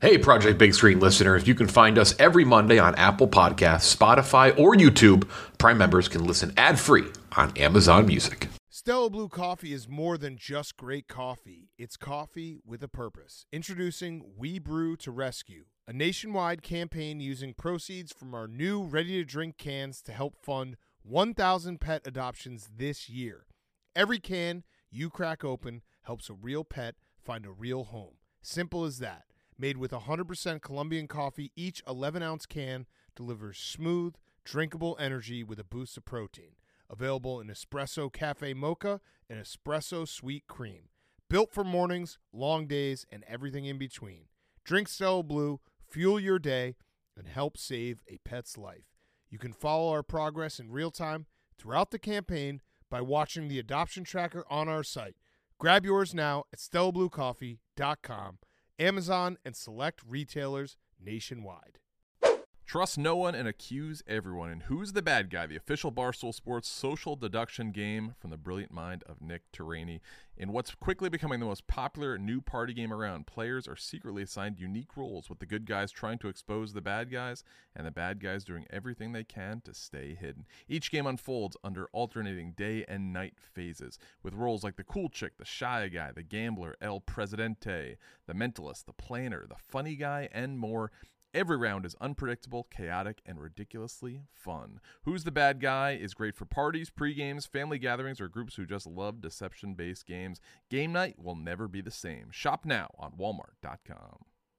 Hey, Project Big Screen listeners, you can find us every Monday on Apple Podcasts, Spotify, or YouTube. Prime members can listen ad-free on Amazon Music. Stella Blue Coffee is more than just great coffee. It's coffee with a purpose. Introducing We Brew to Rescue, a nationwide campaign using proceeds from our new ready-to-drink cans to help fund 1,000 pet adoptions this year. Every can you crack open helps a real pet find a real home. Simple as that. Made with 100% Colombian coffee, each 11-ounce can delivers smooth, drinkable energy with a boost of protein. Available in Espresso Cafe Mocha and Espresso Sweet Cream. Built for mornings, long days, and everything in between. Drink Stella Blue, fuel your day, and help save a pet's life. You can follow our progress in real time throughout the campaign by watching the adoption tracker on our site. Grab yours now at StellaBlueCoffee.com. Amazon, and select retailers nationwide. Trust no one and accuse everyone. And Who's the Bad Guy? The official Barstool Sports social deduction game from the brilliant mind of Nick Terani. In what's quickly becoming the most popular new party game around, players are secretly assigned unique roles, with the good guys trying to expose the bad guys, and the bad guys doing everything they can to stay hidden. Each game unfolds under alternating day and night phases, with roles like the cool chick, the shy guy, the gambler, El Presidente, the mentalist, the planner, the funny guy, and more. Every round is unpredictable, chaotic, and ridiculously fun. Who's the Bad Guy is great for parties, pre-games, family gatherings, or groups who just love deception-based games. Game night will never be the same. Shop now on Walmart.com.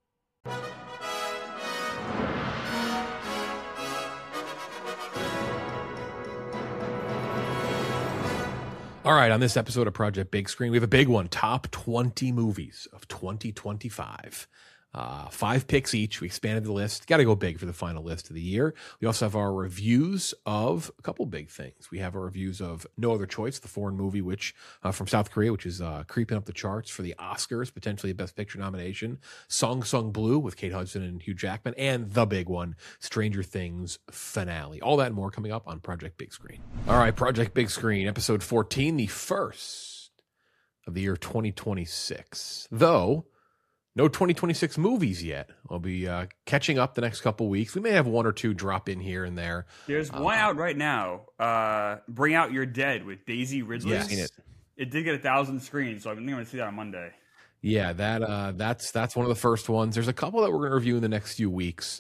All right, on this episode of Project Big Screen, we have a big one, top 20 movies of 2025. 5 picks each. We expanded the list. Got to go big for the final list of the year. We also have our reviews of a couple big things. We have our reviews of No Other Choice, the foreign movie, which from South Korea, which is creeping up the charts for the Oscars, potentially a Best Picture nomination. Song Sung Blue with Kate Hudson and Hugh Jackman, and the big one, Stranger Things finale. All that and more coming up on Project Big Screen. All right, Project Big Screen, episode 14, the first of the year 2026. Though no 2026 movies yet. I'll be catching up the next couple weeks. We may have one or two drop in here and there. There's one out right now. Bring Out Your Dead with Daisy Ridley. Yes. It did get 1,000 screens, so I think I'm going to see that on Monday. Yeah, that's one of the first ones. There's a couple that we're going to review in the next few weeks.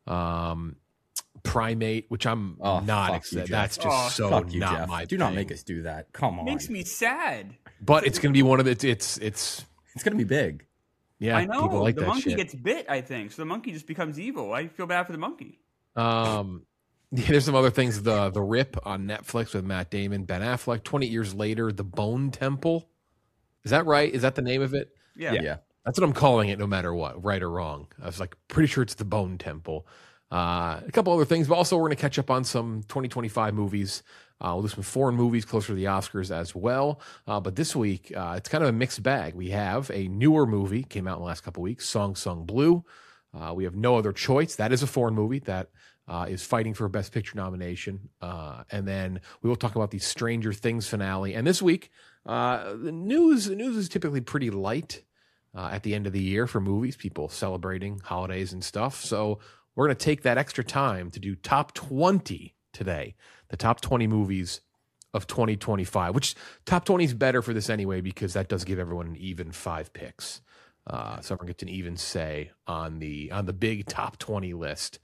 Primate, which I'm not excited. That's just so not Jeff. my Do thing. not make us do that. Come on. Makes me sad. But it's going to be one of the. It's going to be big. Yeah, I know. people like the that monkey shit. gets bit, I think. So the monkey just becomes evil. I feel bad for the monkey. Yeah, there's some other things. The Rip on Netflix with Matt Damon, Ben Affleck. 20 years later, The Bone Temple. Is that right? Is that the name of it? Yeah. That's what I'm calling it, no matter what, right or wrong. I was like pretty sure it's The Bone Temple. A couple other things, but also we're going to catch up on some 2025 movies. We'll do some foreign movies closer to the Oscars as well. But this week, it's kind of a mixed bag. We have a newer movie, came out in the last couple weeks, Song Sung Blue. We have No Other Choice. That is a foreign movie that is fighting for a Best Picture nomination. And then we will talk about the Stranger Things finale. And this week, the news is typically pretty light at the end of the year for movies, people celebrating holidays and stuff. So we're going to take that extra time to do top 20 today, the top 20 movies of 2025, which top 20 is better for this anyway, because that does give everyone an even 5 picks. So everyone gets an even say on the big top 20 list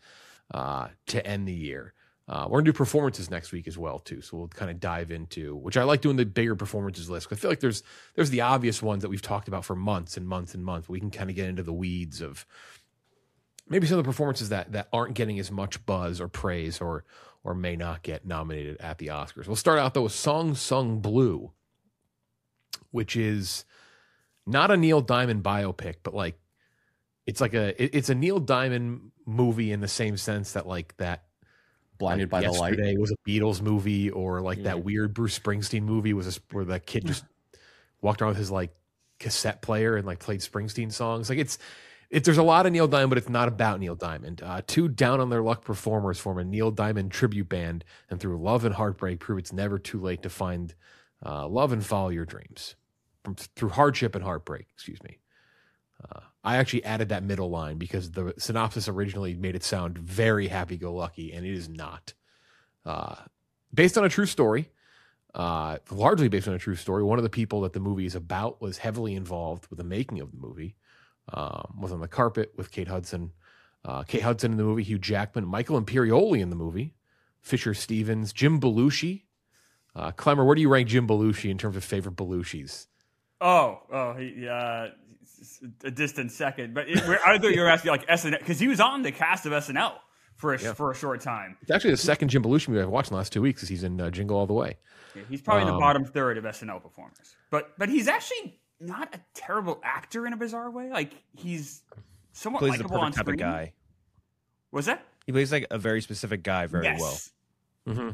to end the year. We're going to do performances next week as well, too. So we'll kind of dive into, which I like doing the bigger performances list. I feel like there's the obvious ones that we've talked about for months and months and months. We can kind of get into the weeds of maybe some of the performances that aren't getting as much buzz or praise or may not get nominated at the Oscars. We'll start out, though, with Song Sung Blue, which is not a Neil Diamond biopic, but like it's a Neil Diamond movie in the same sense that like that Blinded by the Light Yesterday was a Beatles movie, or like that weird Bruce Springsteen movie where the kid just walked around with his like cassette player and like played Springsteen songs. Like there's a lot of Neil Diamond, but it's not about Neil Diamond. 2 down on their luck performers form a Neil Diamond tribute band, and through love and heartbreak, prove it's never too late to find love and follow your dreams. Through hardship and heartbreak, excuse me. I actually added that middle line because the synopsis originally made it sound very happy-go-lucky, and it is not. Based on a true story, largely based on a true story, one of the people that the movie is about was heavily involved with the making of the movie, was on the carpet with Kate Hudson. Kate Hudson in the movie, Hugh Jackman, Michael Imperioli in the movie, Fisher Stevens, Jim Belushi. Clemmer, where do you rank Jim Belushi in terms of favorite Belushis? A distant second. But I thought you were asking like SNL, because he was on the cast of SNL for a short time. It's actually the second Jim Belushi movie I've watched in the last 2 weeks, because he's in Jingle All the Way. Yeah, he's probably in the bottom third of SNL performers. But he's actually not a terrible actor in a bizarre way. Like, he's somewhat Plays the likable on perfect type screen. of guy. Was that? He plays like a very specific guy very well. Mm-hmm.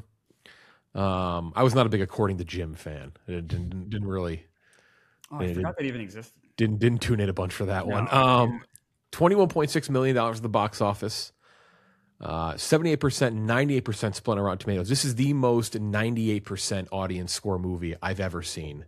I was not a big According to Jim fan. It didn't really. Oh, I forgot that even existed. Didn't tune in a bunch for that one. No. $21.6 million at the box office. 78%, 98% split on Rotten Tomatoes. This is the most 98% audience score movie I've ever seen.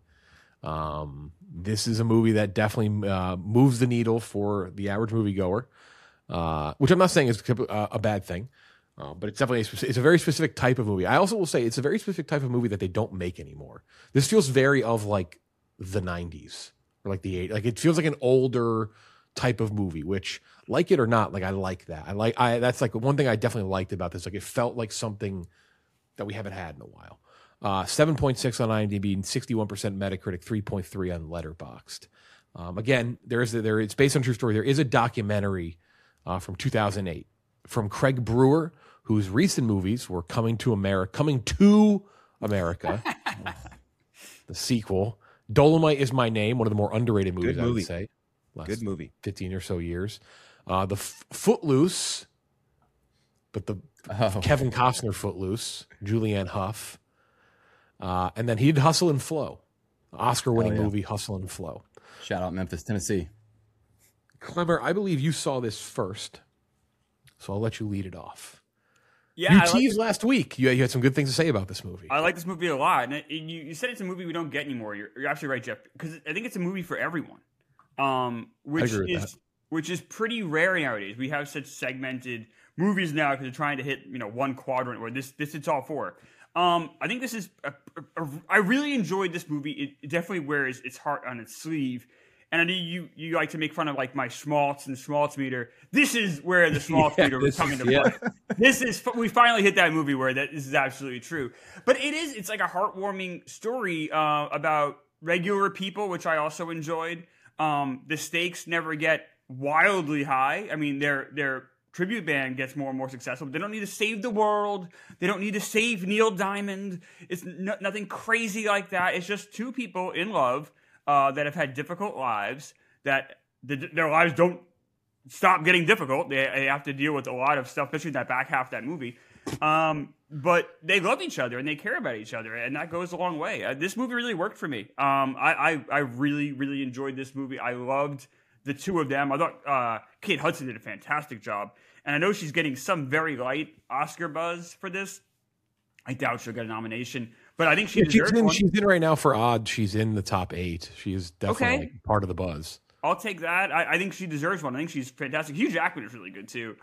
This is a movie that definitely moves the needle for the average moviegoer, which I'm not saying is a bad thing, but it's definitely it's a very specific type of movie. I also will say it's a very specific type of movie that they don't make anymore. This feels very of like the 90s or like the 80s. Like it feels like an older type of movie, which, like it or not, like I like that. That's like one thing I definitely liked about this. Like it felt like something that we haven't had in a while. 7.6 on IMDb and 61% Metacritic, 3.3 on Letterboxd. Again, it's based on a true story. There is a documentary from 2008 from Craig Brewer, whose recent movies were Coming to America, the sequel. Dolomite Is My Name, one of the more underrated movies, I would say. Good movie. 15 or so years. The Footloose, but the Kevin Costner Footloose, Julianne Hough. And then he did Hustle and Flow, Oscar-winning movie Hustle and Flow. Shout out Memphis, Tennessee. Clemmer, I believe you saw this first, so I'll let you lead it off. Yeah, you teased last week. You had some good things to say about this movie. I like this movie a lot. And you said it's a movie we don't get anymore. You're absolutely right, Jeff, because I think it's a movie for everyone, which is pretty rare nowadays. We have such segmented movies now because they're trying to hit one quadrant where this it's all for. I think this is I really enjoyed this movie. It definitely wears its heart on its sleeve. And I know you like to make fun of like my schmaltz and schmaltz meter. This is where the schmaltz meter was coming to play. We finally hit that movie where this is absolutely true. But it's like a heartwarming story about regular people, which I also enjoyed. The stakes never get wildly high. I mean, their tribute band gets more and more successful. But they don't need to save the world. They don't need to save Neil Diamond. It's nothing crazy like that. It's just two people in love that have had difficult lives, that their lives don't stop getting difficult. They have to deal with a lot of stuff, especially in that back half of that movie. But they love each other and they care about each other, and that goes a long way. This movie really worked for me. I really, really enjoyed this movie. I loved the two of them. I thought Kate Hudson did a fantastic job. And I know she's getting some very light Oscar buzz for this. I doubt she'll get a nomination, but I think she deserves one. She's in right now for odds. She's in the top 8. She is definitely part of the buzz. I'll take that. I think she deserves one. I think she's fantastic. Hugh Jackman is really good too.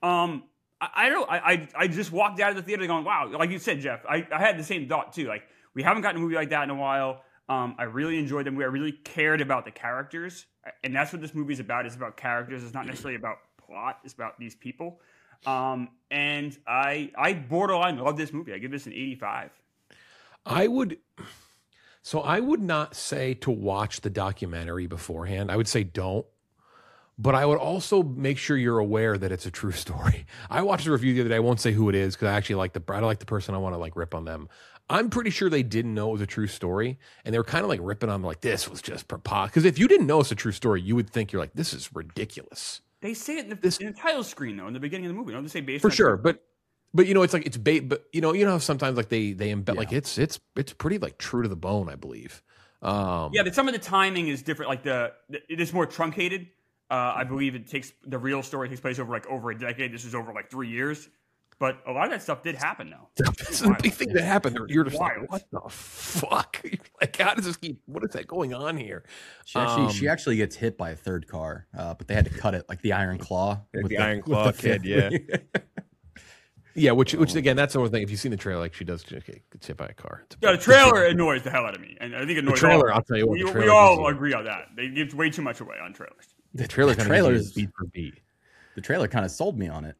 I just walked out of the theater going, wow, like you said, Jeff, I had the same thought too. Like, we haven't gotten a movie like that in a while. I really enjoyed them. I really cared about the characters, and that's what this movie is about. It's about characters. It's not necessarily about plot. It's about these people. And I borderline love this movie. I give this an 85. I would not say to watch the documentary beforehand. I would say don't. But I would also make sure you're aware that it's a true story. I watched a review the other day. I won't say who it is because I actually like I don't like the person. I want to like rip on them. I'm pretty sure they didn't know it was a true story, and they were kind of like ripping on like this was just preposterous. Because if you didn't know it's a true story, you would think you're like, this is ridiculous. They say it in the title screen though, in the beginning of the movie. Don't they say based for on sure, but it's like it's bait. But you know how sometimes like they embed like it's pretty like true to the bone, I believe. But some of the timing is different. Like it is more truncated. I believe the real story takes place over a decade. This is over like 3 years. But a lot of that stuff did happen, though. That's the big thing that happened. You're just Wild. like, what the fuck? Like, how does this keep? What is that going on here? She actually gets hit by a third car, but they had to cut it like the Iron Claw. with The Iron with Claw the kid, fifth yeah. wheel. Yeah, which again, that's the one thing. If you've seen the trailer, like she does gets hit by a car. It's a Yeah, the trailer annoys the hell out of me, and I think it annoys trailer, all. I'll tell you what, the we trailer all gives you- agree on that. They give way too much away on trailers. The trailer The kind trailers- of beat for beat. The trailer kind of sold me on it.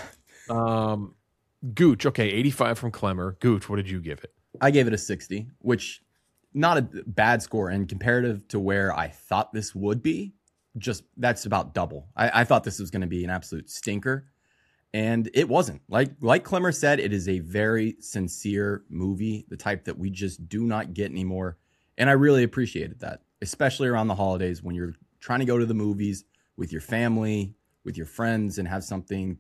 Gooch, okay, 85 from Clemmer. Gooch, what did you give it? I gave it a 60, which not a bad score, and comparative to where I thought this would be, just that's about double. I thought this was going to be an absolute stinker, and it wasn't. Like Clemmer said, it is a very sincere movie, the type that we just do not get anymore, and I really appreciated that, especially around the holidays when you're trying to go to the movies with your family, with your friends, and have something,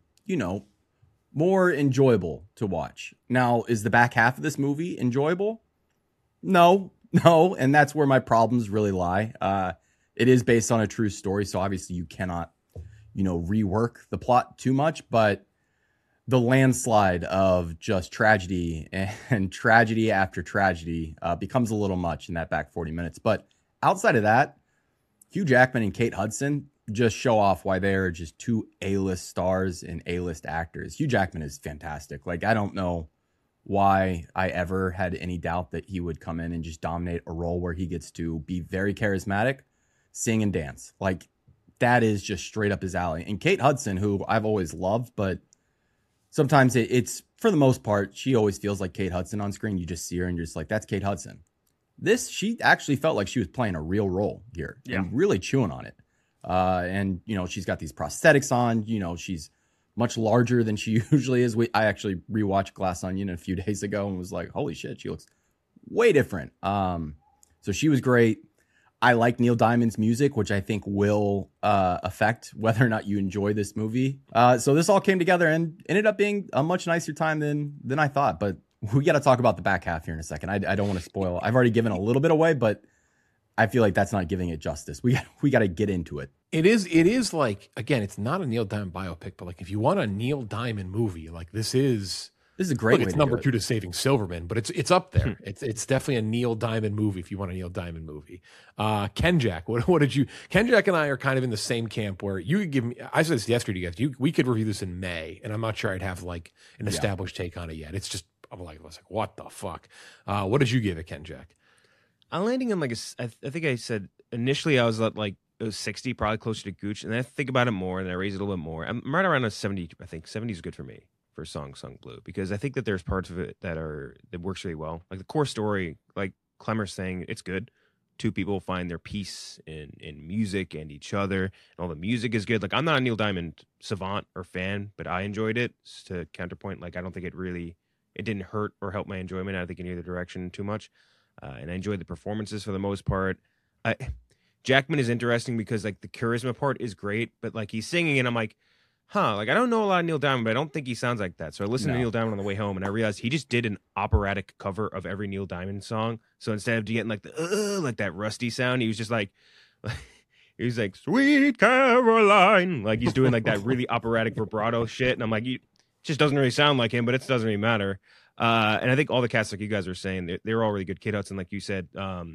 more enjoyable to watch. Now, is the back half of this movie enjoyable? No, and that's where my problems really lie. It is based on a true story, so obviously you cannot, rework the plot too much, but the landslide of just tragedy and tragedy after tragedy becomes a little much in that back 40 minutes. But outside of that, Hugh Jackman and Kate Hudson just show off why they're just two A-list stars and A-list actors. Hugh Jackman is fantastic. Like, I don't know why I ever had any doubt that he would come in and just dominate a role where he gets to be very charismatic, sing and dance. Like, that is just straight up his alley. And Kate Hudson, who I've always loved, but sometimes it's, for the most part, she always feels like Kate Hudson on screen. You just see her and you're just like, that's Kate Hudson. She actually felt like she was playing a real role here and really chewing on it. And she's got these prosthetics on, she's much larger than she usually is. I actually rewatched Glass Onion a few days ago and was like, holy shit, she looks way different. So she was great. I like Neil Diamond's music, which I think will affect whether or not you enjoy this movie. So this all came together and ended up being a much nicer time than I thought. But we got to talk about the back half here in a second. I don't want to spoil. I've already given a little bit away, but I feel like that's not giving it justice. We got to get into it. It is like, again, it's not a Neil Diamond biopic, but like if you want a Neil Diamond movie, like this is a great way it's to number do it. 2 to Saving Silverman, but it's up there. It's definitely a Neil Diamond movie if you want a Neil Diamond movie. Ken Jack, what did you? Ken Jack and I are kind of in the same camp where you could give me. I said this yesterday, you guys. We could review this in May, and I'm not sure I'd have like an established take on it yet. It's just I was like, what the fuck? What did you give it, Ken Jack? I'm landing on like I think I said initially I was at like it was 60, probably closer to Gooch, and then I think about it more and I raise it a little bit more. I'm right around a 70. I think 70 is good for me for a song sung blue because I think that there's parts of it that works really well. Like the core story, like Clemmer's saying, it's good. Two people find their peace in music and each other, and all the music is good. Like I'm not a Neil Diamond savant or fan, but I enjoyed it. To counterpoint, like I don't think it didn't hurt or help my enjoyment. I think in either direction too much. And I enjoyed the performances for the most part. Jackman is interesting because like the charisma part is great, but like he's singing and I'm like, like I don't know a lot of Neil Diamond, but I don't think he sounds like that. So I listened to Neil Diamond on the way home and I realized he just did an operatic cover of every Neil Diamond song. So instead of getting like the like that rusty sound, he was just like he was like Sweet Caroline, like he's doing like that really operatic vibrato shit, and I'm like, it just doesn't really sound like him, but it doesn't really matter. And I think all the cast, like you guys are saying, they're all really good. Kate Hudson, like you said,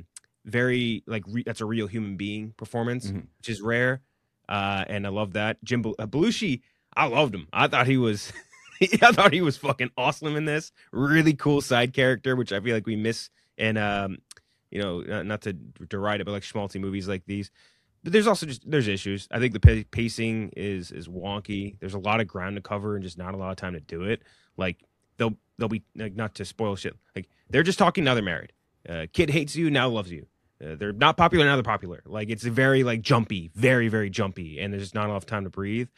very like that's a real human being performance, which is rare. And I love that. Jim Belushi, I loved him. I thought he was, I thought he was fucking awesome in this. Really cool side character, which I feel like we miss in, not to deride it, but like schmaltzy movies like these. But there's also there's issues. I think the pacing is wonky. There's a lot of ground to cover and just not a lot of time to do it. Like they'll be like, not to spoil shit. Like they're just talking now they're married. Kid hates you, now loves you. They're not popular, now they're popular. Like it's very like jumpy, very, very jumpy, and there's just not enough time to breathe.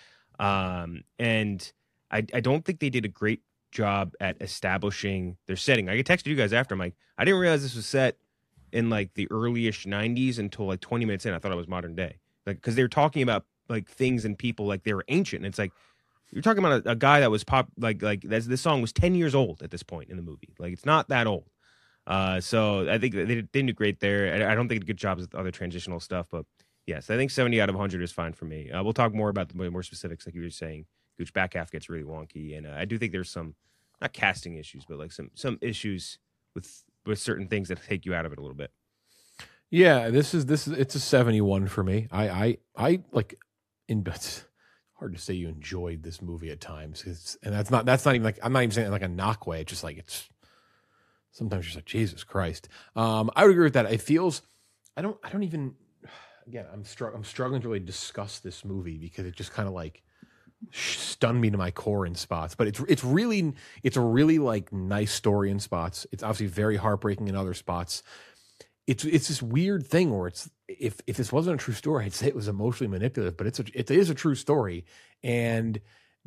And I don't think they did a great job at establishing their setting. I texted you guys after. I'm like, I didn't realize this was set in like the early-ish 90s until like 20 minutes in. I thought it was modern day. Like because they were talking about like things and people like they were ancient. And it's like you're talking about a guy that was this song was 10 years old at this point in the movie. Like it's not that old. So I think they did great there. I don't think they did a good job with other transitional stuff, but yes, I think 70 out of 100 is fine for me. We'll talk more about the more specifics, like you were saying, Gooch back half gets really wonky, and I do think there's some not casting issues, but like some issues with certain things that take you out of it a little bit. Yeah, this is it's a 71 for me. I like it's hard to say you enjoyed this movie at times, and that's not even like, I'm not even saying it like a knock way. It's just like, it's sometimes you're just like, Jesus Christ. I would agree with that. It feels, I don't even, again, I'm struggling to really discuss this movie because it just kind of like stunned me to my core in spots. But it's a really like nice story in spots. It's obviously very heartbreaking in other spots. It's this weird thing where it's, if this wasn't a true story, I'd say it was emotionally manipulative, but it is a true story. And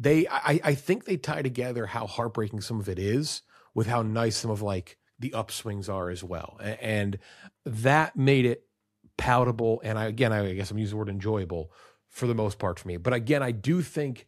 I think they tie together how heartbreaking some of it is with how nice some of like the upswings are as well. And that made it palatable. And I guess I'm using the word enjoyable for the most part for me. But again, I do think,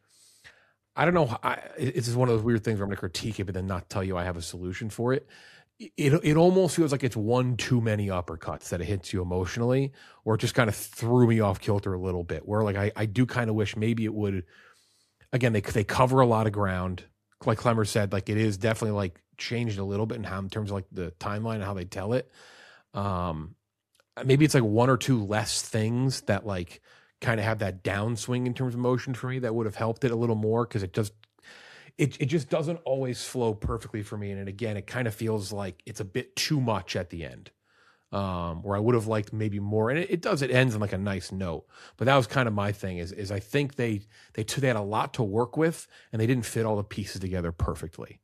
I don't know, it's just one of those weird things where I'm going to critique it, but then not tell you I have a solution for it. It almost feels like it's one too many uppercuts that it hits you emotionally, or it just kind of threw me off kilter a little bit, where like I do kind of wish maybe it would, again, they cover a lot of ground. Like Clemmer said, like it is definitely like changed a little bit in terms of like the timeline and how they tell it. Maybe it's like one or two less things that like kind of have that downswing in terms of emotion for me that would have helped it a little more, because it just doesn't always flow perfectly for me. And again, it kind of feels like it's a bit too much at the end, where I would have liked maybe more. And it ends on like a nice note. But that was kind of my thing is I think they had a lot to work with, and they didn't fit all the pieces together perfectly.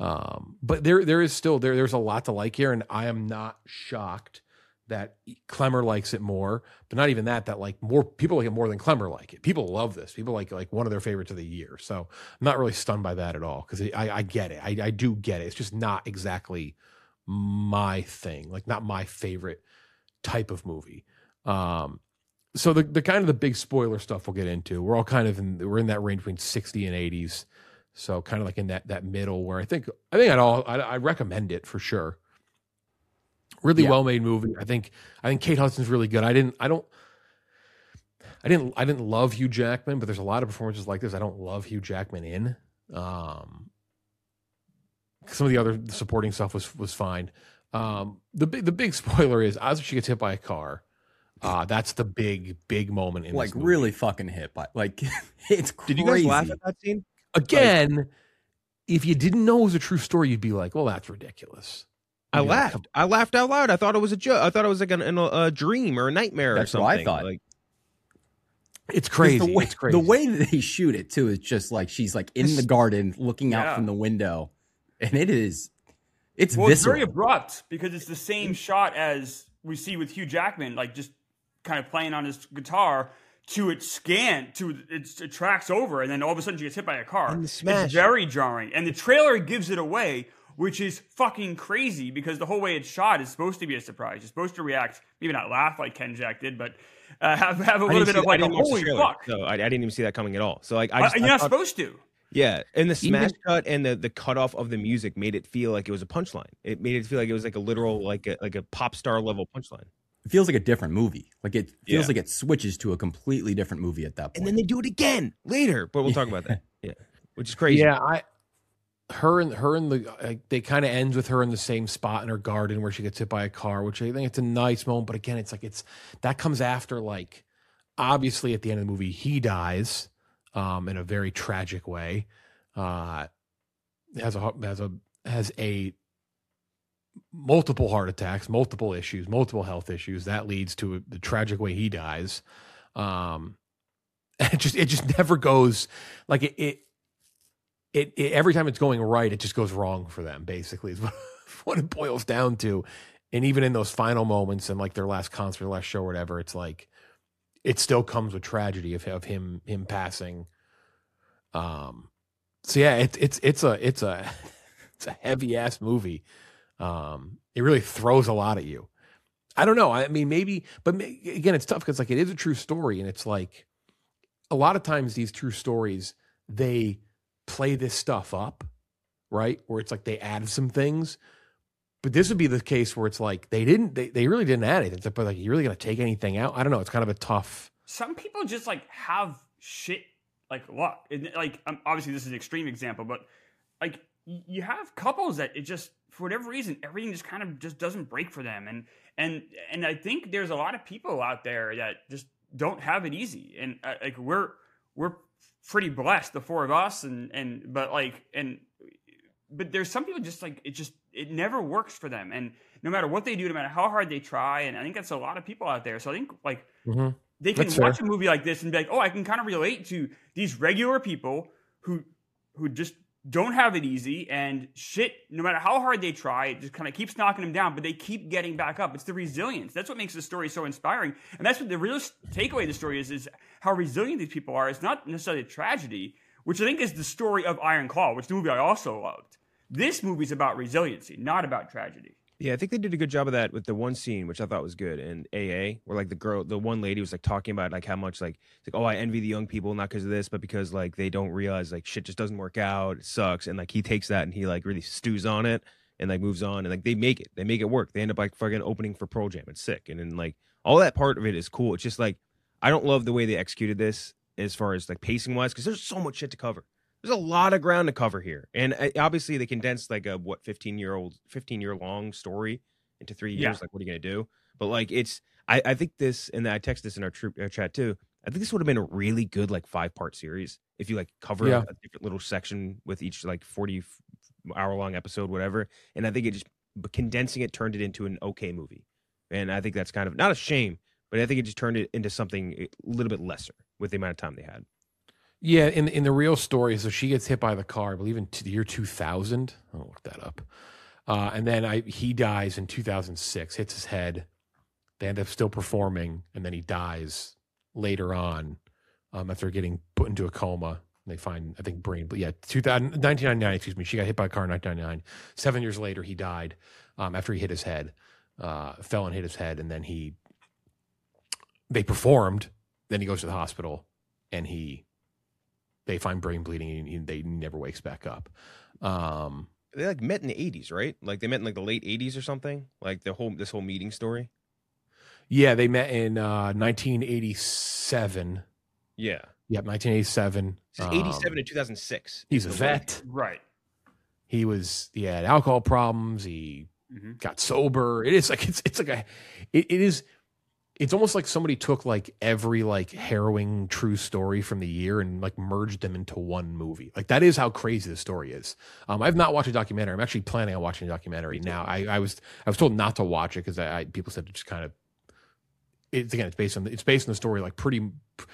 But there's a lot to like here, and I am not shocked that Clemmer likes it more, but not even that like more people like it more than Clemmer like it. People love this. People like one of their favorites of the year. So I'm not really stunned by that at all, because I get it. I do get it. It's just not exactly my thing, like not my favorite type of movie. So the kind of the big spoiler stuff we'll get into, we're all kind of we're in that range between 60 and 80s. So kind of like in that middle where I think I recommend it for sure. Really well made movie. I think Kate Hudson's really good. I didn't love Hugh Jackman, but there's a lot of performances like this I don't love Hugh Jackman in. Some of the other supporting stuff was fine. The big spoiler is as she gets hit by a car. That's the big moment in like this movie. Really fucking hit by, like, it's crazy. Did you guys laugh at that scene? Again, if you didn't know it was a true story, you'd be like, well, that's ridiculous. I laughed. I laughed out loud. I thought it was a joke. I thought it was like a dream or a nightmare. That's or something. what I thought. Like, it's crazy. It's crazy. The way that they shoot it too is just like she's like in the garden looking out from the window, and it's visceral. It's very abrupt because it's the same shot as we see with Hugh Jackman, like just kind of playing on his guitar. It tracks over, and then all of a sudden she gets hit by a car. And the smash. It's very jarring, and the trailer gives it away, which is fucking crazy because the whole way it's shot is supposed to be a surprise. You're supposed to react, maybe not laugh like Ken Jack did, but have a little bit of like a holy fuck. No, I didn't even see that coming at all. So like, you're not supposed to. Yeah, and the smash cut and the cutoff of the music made it feel like it was a punchline. It made it feel like it was like a literal like a pop star level punchline. It feels like a different movie. Like it feels like it switches to a completely different movie at that point. And then they do it again later, but we'll talk about that. Yeah, which is crazy. Yeah, they kind of ends with her in the same spot in her garden where she gets hit by a car, which I think it's a nice moment. But again, it's like that comes after, like, obviously at the end of the movie he dies in a very tragic way. Has a multiple heart attacks, multiple issues, multiple health issues. That leads to the tragic way he dies. It just never goes like it every time it's going right, it just goes wrong for them, basically, is what it boils down to. And even in those final moments and like their last concert, last show, or whatever, it's like it still comes with tragedy of him passing. So yeah, it's a heavy ass movie. It really throws a lot at you. I don't know. I mean, maybe, but again, it's tough because like it is a true story, and it's like a lot of times these true stories, they play this stuff up, right? Where it's like they add some things, but this would be the case where it's like they really didn't add anything. But like, you really gonna take anything out? I don't know. It's kind of a tough. Some people just like have shit like luck. Like obviously this is an extreme example, but like you have couples that it just for whatever reason everything just kind of just doesn't break for them, and I think there's a lot of people out there that just don't have it easy, and like we're pretty blessed, the four of us, but there's some people just like it never works for them, and no matter what they do, no matter how hard they try, and I think that's a lot of people out there. So I think like they can watch a movie like this and be like, oh, I can kind of relate to these regular people who just don't have it easy, and shit, no matter how hard they try, it just kind of keeps knocking them down, but they keep getting back up. It's the resilience. That's what makes the story so inspiring. And that's what the real takeaway of the story is how resilient these people are. It's not necessarily a tragedy, which I think is the story of Iron Claw, which the movie I also loved. This movie's about resiliency, not about tragedy. Yeah, I think they did a good job of that with the one scene, which I thought was good. In AA, where like the one lady was like talking about like how much like oh, I envy the young people, not because of this, but because like they don't realize like shit just doesn't work out, it sucks, and like he takes that and he like really stews on it and like moves on, and like they make it work. They end up like fucking opening for Pearl Jam. It's sick, and then like all that part of it is cool. It's just like I don't love the way they executed this as far as like pacing wise, because there's so much shit to cover. There's a lot of ground to cover here, and obviously they condensed like a 15-year long story into 3 years. Yeah. Like, what are you gonna do? But like, it's I think this, and I text this in our chat too. I think this would have been a really good like 5-part series if you like cover a different little section with each like 40-hour-long episode, whatever. And I think it just condensing it turned it into an okay movie, and I think that's kind of not a shame, but I think it just turned it into something a little bit lesser with the amount of time they had. Yeah, in the real story, so she gets hit by the car, I believe in the year 2000. I'll look that up. And then he dies in 2006, hits his head. They end up still performing, and then he dies later on after getting put into a coma. They find, I think, brain. But yeah, 1999, excuse me. She got hit by a car in 1999. 7 years later, he died after he hit his head, fell and hit his head, and then they performed. Then he goes to the hospital, and they find brain bleeding, and they never wakes back up. They like met in the 80s, right? Like they met in like the late 80s or something. Like this whole meeting story. Yeah, they met in 1987. Yeah. Yep, 1987. 87 to 2006. He's a vet. Right. He had alcohol problems. He got sober. It is like it's almost like somebody took like every like harrowing true story from the year and like merged them into one movie. Like that is how crazy the story is. I've not watched a documentary. I'm actually planning on watching a documentary now. I was told not to watch it because people said it just kind of it's based on the story like pretty.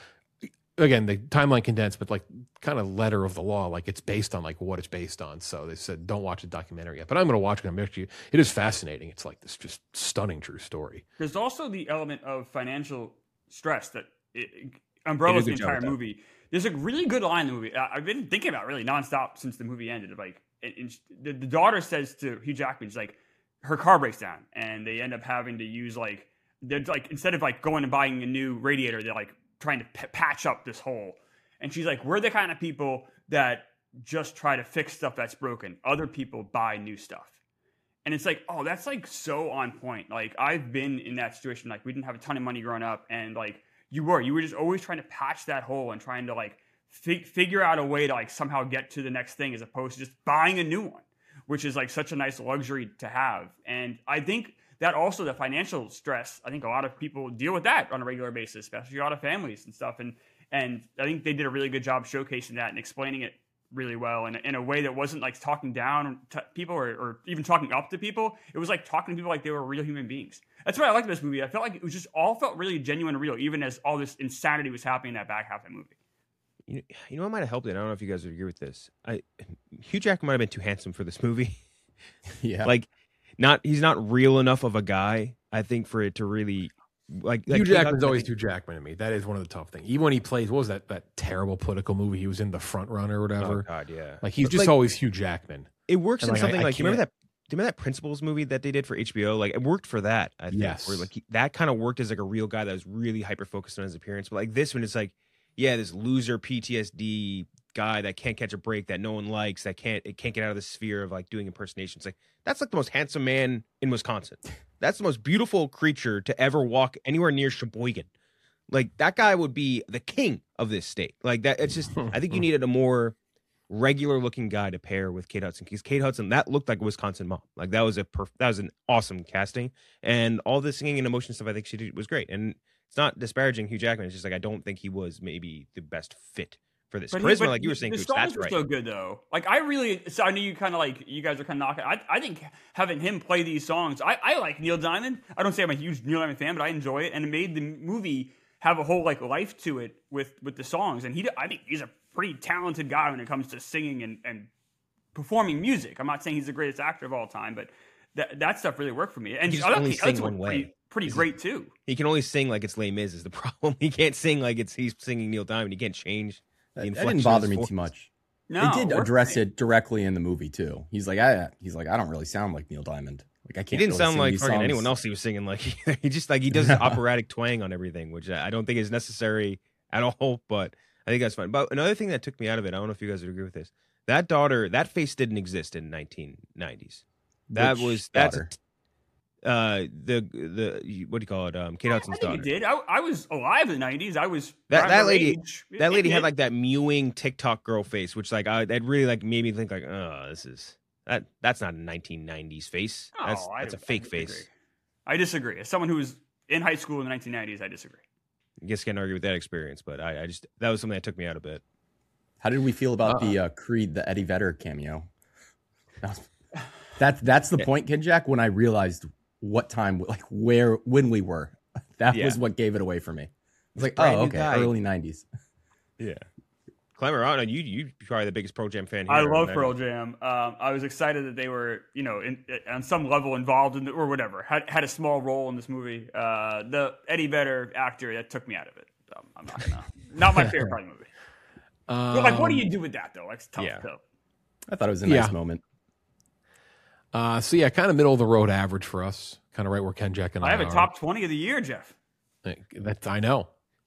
Again, the timeline condensed, but like kind of letter of the law, like it's based on like what it's based on. So they said don't watch the documentary yet, but I'm going to watch it. It is fascinating. It's like this just stunning true story. There's also the element of financial stress that umbrellas the entire movie. There's a really good line in the movie. I've been thinking about it really nonstop since the movie ended. Like the daughter says to Hugh Jackman, she's like, her car breaks down, and they end up having to use they're like instead of like going and buying a new radiator, they're like trying to patch up this hole. And she's like, we're the kind of people that just try to fix stuff that's broken. Other people buy new stuff. And it's like, oh, that's like so on point. Like I've been in that situation. Like we didn't have a ton of money growing up, and like you were just always trying to patch that hole and trying to like figure out a way to like somehow get to the next thing as opposed to just buying a new one, which is like such a nice luxury to have. And I think that also the financial stress, I think a lot of people deal with that on a regular basis, especially a lot of families and stuff. And I think they did a really good job showcasing that and explaining it really well in a way that wasn't like talking down to people or even talking up to people. It was like talking to people like they were real human beings. That's what I liked about this movie. I felt like it was just all felt really genuine and real, even as all this insanity was happening in that back half of the movie. You know what might have helped it? I don't know if you guys would agree with this. Hugh Jackman might have been too handsome for this movie. Yeah. Like, he's not real enough of a guy, I think, for it to really like Hugh Jackman's always Hugh Jackman to me. That is one of the tough things. Even when he plays, what was that terrible political movie he was in, The Front Runner or whatever? Oh God, yeah. Like he's just always Hugh Jackman. It works in something like you remember can't- that Principles movie that they did for HBO? Like it worked for that. I think, Yes. where like that kind of worked as like a real guy that was really hyper focused on his appearance. But like this one, it's like, yeah, this loser PTSD guy that can't catch a break, that no one likes, that can't get out of the sphere of like doing impersonations. Like that's like the most handsome man in Wisconsin. That's the most beautiful creature to ever walk anywhere near Sheboygan. like that guy would be the king of this state. Like that, it's just I think you needed a more regular looking guy to pair with Kate Hudson, because Kate Hudson, that looked like a Wisconsin mom. Like that was an awesome casting, and all the singing and emotion stuff I think she did was great. And it's not disparaging Hugh Jackman. It's just like I don't think he was maybe the best fit for this. Charisma, like you were saying, the Gooch, songs that's were right. so good though. Like I know you kind of like, you guys are kind of knocking. I think having him play these songs, I like Neil Diamond. I don't say I'm a huge Neil Diamond fan, but I enjoy it, and it made the movie have a whole like life to it with the songs. And I think he's a pretty talented guy when it comes to singing and performing music. I'm not saying he's the greatest actor of all time, but that stuff really worked for me. And He just only sing one way. Pretty great too. He can only sing like it's Les Mis is the problem. He can't sing like he's singing Neil Diamond. He can't change the That inflection didn't of bother his me voice. too much. No, They did worked address for me. it directly in the movie too. He's like, I don't really sound like Neil Diamond. Like I He can't. didn't really sound sing like these fucking songs. anyone else he was singing like. He just like he does this operatic twang on everything, which I don't think is necessary at all. But I think that's fine. But another thing that took me out of it, I don't know if you guys would agree with this. That daughter, that face didn't exist in 1990s. Which daughter? The what do you call it? Kate Hudson's I think daughter. it did. I was alive in the 90s. I was That her lady- age. That lady It- had like that mewing TikTok girl face, which like that really like made me think like, oh, that's not a 1990s face. No, That's a fake face. I disagree. As someone who was in high school in the 1990s, I disagree. I guess can't argue with that experience, but I just that was something that took me out a bit. How did we feel about the Creed, the Eddie Vedder cameo? That's the point, Kid Jack. When I realized what time, like when we were, that Yeah. was what gave it away for me. I was like, brand oh, new okay, guy. early '90s. Yeah. Clemmer, I don't know, you probably the biggest Pearl Jam fan here. I love Imagine. Pearl Jam. I was excited that they were, on some level involved in or whatever, had a small role in this movie. The Eddie Vedder actor, that took me out of it. So I'm not gonna. Not my favorite part of the movie. But like, what do you do with that though? Like, it's tough. Yeah. Though. I thought it was a nice Yeah. moment. So yeah, kind of middle of the road average for us. Kind of right where Ken Jack and I I have a are. top 20 of the year, Jeff. That's I know.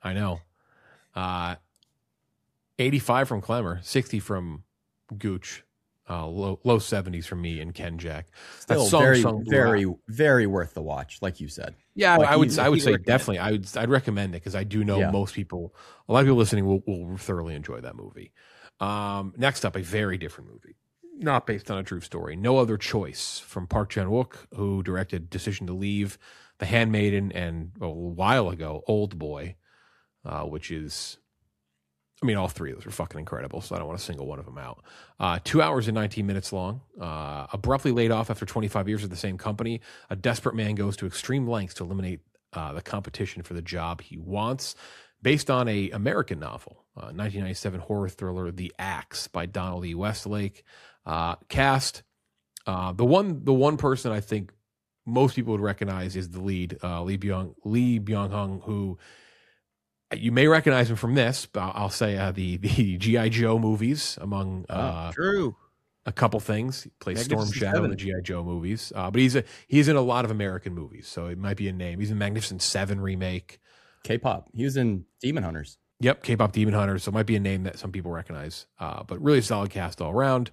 85 from Clemmer, 60 from Gooch, low 70s from me and Ken Jack. That Still song very, sung blew very, out. very worth the watch, like you said. Yeah, Like I would he's- say recommend. definitely. I'd recommend it because I do know Yeah. most people, a lot of people listening will thoroughly enjoy that movie. Next up, a very different movie, not based on a true story. No Other Choice from Park Chan-wook, who directed Decision to Leave, The Handmaiden, and a while ago Old Boy, which is, I mean, all three of those are fucking incredible, so I don't want to single one of them out. 2 hours and 19 minutes long. Abruptly laid off after 25 years at the same company, a desperate man goes to extreme lengths to eliminate the competition for the job he wants. Based on a American novel, 1997 horror thriller The Axe by Donald E. Westlake. Cast, the one person I think most people would recognize is the lead, Lee Byung-hun, who you may recognize him from this, but I'll say the G.I. Joe movies, among True. a couple things. He plays Storm Magnificent Shadow in Seven. the G.I. Joe movies, but he's in a lot of American movies, so it might be a name. He's in Magnificent Seven remake. K-pop. He was in Demon Hunters. Yep, K-pop Demon Hunters, so it might be a name that some people recognize. But really solid cast all around.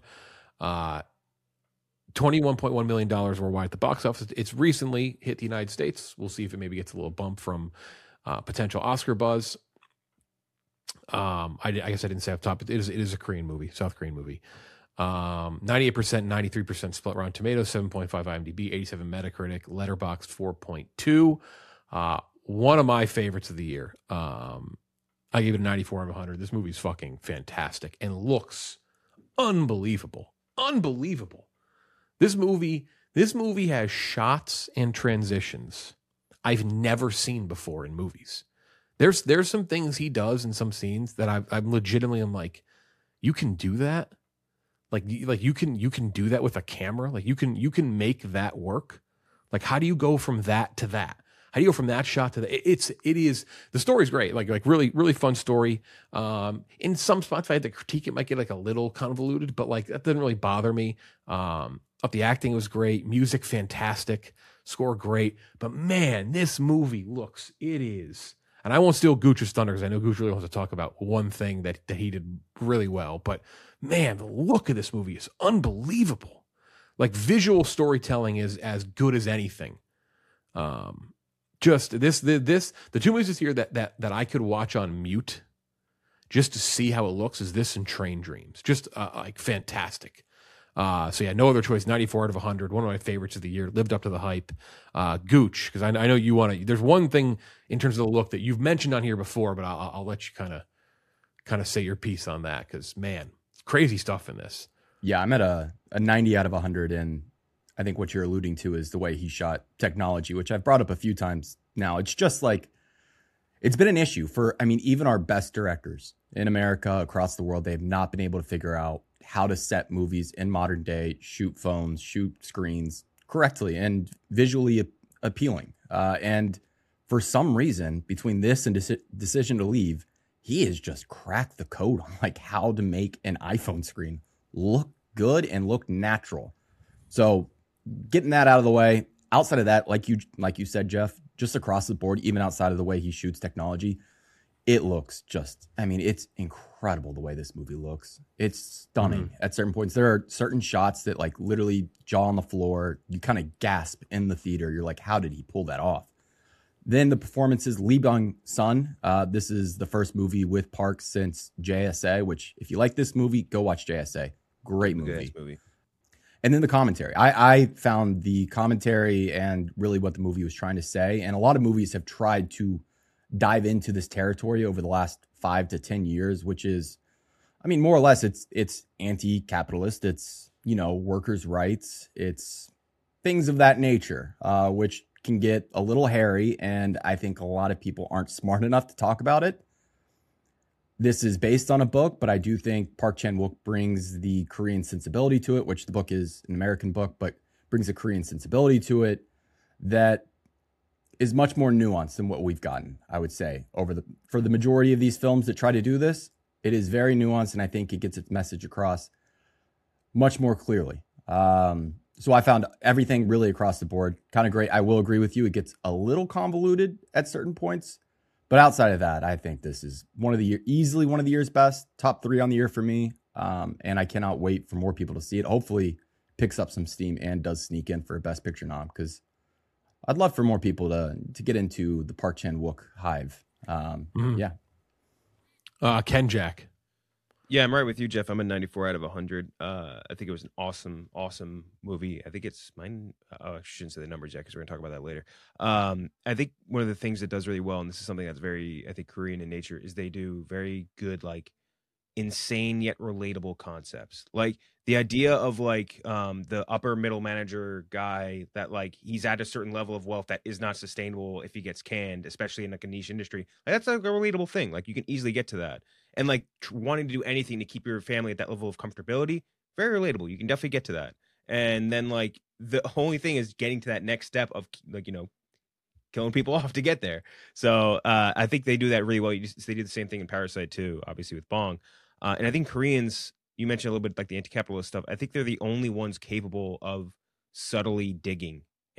$21.1 million worldwide at the box office. It's recently hit the United States. We'll see if it maybe gets a little bump from potential Oscar buzz. I guess I didn't say up top, but it is a Korean movie, South Korean movie. 98%, 93% split Rotten Tomatoes, 7.5 IMDb, 87 Metacritic, Letterboxd 4.2. One of my favorites of the year. I gave it a 94 out of 100. This movie's fucking fantastic and looks unbelievable. Unbelievable. This movie has shots and transitions I've never seen before in movies. There's some things he does in some scenes that I'm legitimately like, you can do that? Like you can do that with a camera? Like you can make that work? Like how do you go from that to that? How do you go from that shot to that? It is the story's great. Like really, really fun story. In some spots, if I had to critique, it might get like a little convoluted, but like that didn't really bother me. But the acting was great, music fantastic, score great. But man, this movie it is. And I won't steal Gooch's thunder because I know Gooch really wants to talk about one thing that he did really well. But man, the look of this movie is unbelievable. Like visual storytelling is as good as anything. Just the two movies this year that I could watch on mute just to see how it looks is this and Train Dreams. Just like fantastic. So yeah, no other choice. 94 out of 100. One of my favorites of the year. Lived up to the hype. Gooch, because I know you want to. There's one thing in terms of the look that you've mentioned on here before, but I'll let you kind of say your piece on that, because man, crazy stuff in this. Yeah, I'm at a 90 out of 100, and I think what you're alluding to is the way he shot technology, which I've brought up a few times now. It's just like, it's been an issue for, I mean, even our best directors in America, across the world, they have not been able to figure out how to set movies in modern day, shoot phones, shoot screens correctly and visually appealing. And for some reason, between this and Decision to Leave, he has just cracked the code on like how to make an iPhone screen look good and look natural. So getting that out of the way, outside of that, like you said, Jeff, just across the board, even outside of the way he shoots technology, it looks just, I mean, it's incredible the way this movie looks. It's stunning at certain points. There are certain shots that like literally jaw on the floor. You kind of gasp in the theater. You're like, how did he pull that off? Then the performances, Lee Byung-sun. This is the first movie with Park since JSA, which if you like this movie, go watch JSA. Great movie. And then the commentary. I found the commentary and really what the movie was trying to say. And a lot of movies have tried to dive into this territory over the last 5 to 10 years, which is, I mean, more or less it's anti-capitalist. It's, you know, workers' rights. It's things of that nature, which can get a little hairy. And I think a lot of people aren't smart enough to talk about it. This is based on a book, but I do think Park Chan-wook brings the Korean sensibility to it, which the book is an American book, but brings a Korean sensibility to it that is much more nuanced than what we've gotten, I would say, for the majority of these films that try to do this. It is very nuanced, and I think it gets its message across much more clearly. So I found everything really across the board kind of great. I will agree with you. It gets a little convoluted at certain points. But outside of that, I think this is easily one of the year's best, top 3 on the year for me. And I cannot wait for more people to see it. Hopefully picks up some steam and does sneak in for a Best Picture nom, because I'd love for more people to get into the Park Chan-wook hive. Yeah. Ken Jack. Yeah, I'm right with you, Jeff. I'm a 94 out of 100. I think it was an awesome movie. I think it's mine. I shouldn't say the numbers yet because we're going to talk about that later. I think one of the things that does really well, and this is something that's very, I think, Korean in nature, is they do very good, like, insane yet relatable concepts. Like the idea of like the upper middle manager guy that like he's at a certain level of wealth that is not sustainable if he gets canned, especially in like a niche industry. Like, that's like a relatable thing. Like you can easily get to that. And like wanting to do anything to keep your family at that level of comfortability, very relatable. You can definitely get to that. And then like the only thing is getting to that next step of like, you know, killing people off to get there. So I think they do that really well. They do the same thing in Parasite too, obviously with Bong. And I think Koreans, you mentioned a little bit like the anti-capitalist stuff. I think they're the only ones capable of subtly digging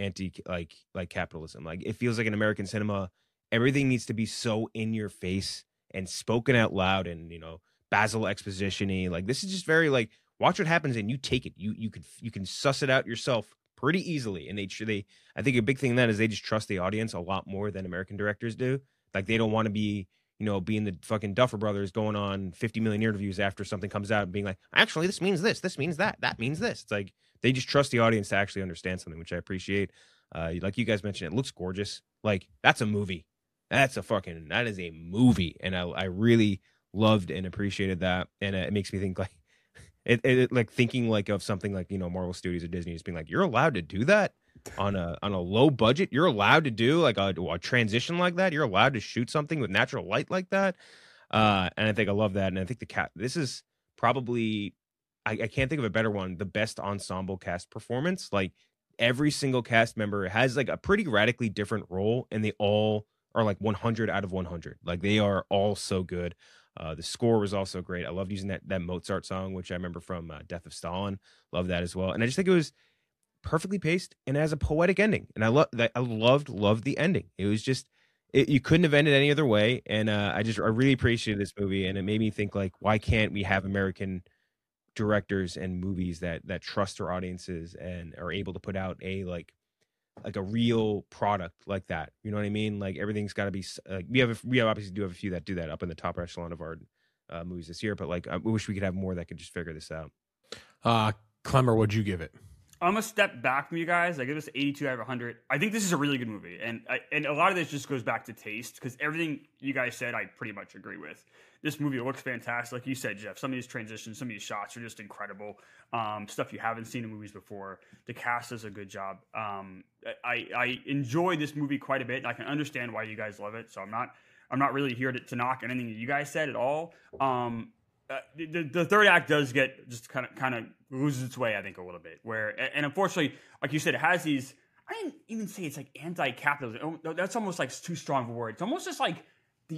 like capitalism. Like it feels like in American cinema, everything needs to be so in your face and spoken out loud, and you know, Basil exposition-y. Like this is just very like watch what happens and you take it. You can suss it out yourself pretty easily. And they I think a big thing in that is they just trust the audience a lot more than American directors do. Like they don't want to be, you know, being the fucking Duffer Brothers going on 50 million interviews after something comes out and being like, actually, this means this means that means this. It's like they just trust the audience to actually understand something, which I appreciate. Like you guys mentioned, it looks gorgeous. Like that's a movie. That is a movie. And I really loved and appreciated that. And it makes me think like it like thinking like of something like, you know, Marvel Studios or Disney just being like, you're allowed to do that on a low budget. You're allowed to do like a transition like that. You're allowed to shoot something with natural light like that. And I think I love that. And I think this is probably, I can't think of a better one, the best ensemble cast performance. Like every single cast member has like a pretty radically different role, and they all are like 100 out of 100. Like they are all so good. The score was also great. I loved using that Mozart song, which I remember from Death of Stalin. Love that as well. And I just think it was perfectly paced and has a poetic ending. And I loved the ending. It was just, you couldn't have ended any other way. And I really appreciated this movie. And it made me think like, why can't we have American directors and movies that trust their audiences and are able to put out a like like a real product like that. You know what I mean? Like everything's got to be. We obviously do have a few that do that up in the top echelon of our movies this year, but like I wish we could have more that could just figure this out. Clemmer, what'd you give it? I'm a step back from you guys. I give this 82 out of 100. I think this is a really good movie, and a lot of this just goes back to taste, because everything you guys said, I pretty much agree with. This movie looks fantastic, like you said, Jeff. Some of these transitions, some of these shots are just incredible. Stuff you haven't seen in movies before. The cast does a good job. I enjoy this movie quite a bit, and I can understand why you guys love it. So I'm not really here to knock anything that you guys said at all. The third act does get just kind of loses its way, I think, a little bit. And unfortunately, like you said, it has these. I didn't even say it's like anti-capitalism. That's almost like too strong of a word. It's almost just like the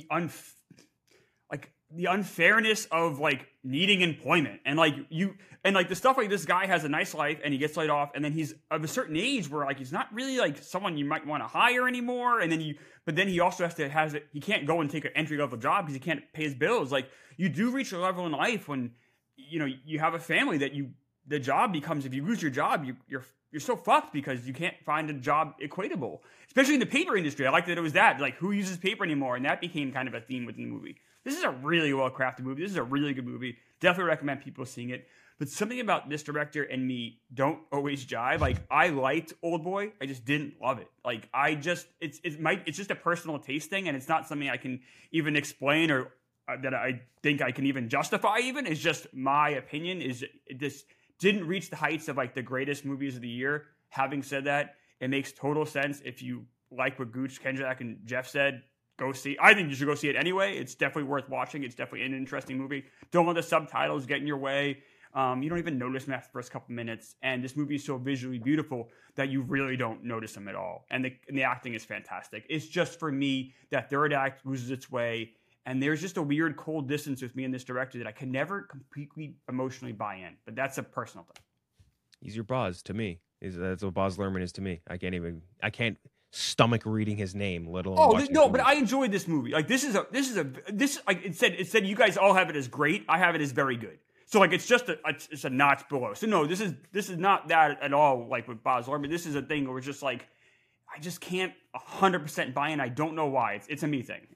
unfairness of like needing employment, and like the stuff like this guy has a nice life and he gets laid off, and then he's of a certain age where like he's not really like someone you might want to hire anymore, and then he also he can't go and take an entry level job because he can't pay his bills. Like, you do reach a level in life when you have a family that the job becomes, if you lose your job, you're so fucked because you can't find a job equatable, especially in the paper industry. I like that it was that, like, who uses paper anymore, and that became kind of a theme within the movie. This is a really well-crafted movie. This is a really good movie. Definitely recommend people seeing it. But something about this director and me don't always jive. Like, I liked Oldboy, I just didn't love it. Like, it's just a personal taste thing, and it's not something I can even explain or that I think I can even justify. Even it's just my opinion. This didn't reach the heights of like the greatest movies of the year. Having said that, it makes total sense if you like what Gooch, Kendrick, and Jeff said. Go see. I think you should go see it anyway. It's definitely worth watching. It's definitely an interesting movie. Don't let the subtitles get in your way. You don't even notice them after the first couple minutes. And this movie is so visually beautiful that you really don't notice them at all. And the acting is fantastic. It's just, for me, that third act loses its way. And there's just a weird cold distance with me and this director that I can never completely emotionally buy in. But that's a personal thing. He's your Boz to me. That's what Boz Lerman is to me. I can't stomach reading his name, let alone. But I enjoyed this movie. Like, this like it said you guys all have it as great. I have it as very good. So like it's a notch below. So no, this is not that at all. Like with Boz Lerman, this is a thing where it's just like I just can't 100% buy in. I don't know why. It's a me thing.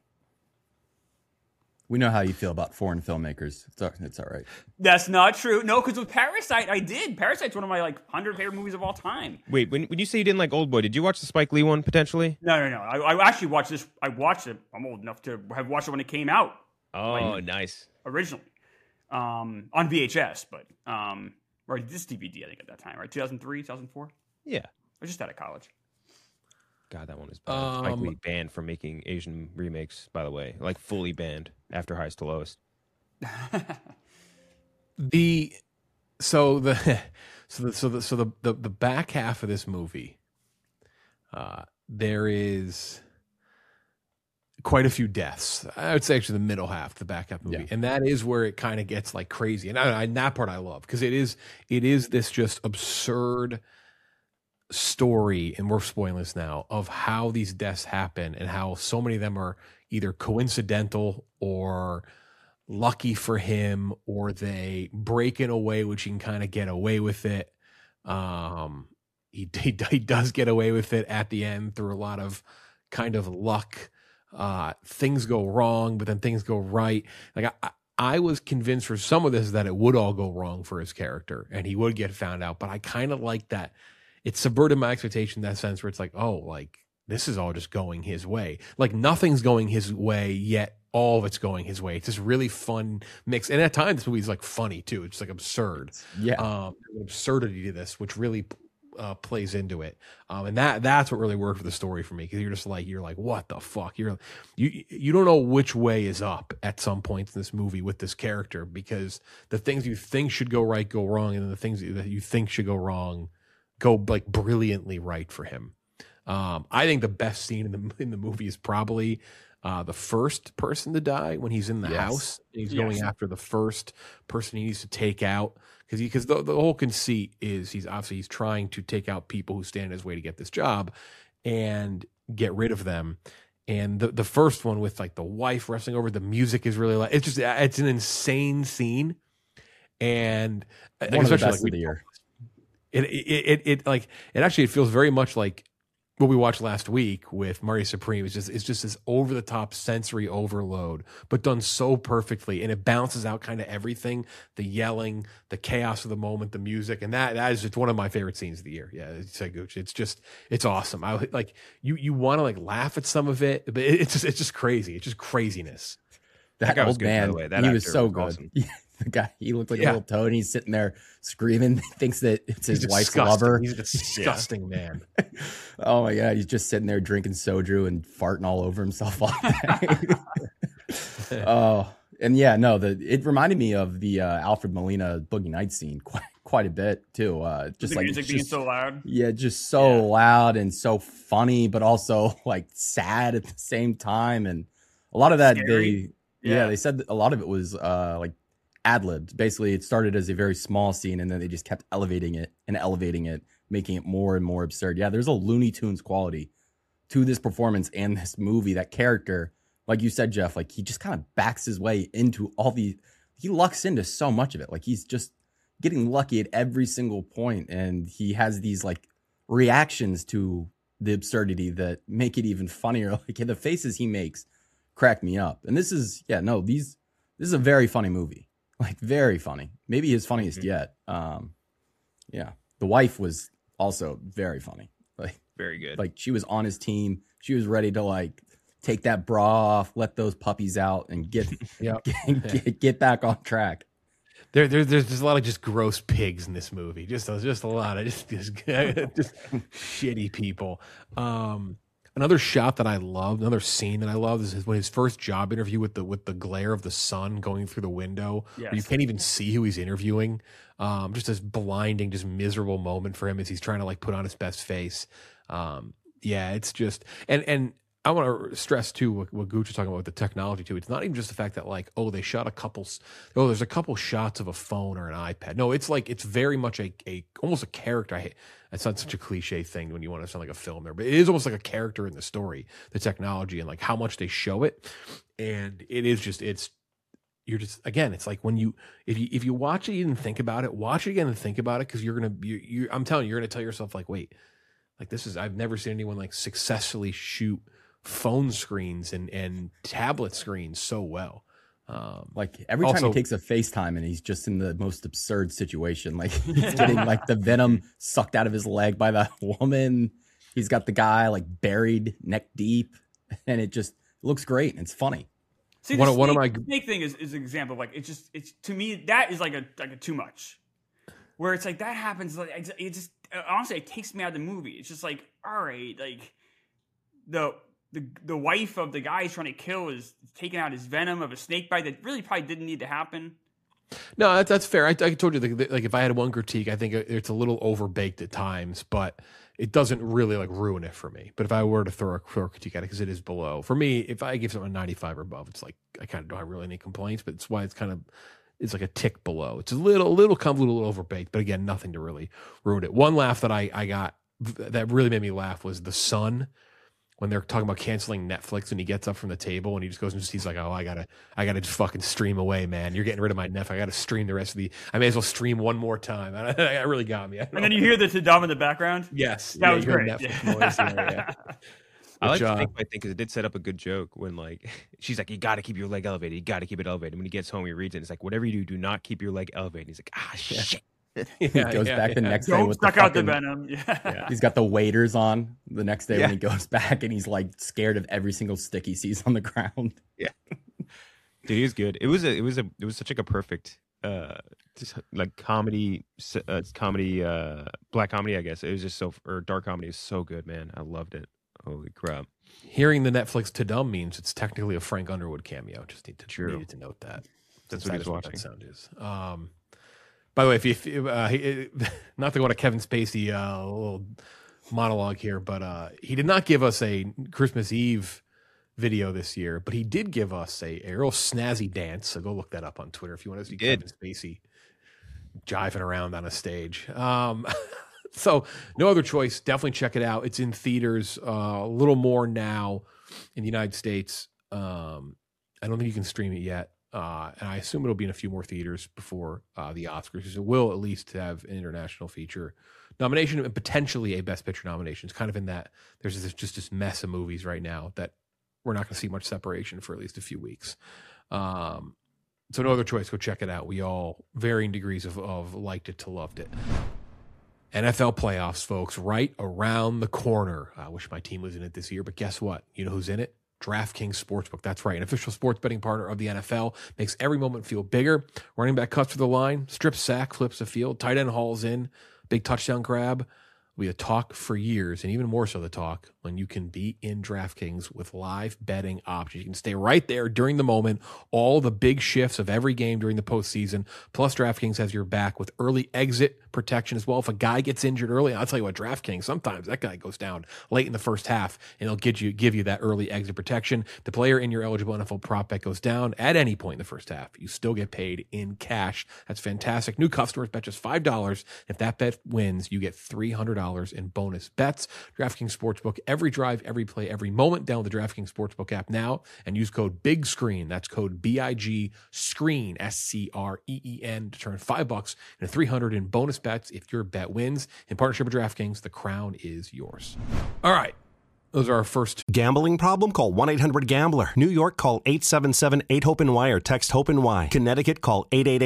We know how you feel about foreign filmmakers. It's all right. That's not true. No, because with Parasite, I did. Parasite's one of my 100 favorite movies of all time. Wait, when you say you didn't like Oldboy, did you watch the Spike Lee one potentially? No. I actually watched this. I watched it. I'm old enough to have watched it when it came out. Oh, nice. Originally, on VHS, but or this DVD, I think, at that time, right? 2003, 2004. Yeah, I was just out of college. God, that one was bad. Spike Lee banned from making Asian remakes, by the way, like fully banned after Highest to Lowest. The back half of this movie, there is quite a few deaths. I would say actually the middle half, the back half of the movie, and that is where it kind of gets like crazy. And that part I love, because it is this just absurd story, and we're spoiling this now, of how these deaths happen and how so many of them are either coincidental or lucky for him, or they break in a way which he can kind of get away with it. He does get away with it at the end through a lot of kind of luck. Things go wrong, but then things go right. Like I was convinced for some of this that it would all go wrong for his character and he would get found out, but I kind of like that. It subverted my expectation in that sense where it's like, oh, like this is all just going his way. Like nothing's going his way yet. All of it's going his way. It's this really fun mix. And at times this movie's like funny too. It's like absurd. Yeah. An absurdity to this, which really plays into it. And that's what really worked for the story for me. Cause you're like, what the fuck? You don't know which way is up at some points in this movie with this character, because the things you think should go right, go wrong. And then the things that you think should go wrong go like brilliantly right for him. I think the best scene in the movie is probably the first person to die when he's in the house and he's going after the first person he needs to take out, because the whole conceit is he's trying to take out people who stand in his way to get this job and get rid of them. And the first one with like the wife wrestling over, the music is really like, it's an insane scene, and one of the best of the year. It actually feels very much like what we watched last week with Marty Supreme is just this over the top sensory overload, but done so perfectly, and it balances out kind of everything: the yelling, the chaos of the moment, the music, and that is just one of my favorite scenes of the year. Yeah, it's Seguch. It's awesome. I like you want to like laugh at some of it, but it's just crazy. It's just craziness. That guy was old good, by man, the way. That he was actor so was good. awesome. The guy, he looked like a Yeah. little toad. And he's sitting there screaming, thinks that it's his He's wife's disgusting. lover. He's a disgusting man. Oh my god, he's just sitting there drinking soju and farting all over himself all day. Oh, and yeah, no, it reminded me of the Alfred Molina Boogie Nights scene quite a bit too. Just the like music being so loud. yeah, just so loud and so funny, but also like sad at the same time. And a lot of that Scary. they said that a lot of it was like ad-libbed. Basically, it started as a very small scene, and then they just kept elevating it, making it more and more absurd. Yeah, there's a Looney Tunes quality to this performance and this movie. That character, like you said, Jeff, like he just kind of backs his way into he lucks into so much of it. Like he's just getting lucky at every single point, and he has these like reactions to the absurdity that make it even funnier. Like the faces he makes crack me up. And this is this is a very funny movie. Like very funny. Maybe his funniest yet. Yeah. The wife was also very funny. Very good. Like she was on his team. She was ready to like take that bra off, let those puppies out, and get get back on track. There's a lot of just gross pigs in this movie. Just a lot of just shitty people. Another shot that I loved, another scene that I love is when his first job interview with the glare of the sun going through the window. Yes. Where you can't even see who he's interviewing. Just this blinding, just miserable moment for him as he's trying to like put on his best face. Yeah, it's just and I want to stress too what Gooch was talking about with the technology too. It's not even just the fact that like, oh, they shot there's a couple shots of a phone or an iPad. No, it's like it's very much a almost a character. It's not such a cliche thing when you want to sound like a film there, but it is almost like a character in the story, the technology and like how much they show it. And it is just you're just again, it's like when if you watch it, you didn't think about it, watch it again and think about it because I'm telling you, you're gonna tell yourself like, wait, like I've never seen anyone like successfully shoot phone screens and tablet screens so well. Like every time he takes a FaceTime and he's just in the most absurd situation, like he's getting like the venom sucked out of his leg by that woman. He's got the guy like buried neck deep, and it looks great and it's funny. See, one the of my snake thing is an example of like it's to me that is like a too much, where it's like that happens like it just honestly it takes me out of the movie. It's just like all right, like the wife of the guy he's trying to kill is taking out his venom of a snake bite that really probably didn't need to happen. No, that's fair. I told you like if I had one critique, I think it's a little overbaked at times, but it doesn't really like ruin it for me. But if I were to throw a critique at it, because it is below for me, if I give something a 95 or above, it's like I kind of don't have really any complaints. But it's why it's like a tick below. It's a little convoluted, a little overbaked, but again, nothing to really ruin it. One laugh that I got that really made me laugh was the son. When they're talking about canceling Netflix and he gets up from the table and he just goes and he's like, oh, I gotta just fucking stream away, man. You're getting rid of my Netflix. I gotta stream the rest of I may as well stream one more time. That really got me. And then you hear the Tadam in the background. Yes. That was you hear great. Netflix noise, yeah. I like Which, to think because it did set up a good joke when like she's like, you got to keep your leg elevated. You got to keep it elevated. And when he gets home, he reads it. And it's like, whatever you do not keep your leg elevated. And he's like, shit. He goes back the next day Don't with suck the out the fucking, venom. Yeah. He's got the waders on the next day when he goes back, and he's like scared of every single stick he sees on the ground. Yeah, dude, he was good. It was such like a perfect just like comedy, black comedy. I guess it was just or dark comedy is so good, man. I loved it. Holy crap! Hearing the Netflix Tadam means it's technically a Frank Underwood cameo. Just needed to note that. That's what he's watching. That sound is. By the way, if not to go on a Kevin Spacey little monologue here, but he did not give us a Christmas Eve video this year, but he did give us a real snazzy dance. So go look that up on Twitter if you want to see Kevin Spacey jiving around on a stage. So no other choice. Definitely check it out. It's in theaters a little more now in the United States. I don't think you can stream it yet. and I assume it'll be in a few more theaters before the Oscars, because it will at least have an international feature nomination and potentially a Best Picture nomination. It's kind of in that there's just this mess of movies right now that we're not going to see much separation for at least a few weeks. So no other choice. Go check it out. We all, varying degrees of liked it to loved it. NFL playoffs, folks, right around the corner. I wish my team was in it this year, but guess what? You know who's in it? DraftKings Sportsbook. That's right. An official sports betting partner of the NFL. Makes every moment feel bigger. Running back cuts for the line, strip sack, flips the field, tight end hauls in, big touchdown grab. We had talk for years, and even more so the talk, when you can be in DraftKings with live betting options. You can stay right there during the moment, all the big shifts of every game during the postseason. Plus, DraftKings has your back with early exit protection as well. If a guy gets injured early, I'll tell you what, DraftKings, sometimes that guy goes down late in the first half, and it'll give you that early exit protection. The player in your eligible NFL prop bet goes down at any point in the first half. You still get paid in cash. That's fantastic. New customers bet just $5. If that bet wins, you get $300 in bonus bets. DraftKings Sportsbook, every drive, every play, every moment. Download the DraftKings Sportsbook app now and use code BIGSCREEN. That's code BIG SCREEN, SCREEN, to turn $5 into $300 in bonus bets if your bet wins. In partnership with DraftKings, the crown is yours. All right. Those are our first. Gambling problem? Call 1-800-GAMBLER. New York, call 877-8-HOPE-NY or text HOPE-NY. Connecticut, call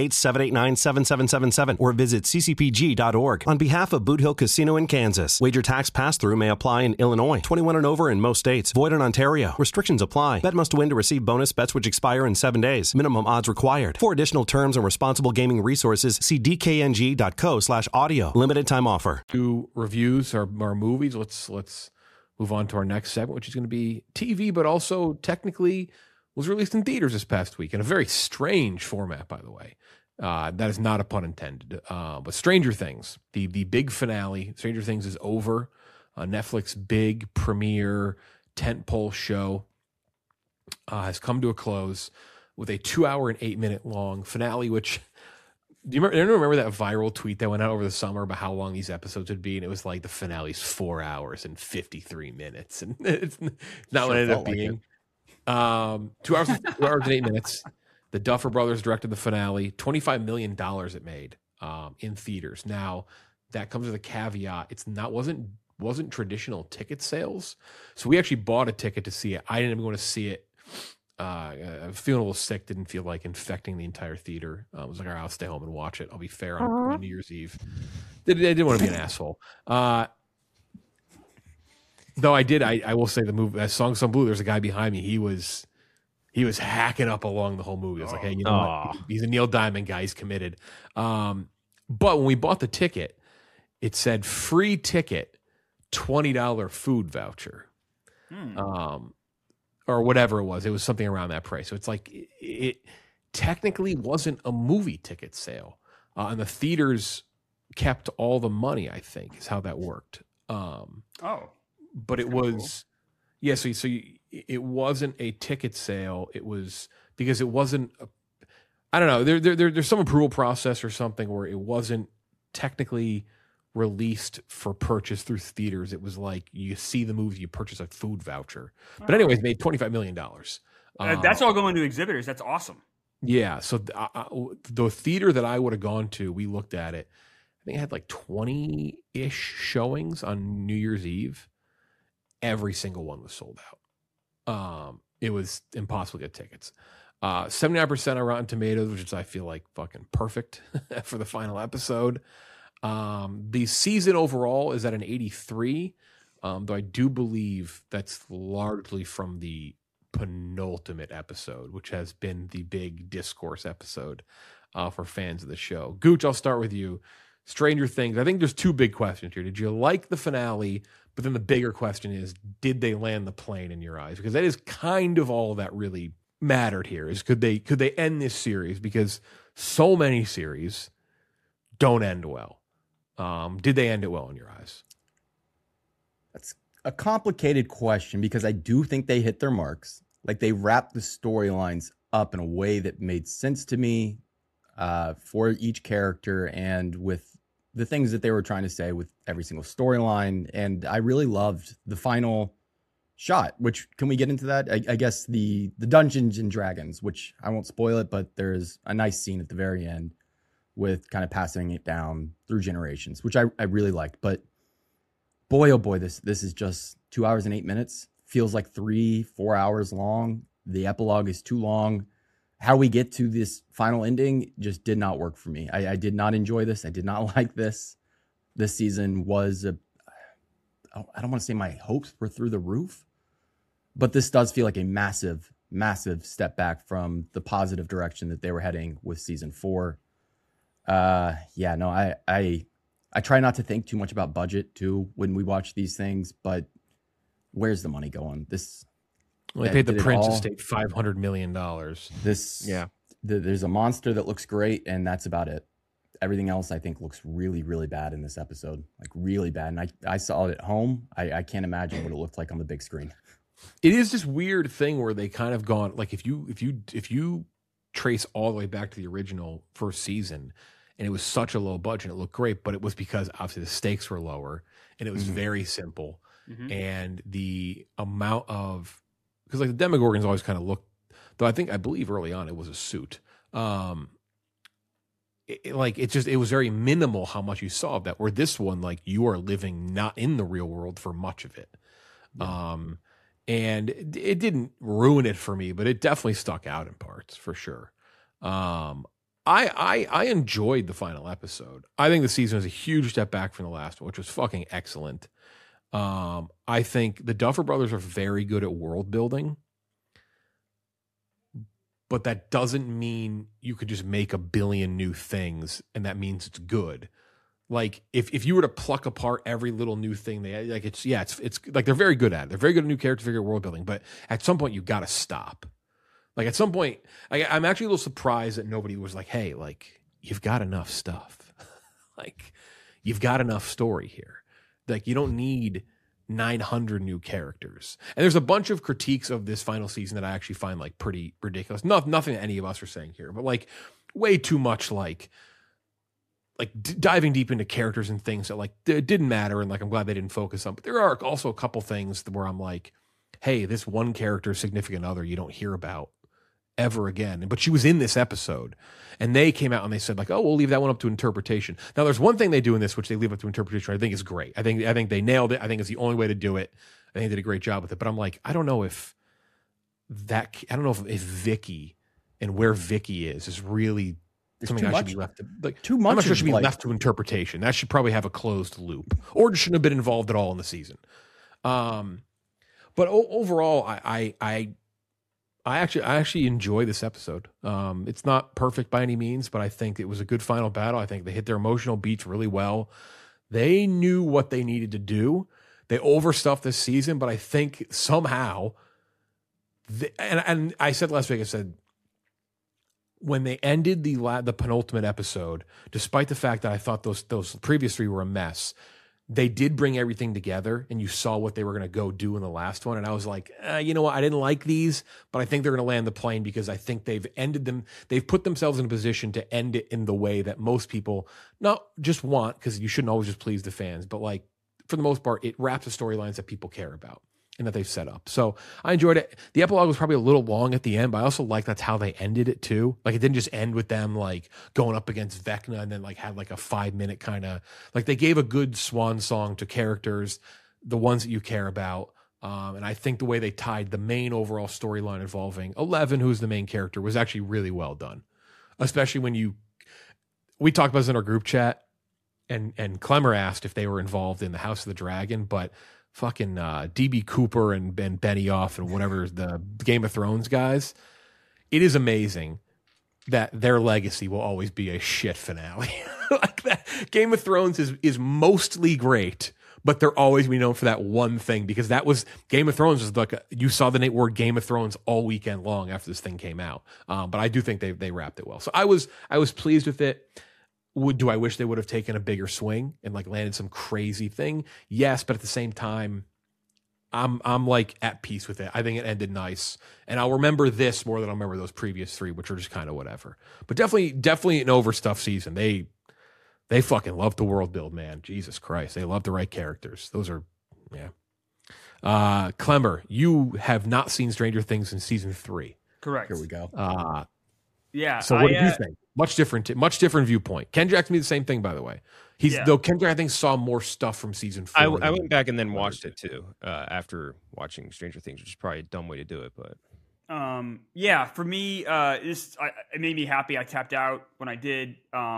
888-789-7777 or visit ccpg.org. On behalf of Boot Hill Casino in Kansas, wager tax pass-through may apply in Illinois. 21 and over in most states. Void in Ontario. Restrictions apply. Bet must win to receive bonus bets which expire in 7 days. Minimum odds required. For additional terms and responsible gaming resources, see dkng.co/audio. Limited time offer. Two reviews are movies. Let's move on to our next segment, which is going to be TV, but also technically was released in theaters this past week in a very strange format, by the way. That is not a pun intended. But Stranger Things, the big finale. Stranger Things is over. Netflix big premiere tentpole show has come to a close with a 2-hour and 8-minute long finale, which... Do you remember that viral tweet that went out over the summer about how long these episodes would be? And it was like the finale's 4 hours and 53 minutes. And it's not what it ended up being. 2 hours and 8 minutes. The Duffer Brothers directed the finale. $25 million it made in theaters. Now, that comes with a caveat. Wasn't traditional ticket sales. So we actually bought a ticket to see it. I didn't even want to see it. I was feeling a little sick, didn't feel like infecting the entire theater. I was like, all right, I'll stay home and watch it. I'll be fair on New Year's Eve. I didn't want to be an asshole. Though I will say the movie, Song Sung Blue, there's a guy behind me. He was hacking up along the whole movie. I was like, hey, you know what? He's a Neil Diamond guy. He's committed. But when we bought the ticket, it said free ticket, $20 food voucher. Or whatever it was something around that price. So it's like it technically wasn't a movie ticket sale, and the theaters kept all the money. I think is how that worked. But it was, cool. So it wasn't a ticket sale. It was because it wasn't. I don't know. There's some approval process or something where it wasn't technically released for purchase through theaters. It was like you see the movie, you purchase a food voucher. But anyways, made $25 million. That's all going to exhibitors. That's awesome. Yeah. So the theater that I would have gone to, we looked at it. I think it had like 20-ish showings on New Year's Eve. Every single one was sold out. It was impossible to get tickets. 79% on Rotten Tomatoes, which is, I feel like, fucking perfect for the final episode. The season overall is at an 83, though I do believe that's largely from the penultimate episode, which has been the big discourse episode for fans of the show. Gooch, I'll start with you. Stranger Things, I think there's two big questions here. Did you like the finale? But then the bigger question is, did they land the plane in your eyes? Because that is kind of all that really mattered here, is could they end this series? Because so many series don't end well. Did they end it well in your eyes? That's a complicated question because I do think they hit their marks. Like they wrapped the storylines up in a way that made sense to me for each character and with the things that they were trying to say with every single storyline. And I really loved the final shot. Which, can we get into that? I guess the Dungeons and Dragons, which I won't spoil it, but there's a nice scene at the very end with kind of passing it down through generations, which I really liked. But boy, oh boy, this is just 2 hours and 8 minutes. Feels like 3-4 hours long. The epilogue is too long. How we get to this final ending just did not work for me. I did not enjoy this. I did not like this. This season was I don't want to say my hopes were through the roof, but this does feel like a massive, massive step back from the positive direction that they were heading with season 4. I try not to think too much about budget too when we watch these things, but where's the money going? They paid the Prince estate $500 million. There's a monster that looks great, and that's about it. Everything else, I think, looks really, really bad in this episode, like really bad. And I saw it at home. I can't imagine what it looked like on the big screen. It is this weird thing where they kind of gone like if you trace all the way back to the original first season, and it was such a low budget, it looked great, but it was because obviously the stakes were lower and it was very simple, and the amount of because like the Demogorgons always kind of looked, though I believe early on it was a suit. It was very minimal how much you saw of that. Where this one, like you are living not in the real world for much of it, and it didn't ruin it for me, but it definitely stuck out in parts for sure. I enjoyed the final episode. I think the season was a huge step back from the last one, which was fucking excellent. I think the Duffer Brothers are very good at world building, but that doesn't mean you could just make a billion new things and that means it's good. Like if you were to pluck apart every little new thing they like, it's like they're very good at it. They're very good at new character figure world building, but at some point you got to stop. Like at some point, I'm actually a little surprised that nobody was like, "Hey, like you've got enough stuff, like you've got enough story here. Like you don't need 900 new characters." And there's a bunch of critiques of this final season that I actually find like pretty ridiculous. Nothing that any of us are saying here, but like way too much like diving deep into characters and things that like didn't matter, and like I'm glad they didn't focus on. But there are also a couple things where I'm like, "Hey, this one character's significant other you don't hear about ever again, but she was in this episode," and they came out and they said like, "Oh, we'll leave that one up to interpretation." Now, there's one thing they do in this which they leave up to interpretation. I think is great. I think they nailed it. I think it's the only way to do it. I think they did a great job with it. But I'm like, I don't know if Vicky and where Vicky is really something that should be left to, like too much. I'm not sure should be left to interpretation. That should probably have a closed loop, or just shouldn't have been involved at all in the season. But overall, I actually enjoy this episode. It's not perfect by any means, but I think it was a good final battle. I think they hit their emotional beats really well. They knew what they needed to do. They overstuffed this season, but I think somehow, and I said last week, I said when they ended the penultimate episode, despite the fact that I thought those previous 3 were a mess, they did bring everything together, and you saw what they were going to go do in the last one. And I was like, you know what? I didn't like these, but I think they're going to land the plane because I think they've ended them. They've put themselves in a position to end it in the way that most people not just want, because you shouldn't always just please the fans, but like for the most part, it wraps the storylines that people care about and that they've set up. So I enjoyed it. The epilogue was probably a little long at the end, but I also like that's how they ended it too. Like it didn't just end with them like going up against Vecna and then like had like a 5-minute kind of like they gave a good swan song to characters, the ones that you care about. And I think the way they tied the main overall storyline involving Eleven, who's the main character, was actually really well done. Especially when we talked about this in our group chat and Clemmer asked if they were involved in the House of the Dragon, but fucking DB Cooper and Ben Benioff and whatever the Game of Thrones guys, it is amazing that their legacy will always be a shit finale. Like that Game of Thrones is mostly great, but they're always be known for that one thing, because that was Game of Thrones was like you saw the word Game of Thrones all weekend long after this thing came out. But I do think they wrapped it well. So I was pleased with it. Do I wish they would have taken a bigger swing and like landed some crazy thing? Yes, but at the same time, I'm like at peace with it. I think it ended nice, and I'll remember this more than I'll remember those previous 3, which are just kind of whatever. But definitely an overstuffed season. They fucking love the world build, man. Jesus Christ, they love to write characters. Those are, yeah. Clemmer, you have not seen Stranger Things in season 3. Correct. Here we go. Yeah. So what did you think? Much different viewpoint. Ken Jackson did the same thing, by the way. Though Ken Jackson, I think, saw more stuff from season 4. I went back and then watched it too after watching Stranger Things, which is probably a dumb way to do it, but for me, it made me happy. I tapped out when I did.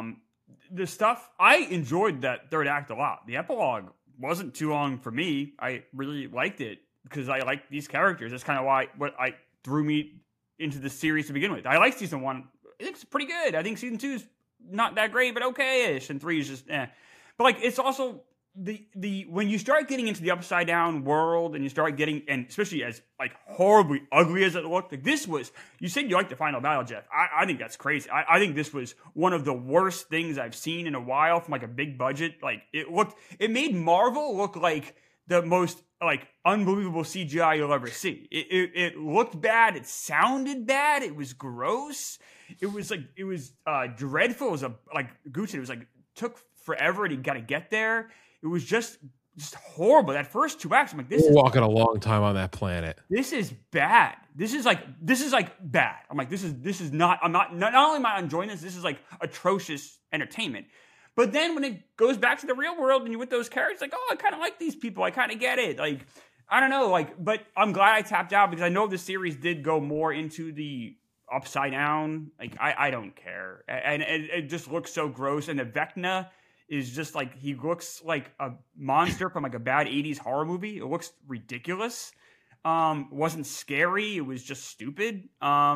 The stuff I enjoyed that third act a lot. The epilogue wasn't too long for me. I really liked it because I like these characters. That's kind of what threw me into the series to begin with. I like season 1. I think it's pretty good. I think season 2 is not that great, but okay-ish, and 3 is just eh. But like, it's also the when you start getting into the upside down world, and you start getting, and especially as like horribly ugly as it looked, like this was. You said you liked the final battle, Jeff. I think that's crazy. I think this was one of the worst things I've seen in a while from like a big budget. Like it made Marvel look like the most like unbelievable CGI you'll ever see. It looked bad. It sounded bad. It was gross. It was dreadful. It was like Gooch said, it was like took forever and he got to get there. It was just horrible. That first 2 acts, I'm like, we're walking a long time on that planet. This is bad. This is like bad. I'm like, this is not. I'm not only am I enjoying this. This is like atrocious entertainment. But then when it goes back to the real world and you're with those characters, like, oh, I kind of like these people. I kind of get it. Like, I don't know. Like, but I'm glad I tapped out because I know the series did go more into the upside down. Like, I don't care. And it just looks so gross. And the Vecna is just like, he looks like a monster from like a bad 80s horror movie. It looks ridiculous. It wasn't scary. It was just stupid. I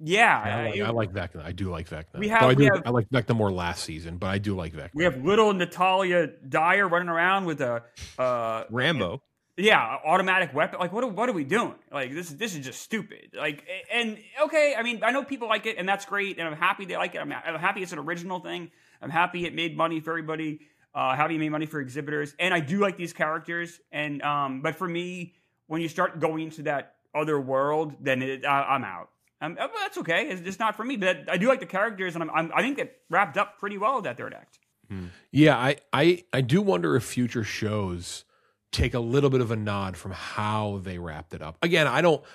like Vecna. I do like Vecna. I like Vecna more last season, but I do like Vecna. We have little Natalia Dyer running around with a Rambo. Automatic weapon. Like, what are we doing? Like, this is just stupid. Like, and okay, I mean, I know people like it, and that's great, and I'm happy they like it. I'm happy it's an original thing. I'm happy it made money for everybody. Happy it made money for exhibitors, and I do like these characters. And but for me, when you start going into that other world, then I'm out. That's okay. It's just not for me. But I do like the characters, and I think it wrapped up pretty well that third act. Yeah, I do wonder if future shows take a little bit of a nod from how they wrapped it up. Again,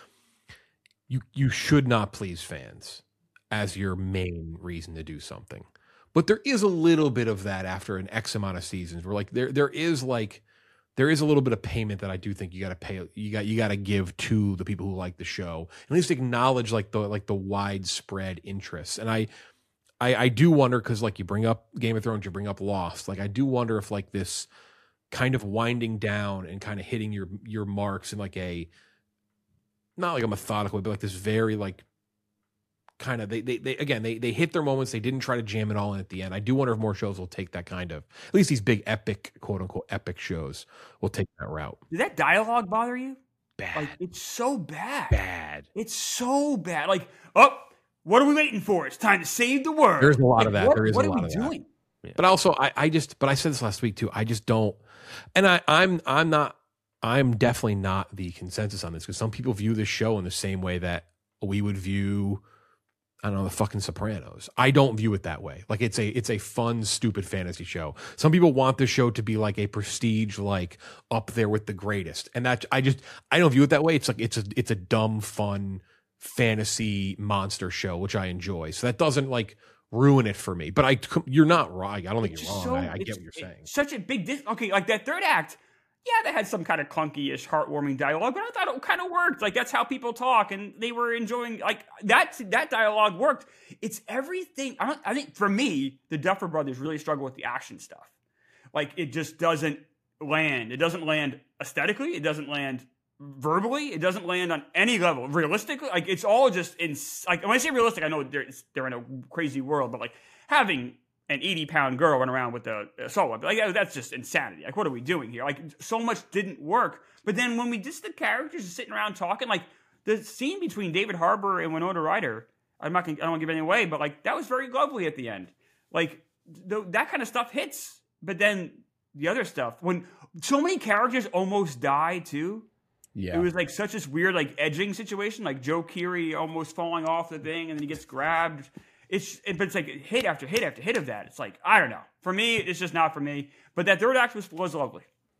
you should not please fans as your main reason to do something. But there is a little bit of that after an X amount of seasons where like there is a little bit of payment that I do think you got to pay. You got to give to the people who like the show. At least acknowledge like the widespread interest. And I do wonder, because like you bring up Game of Thrones, you bring up Lost. Like I do wonder if like this kind of winding down and kind of hitting your marks in like not like a methodical way, but like this very like kind of they hit their moments. They didn't try to jam it all in at the end. I do wonder if more shows will take that kind of, at least these big epic, quote unquote epic shows will take that route. Did that dialogue bother you? Bad. Like, it's so bad. Bad. It's so bad. Like, what are we waiting for? It's time to save the world. There's a lot of that. There is a lot of that. What are we doing? Yeah. But also, I said this last week too. I just don't, and I'm definitely not the consensus on this, because some people view this show in the same way that we would view, I don't know, the fucking Sopranos. I don't view it that way. Like it's a fun, stupid fantasy show. Some people want the show to be like a prestige, like up there with the greatest. And that I don't view it that way. It's like it's a dumb, fun fantasy monster show, which I enjoy. So that doesn't like ruin it for me. But you're not wrong. I don't think you're wrong. I get what you're saying. Such a big okay, like that third act. Yeah, they had some kind of clunky-ish, heartwarming dialogue, but I thought it kind of worked. Like, that's how people talk, and they were enjoying, like, that dialogue worked. It's everything. I think, for me, the Duffer Brothers really struggle with the action stuff. Like, it just doesn't land. It doesn't land aesthetically. It doesn't land verbally. It doesn't land on any level. Realistically, like, it's all just, like, when I say realistic, I know they're in a crazy world, but, like, having an 80-pound girl run around with a assault weapon. Like, that's just insanity. Like, what are we doing here? Like, so much didn't work. But then when we just the characters are sitting around talking, like, the scene between David Harbour and Winona Ryder, I don't want to give anything away, but, like, that was very lovely at the end. Like, that kind of stuff hits. But then the other stuff, when so many characters almost die, too. Yeah. It was, like, such this weird, like, edging situation. Like, Joe Keery almost falling off the thing, and then he gets grabbed. But it's like hit after hit after hit of that. It's like, I don't know. For me, it's just not for me. But that third act was lovely.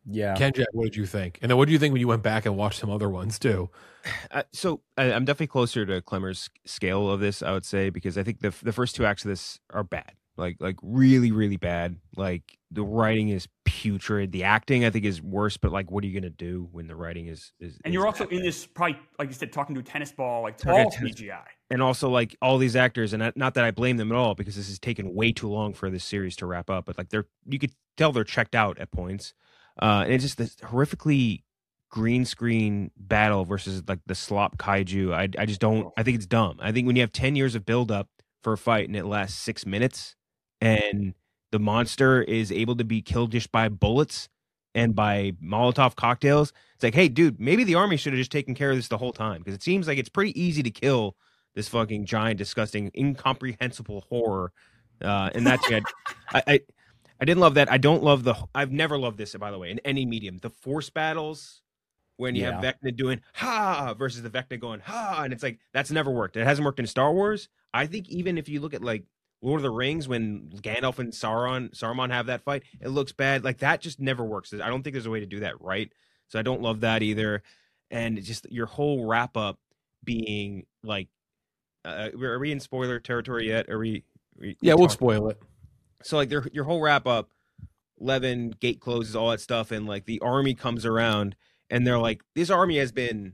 Yeah. Ken, what did you think? And then what did you think when you went back and watched some other ones too? So I'm definitely closer to Klemmer's scale of this, I would say, because I think the first 2 acts of this are bad, like really, really bad. Like the writing is putrid. The acting, I think, is worse. But like, what are you gonna do when the writing is and you're also in this, probably like you said, talking to a tennis ball, like all CGI. And also, like, all these actors, and not that I blame them at all, because this has taken way too long for this series to wrap up. But like, you could tell they're checked out at points, and it's just this horrifically green screen battle versus like the slop kaiju. I just don't. I think it's dumb. I think when you have 10 years of build up for a fight and it lasts 6 minutes, and the monster is able to be killed just by bullets and by Molotov cocktails, it's like, hey, dude, maybe the army should have just taken care of this the whole time, because it seems like it's pretty easy to kill this fucking giant, disgusting, incomprehensible horror. And that's I didn't love that. I don't love I've never loved this, by the way, in any medium. The force battles when you have Vecna doing ha versus the Vecna going ha, and it's like, that's never worked. It hasn't worked in Star Wars. I think even if you look at like Lord of the Rings, when Gandalf and Saruman have that fight, it looks bad. Like, that just never works. I don't think there's a way to do that right. So I don't love that either. And it's just your whole wrap up being like, are we in spoiler territory yet? Yeah, we'll spoil it. So like your whole wrap up, Levin, gate closes, all that stuff, and like the army comes around, and they're like, this army has been,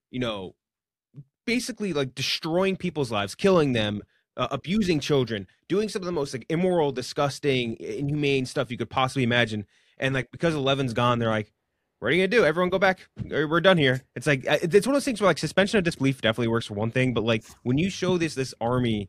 basically like destroying people's lives, killing them, abusing children, doing some of the most like immoral, disgusting, inhumane stuff you could possibly imagine. And like, because Levin's gone, they're like, what are you gonna do? Everyone go back. We're done here. It's like, it's one of those things where like suspension of disbelief definitely works for one thing, but like when you show this army,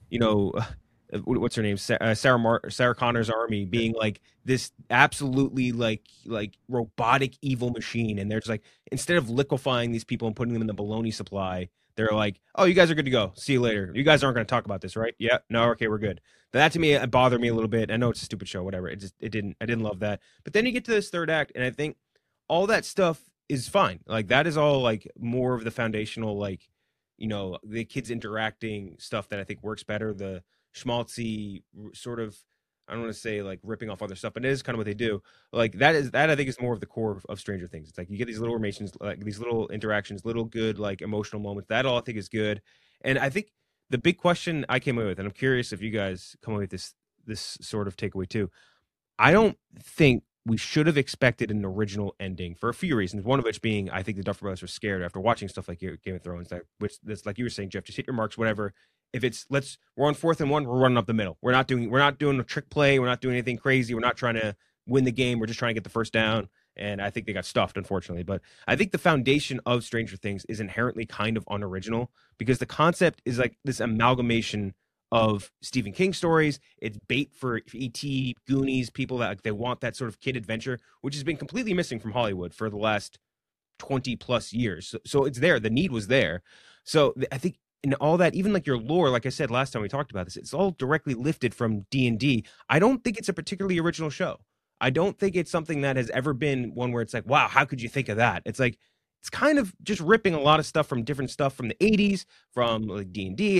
what's her name, Sarah Connor's army being like this absolutely like robotic evil machine, and they're just like, instead of liquefying these people and putting them in the bologna supply, they're like, oh, you guys are good to go. See you later. You guys aren't going to talk about this, right? Yeah. No. Okay, we're good. That to me, it bothered me a little bit. I know it's a stupid show, whatever. I didn't love that. But then you get to this third act, and I think all that stuff is fine. Like, that is all like more of the foundational, like, the kids interacting stuff that I think works better. The schmaltzy sort of, I don't want to say like ripping off other stuff, but it is kind of what they do. Like, that I think is more of the core of Stranger Things. It's like you get these little formations, like these little interactions, little good like emotional moments. That all I think is good. And I think the big question I came away with, and I'm curious if you guys come away with this sort of takeaway too. I don't think we should have expected an original ending for a few reasons. One of which being, I think the Duffer Brothers were scared after watching stuff like Game of Thrones, that's like you were saying, Jeff, just hit your marks, whatever. If it's we're on 4th and 1, we're running up the middle. We're not doing a trick play. We're not doing anything crazy. We're not trying to win the game. We're just trying to get the first down. And I think they got stuffed, unfortunately. But I think the foundation of Stranger Things is inherently kind of unoriginal, because the concept is like this amalgamation of Stephen King stories. It's bait for E.T., Goonies, people that they want that sort of kid adventure, which has been completely missing from Hollywood for the last 20 plus years. So it's there. The need was there. So I think in all that, even like your lore, like I said last time we talked about this, it's all directly lifted from D&D. I don't think it's a particularly original show. I don't think it's something that has ever been one where it's like, wow, how could you think of that? It's like, it's kind of just ripping a lot of stuff from different stuff from the 80s, from like D&D.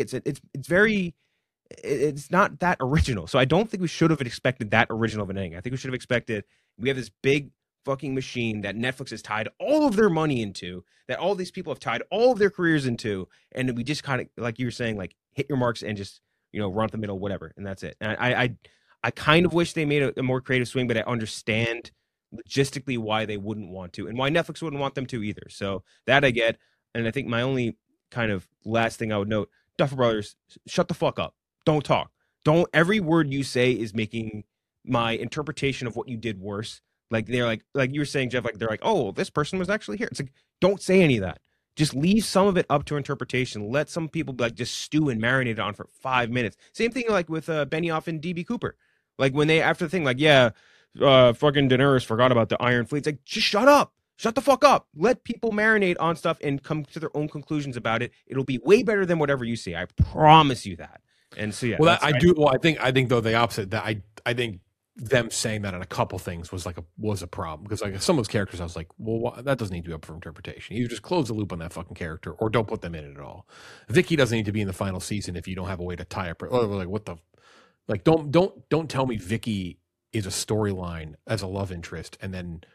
It's not that original. So I don't think we should have expected that original of an ending. I think we should have expected, we have this big fucking machine that Netflix has tied all of their money into, that all these people have tied all of their careers into, and we just kind of, like you were saying, like hit your marks and just, run up the middle, whatever, and that's it. And I kind of wish they made a more creative swing, but I understand logistically why they wouldn't want to, and why Netflix wouldn't want them to either. So that I get. And I think my only kind of last thing I would note, Duffer Brothers, shut the fuck up. Don't talk. Every word you say is making my interpretation of what you did worse. Like, they're like you were saying, Jeff, like they're like, oh, this person was actually here. It's like, don't say any of that. Just leave some of it up to interpretation. Let some people like just stew and marinate it on for 5 minutes. Same thing like with Benioff and DB Cooper. Like when they, after the thing, like, yeah, fucking Daenerys forgot about the Iron Fleet. It's like, just shut up. Shut the fuck up. Let people marinate on stuff and come to their own conclusions about it. It'll be way better than whatever you see. I promise you that. And so, yeah. Well, I do. Well, I think though the opposite. That I think them saying that on a couple things was a problem, because like some of those characters, I was like, well, that doesn't need to be up for interpretation. Either just close the loop on that fucking character, or don't put them in it at all. Vicky doesn't need to be in the final season if you don't have a way to tie up. Or like, what the, like, don't tell me Vicky is a storyline as a love interest, and then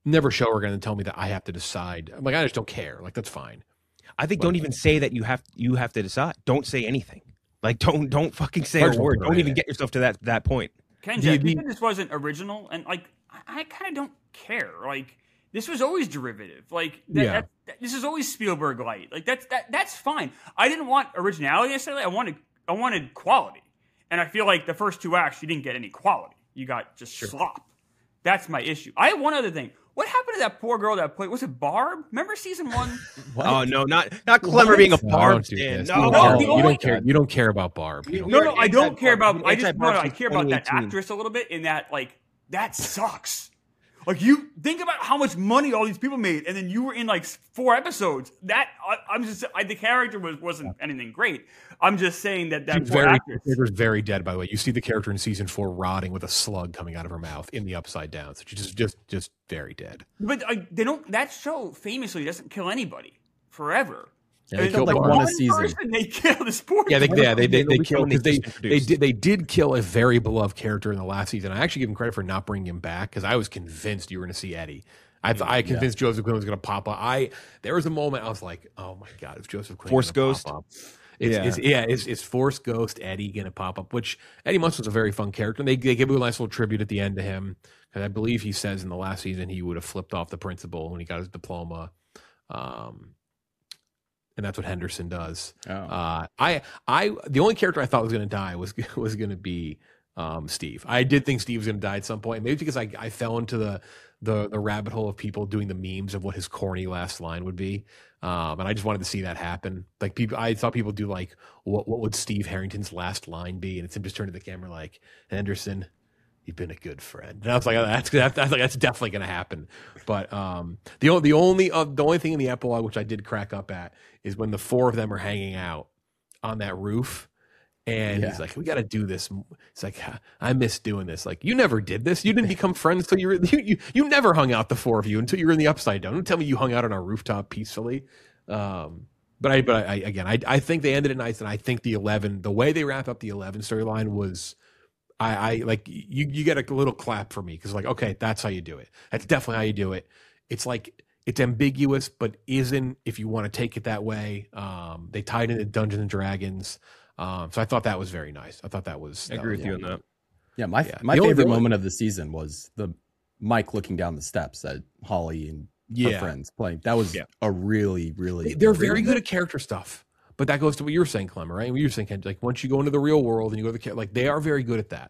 never show her going to tell me that I have to decide. I'm like, I just don't care. Like, that's fine. I think don't even say that you have to decide. Don't say anything. Like don't fucking say a word. Don't even get yourself to that point. Kenja, you said this wasn't original, and like I kind of don't care. Like this was always derivative. Like this is always Spielberg light. Like that's fine. I didn't want originality necessarily. I wanted quality, and I feel like the first 2 acts you didn't get any quality. You got just slop. That's my issue. I have one other thing. What happened to that poor girl that played? Was it Barb? Remember season 1? Oh no, not Clemmer being a Barb fan. No, you don't care. You don't care about Barb. No, I don't care about. I care about that actress a little bit. In that, like, that sucks. Like, you think about how much money all these people made, and then you were in like 4 episodes. That the character wasn't anything great. I'm just saying that character's very dead. By the way, you see the character in season 4 rotting with a slug coming out of her mouth in the Upside Down. So she's just very dead. But they don't. That show famously doesn't kill anybody forever. Yeah, they killed like one a season. They killed this poor. Yeah, they killed because they did kill a very beloved character in the last season. I actually give him credit for not bringing him back because I was convinced you were going to see Eddie. I convinced Joseph Quinn was going to pop up. There was a moment I was like, oh my god, is Joseph Quinn Force Ghost? Pop up? Is Force Ghost Eddie going to pop up? Which Eddie Munster's a very fun character, and they give a nice little tribute at the end to him because I believe he says in the last season he would have flipped off the principal when he got his diploma. And that's what Henderson does. Oh. The only character I thought was going to die was going to be Steve. I did think Steve was going to die at some point, maybe because I fell into the rabbit hole of people doing the memes of what his corny last line would be, and I just wanted to see that happen. Like I saw people do like what would Steve Harrington's last line be, and it's him just turning to the camera like, Henderson, you've been a good friend. And I was like, that's definitely going to happen. But the only thing in the epilogue which I did crack up at is when the 4 of them are hanging out on that roof, and he's like, "We got to do this." It's like, I miss doing this. Like, you never did this. You didn't become friends till you never hung out, the 4 of you, until you were in the Upside Down. Don't tell me you hung out on a rooftop peacefully. But I think they ended it nice, and I think the way they wrap up the 11 storyline was. I like you get a little clap for me because like, okay, that's how you do it. That's definitely how you do it. It's like it's ambiguous, but isn't if you want to take it that way. They tied into Dungeons and Dragons, so I thought that was very nice. I thought that was. I agree with you on that. Yeah, my favorite moment of the season was the Mike looking down the steps at Holly and her friends playing. That was a really, really. They're very good at character stuff. But that goes to what you were saying, Clemmer, right? What you were saying, like once you go into the real world and you go to the like, they are very good at that.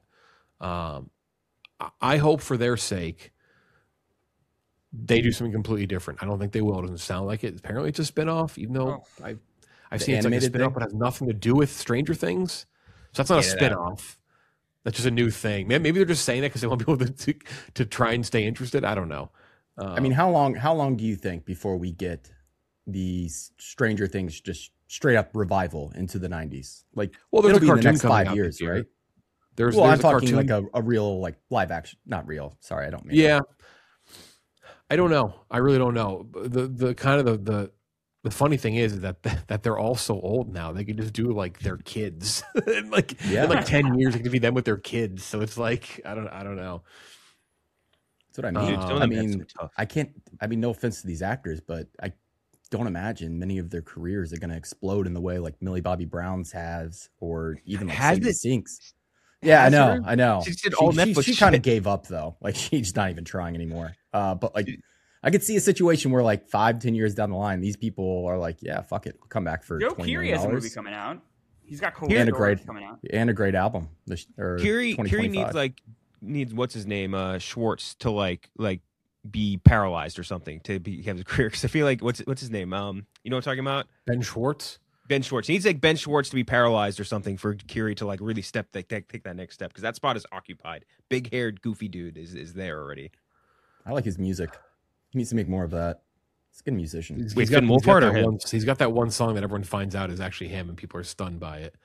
I hope for their sake they do something completely different. I don't think they will. It doesn't sound like it. Apparently, it's a spinoff, even though I've seen it's like a spinoff, but has nothing to do with Stranger Things. So that's not a spinoff. That's just a new thing. Maybe they're just saying that because they want people to try and stay interested. I don't know. I mean, how long do you think before we get the Stranger Things just straight up revival into the 90s? Like, there's it'll a be in the cartoon next coming 5 out years, this year. right? I'm talking cartoon. like a real like live action, not real. Sorry, I don't mean. Yeah, I don't know. I really don't know. The kind of the funny thing is that they're all so old now. They can just do like their kids. in 10 years, it could be them with their kids. So it's like I don't know. That's what I mean. I can't. I mean, no offense to these actors, but I don't imagine many of their careers are going to explode in the way like Millie Bobby Brown's has, or even like Sadie Sinks. Yeah, I know. She did all Netflix. She kind of gave up though. Like she's not even trying anymore. But like, I could see a situation where like 5-10 years down the line, these people are like, yeah, fuck it, we'll come back for Joe $20 Keery million. has a movie coming out. He's got cool and coming out. And a great album. Keery needs what's his name, Schwartz, to like be paralyzed or something to have a career. Because I feel like what's his name? You know what I'm talking about? Ben Schwartz. Ben Schwartz. He needs like Ben Schwartz to be paralyzed or something for Keery to like really take that next step, because that spot is occupied. Big haired goofy dude is there already. I like his music. He needs to make more of that. He's a good musician. He's got that one song that everyone finds out is actually him, and people are stunned by it.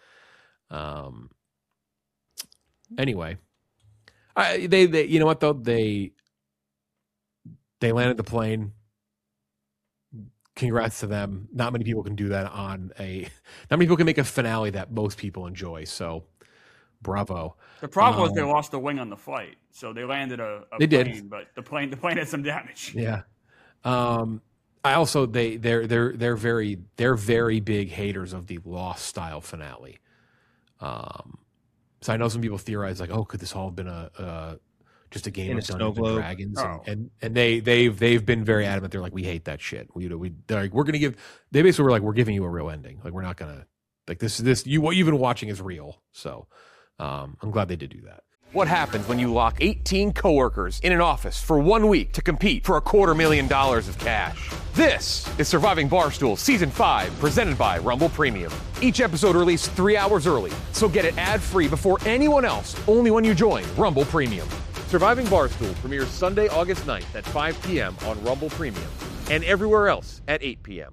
Anyway, they you know what though, they landed the plane. Congrats to them. Not many people can do that not many people can make a finale that most people enjoy. So Bravo. The problem was they lost the wing on the flight, so they landed a They plane, did. but the plane had some damage. Yeah. I also they're very big haters of the Lost style finale. So I know some people theorize like, oh, could this all have been just a game In of a Dungeons snow and globe? Dragons? Oh. And they've been very adamant. They're like, we hate that shit. They're like, we're gonna give. They basically were like, we're giving you a real ending. Like we're not gonna like this. What you've been watching is real. So I'm glad they did do that. What happens when you lock 18 coworkers in an office for 1 week to compete for $250,000 of cash? This is Surviving Barstool Season 5, presented by Rumble Premium. Each episode released 3 hours early, so get it ad-free before anyone else, only when you join Rumble Premium. Surviving Barstool premieres Sunday, August 9th at 5 p.m. on Rumble Premium, and everywhere else at 8 p.m.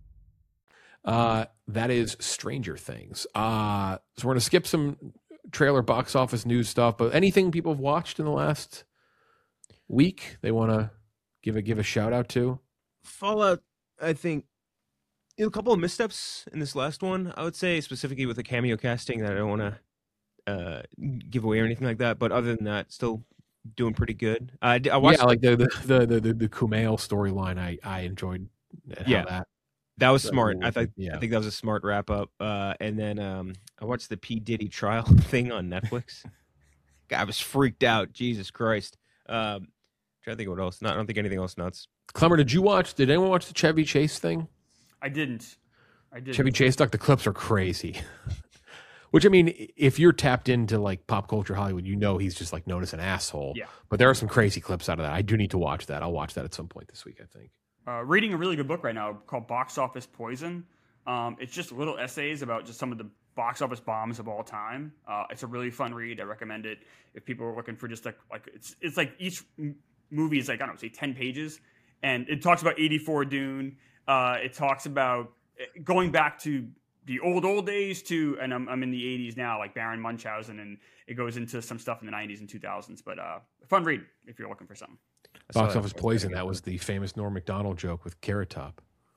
That is Stranger Things. So we're going to skip some trailer box office news stuff, but anything people have watched in the last week they want to give a shout out to? Fallout, I think, a couple of missteps in this last one, I would say, specifically with the cameo casting that I don't want to give away or anything like that. But other than that, still doing pretty good. I watched like the Kumail storyline. I enjoyed. That was smart. I think Yeah. I think that was a smart wrap up. And then I watched the P. Diddy trial thing on Netflix. God, I was freaked out. Jesus Christ. Trying to think of what else. I don't think anything else nuts. Clemmer, did anyone watch the Chevy Chase thing? I didn't. Chevy Chase doc, the clips are crazy. Which, I mean, if you're tapped into like pop culture Hollywood, you know he's just like known as an asshole. Yeah. But there are some crazy clips out of that. I do need to watch that. I'll watch that at some point this week, I think. Reading a really good book right now called Box Office Poison. It's just little essays about just some of the box office bombs of all time. It's a really fun read. I recommend it if people are looking for just like it's like each movie is like, I don't know, say 10 pages, and it talks about 84 Dune. It talks about going back to the old days to, and I'm in the 80s now, like Baron Munchausen, and it goes into some stuff in the 90s and 2000s. But fun read if you're looking for something. Box Office Poison, that was the famous Norm Macdonald joke with Carrot Top.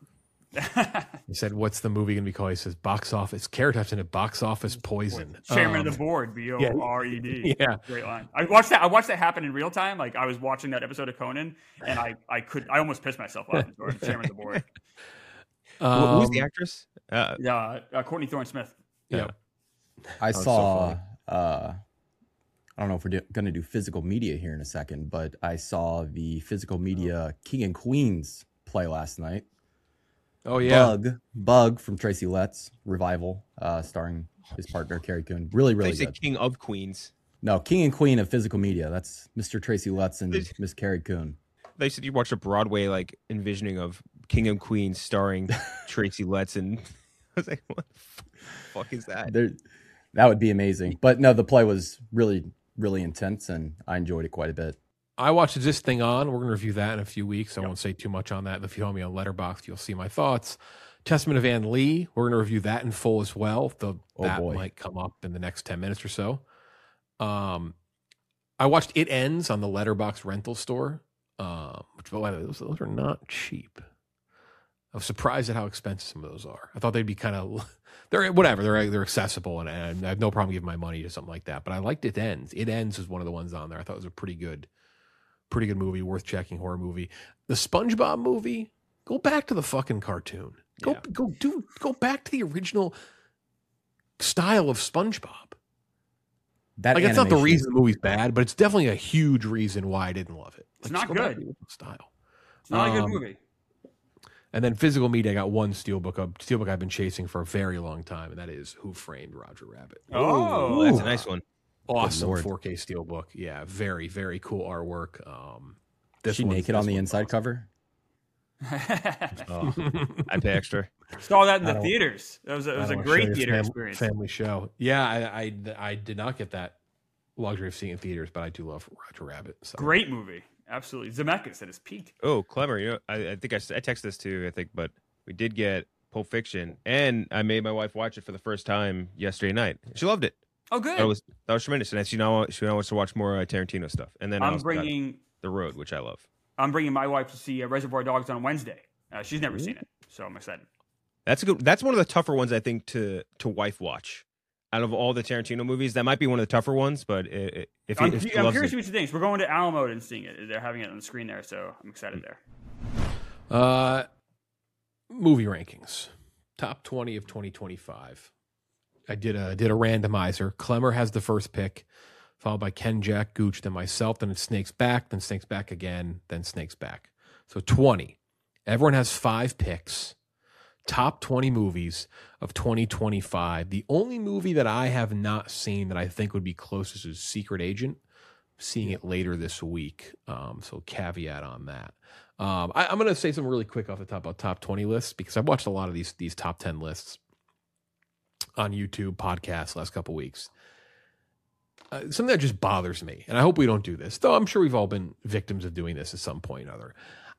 He said, what's the movie going to be called? He says, Box Office, Carrot Top's in it, Box Office Poison. Chairman of the board, B-O-R-E-D. Yeah. Great line. I watched that happen in real time. Like I was watching that episode of Conan, and I almost pissed myself laughing. Chairman of the board. Who's the actress? Courtney Thorne-Smith. Yeah. I so saw. I don't know if we're going to do physical media here in a second, but I saw the physical media King and Queens play last night. Oh, yeah. Bug from Tracy Letts revival, starring his partner Carrie Coon. Really good. King of Queens. No, King and Queen of physical media. That's Mr. Tracy Letts and Miss Carrie Coon. They said you watched a Broadway like envisioning of King of Queens starring Tracy Letts, and I was like, what the fuck is that? That would be amazing. But no, the play was really intense, and I enjoyed it quite a bit. I watched This Thing On. We're going to review that in a few weeks. I won't say too much on that. If you follow me on Letterboxd, you'll see my thoughts. Testament of Ann Lee. We're going to review that in full as well. That might come up in the next 10 minutes or so. I watched It Ends on the Letterboxd rental store, which, by the way, those are not cheap. I was surprised at how expensive some of those are. I thought they'd be kind of... They're accessible, and I have no problem giving my money to something like that. But I liked It Ends. It Ends was one of the ones on there. I thought it was a pretty good movie, worth checking, horror movie. The SpongeBob movie, go back to the fucking cartoon. Go back to the original style of SpongeBob. It's not the reason the movie's bad, but it's definitely a huge reason why I didn't love it. It's not good. Style. It's not a good movie. And then physical media, I got one steelbook I've been chasing for a very long time, and that is Who Framed Roger Rabbit. Oh, that's a nice one. Awesome 4K steelbook. Yeah, very, very cool artwork. Is she naked on the inside cover? I'd pay extra. Saw that in the theaters. It was a great theater experience. Family show. Yeah, I did not get that luxury of seeing it in theaters, but I do love Roger Rabbit. So. Great movie. Absolutely. Zemeckis at his peak. Oh, clever. You know, I think I texted this too, but we did get Pulp Fiction, and I made my wife watch it for the first time yesterday night. She loved it. Oh, good. That was tremendous. And she now wants to watch more Tarantino stuff. And then I'm bringing The Road, which I love. I'm bringing my wife to see Reservoir Dogs on Wednesday. She's never seen it, so I'm excited. That's one of the tougher ones I think to wife watch. out of all the Tarantino movies. That might be one of the tougher ones, but if I'm he curious loves what it, you think. We're going to Alamo and seeing it. They're having it on the screen there, so I'm excited there. Movie rankings, top 20 of 2025. I did a randomizer. Clemmer has the first pick, followed by Ken, Jack, Gooch, then myself, then it snakes back again, then snakes back. So 20. Everyone has 5 picks. Top 20 movies of 2025. The only movie that I have not seen that I think would be closest is Secret Agent. Seeing it later this week. So caveat on that. I'm going to say something really quick off the top about top 20 lists because I've watched a lot of these top 10 lists on YouTube, podcasts last couple weeks. Something that just bothers me, and I hope we don't do this, though I'm sure we've all been victims of doing this at some point or other.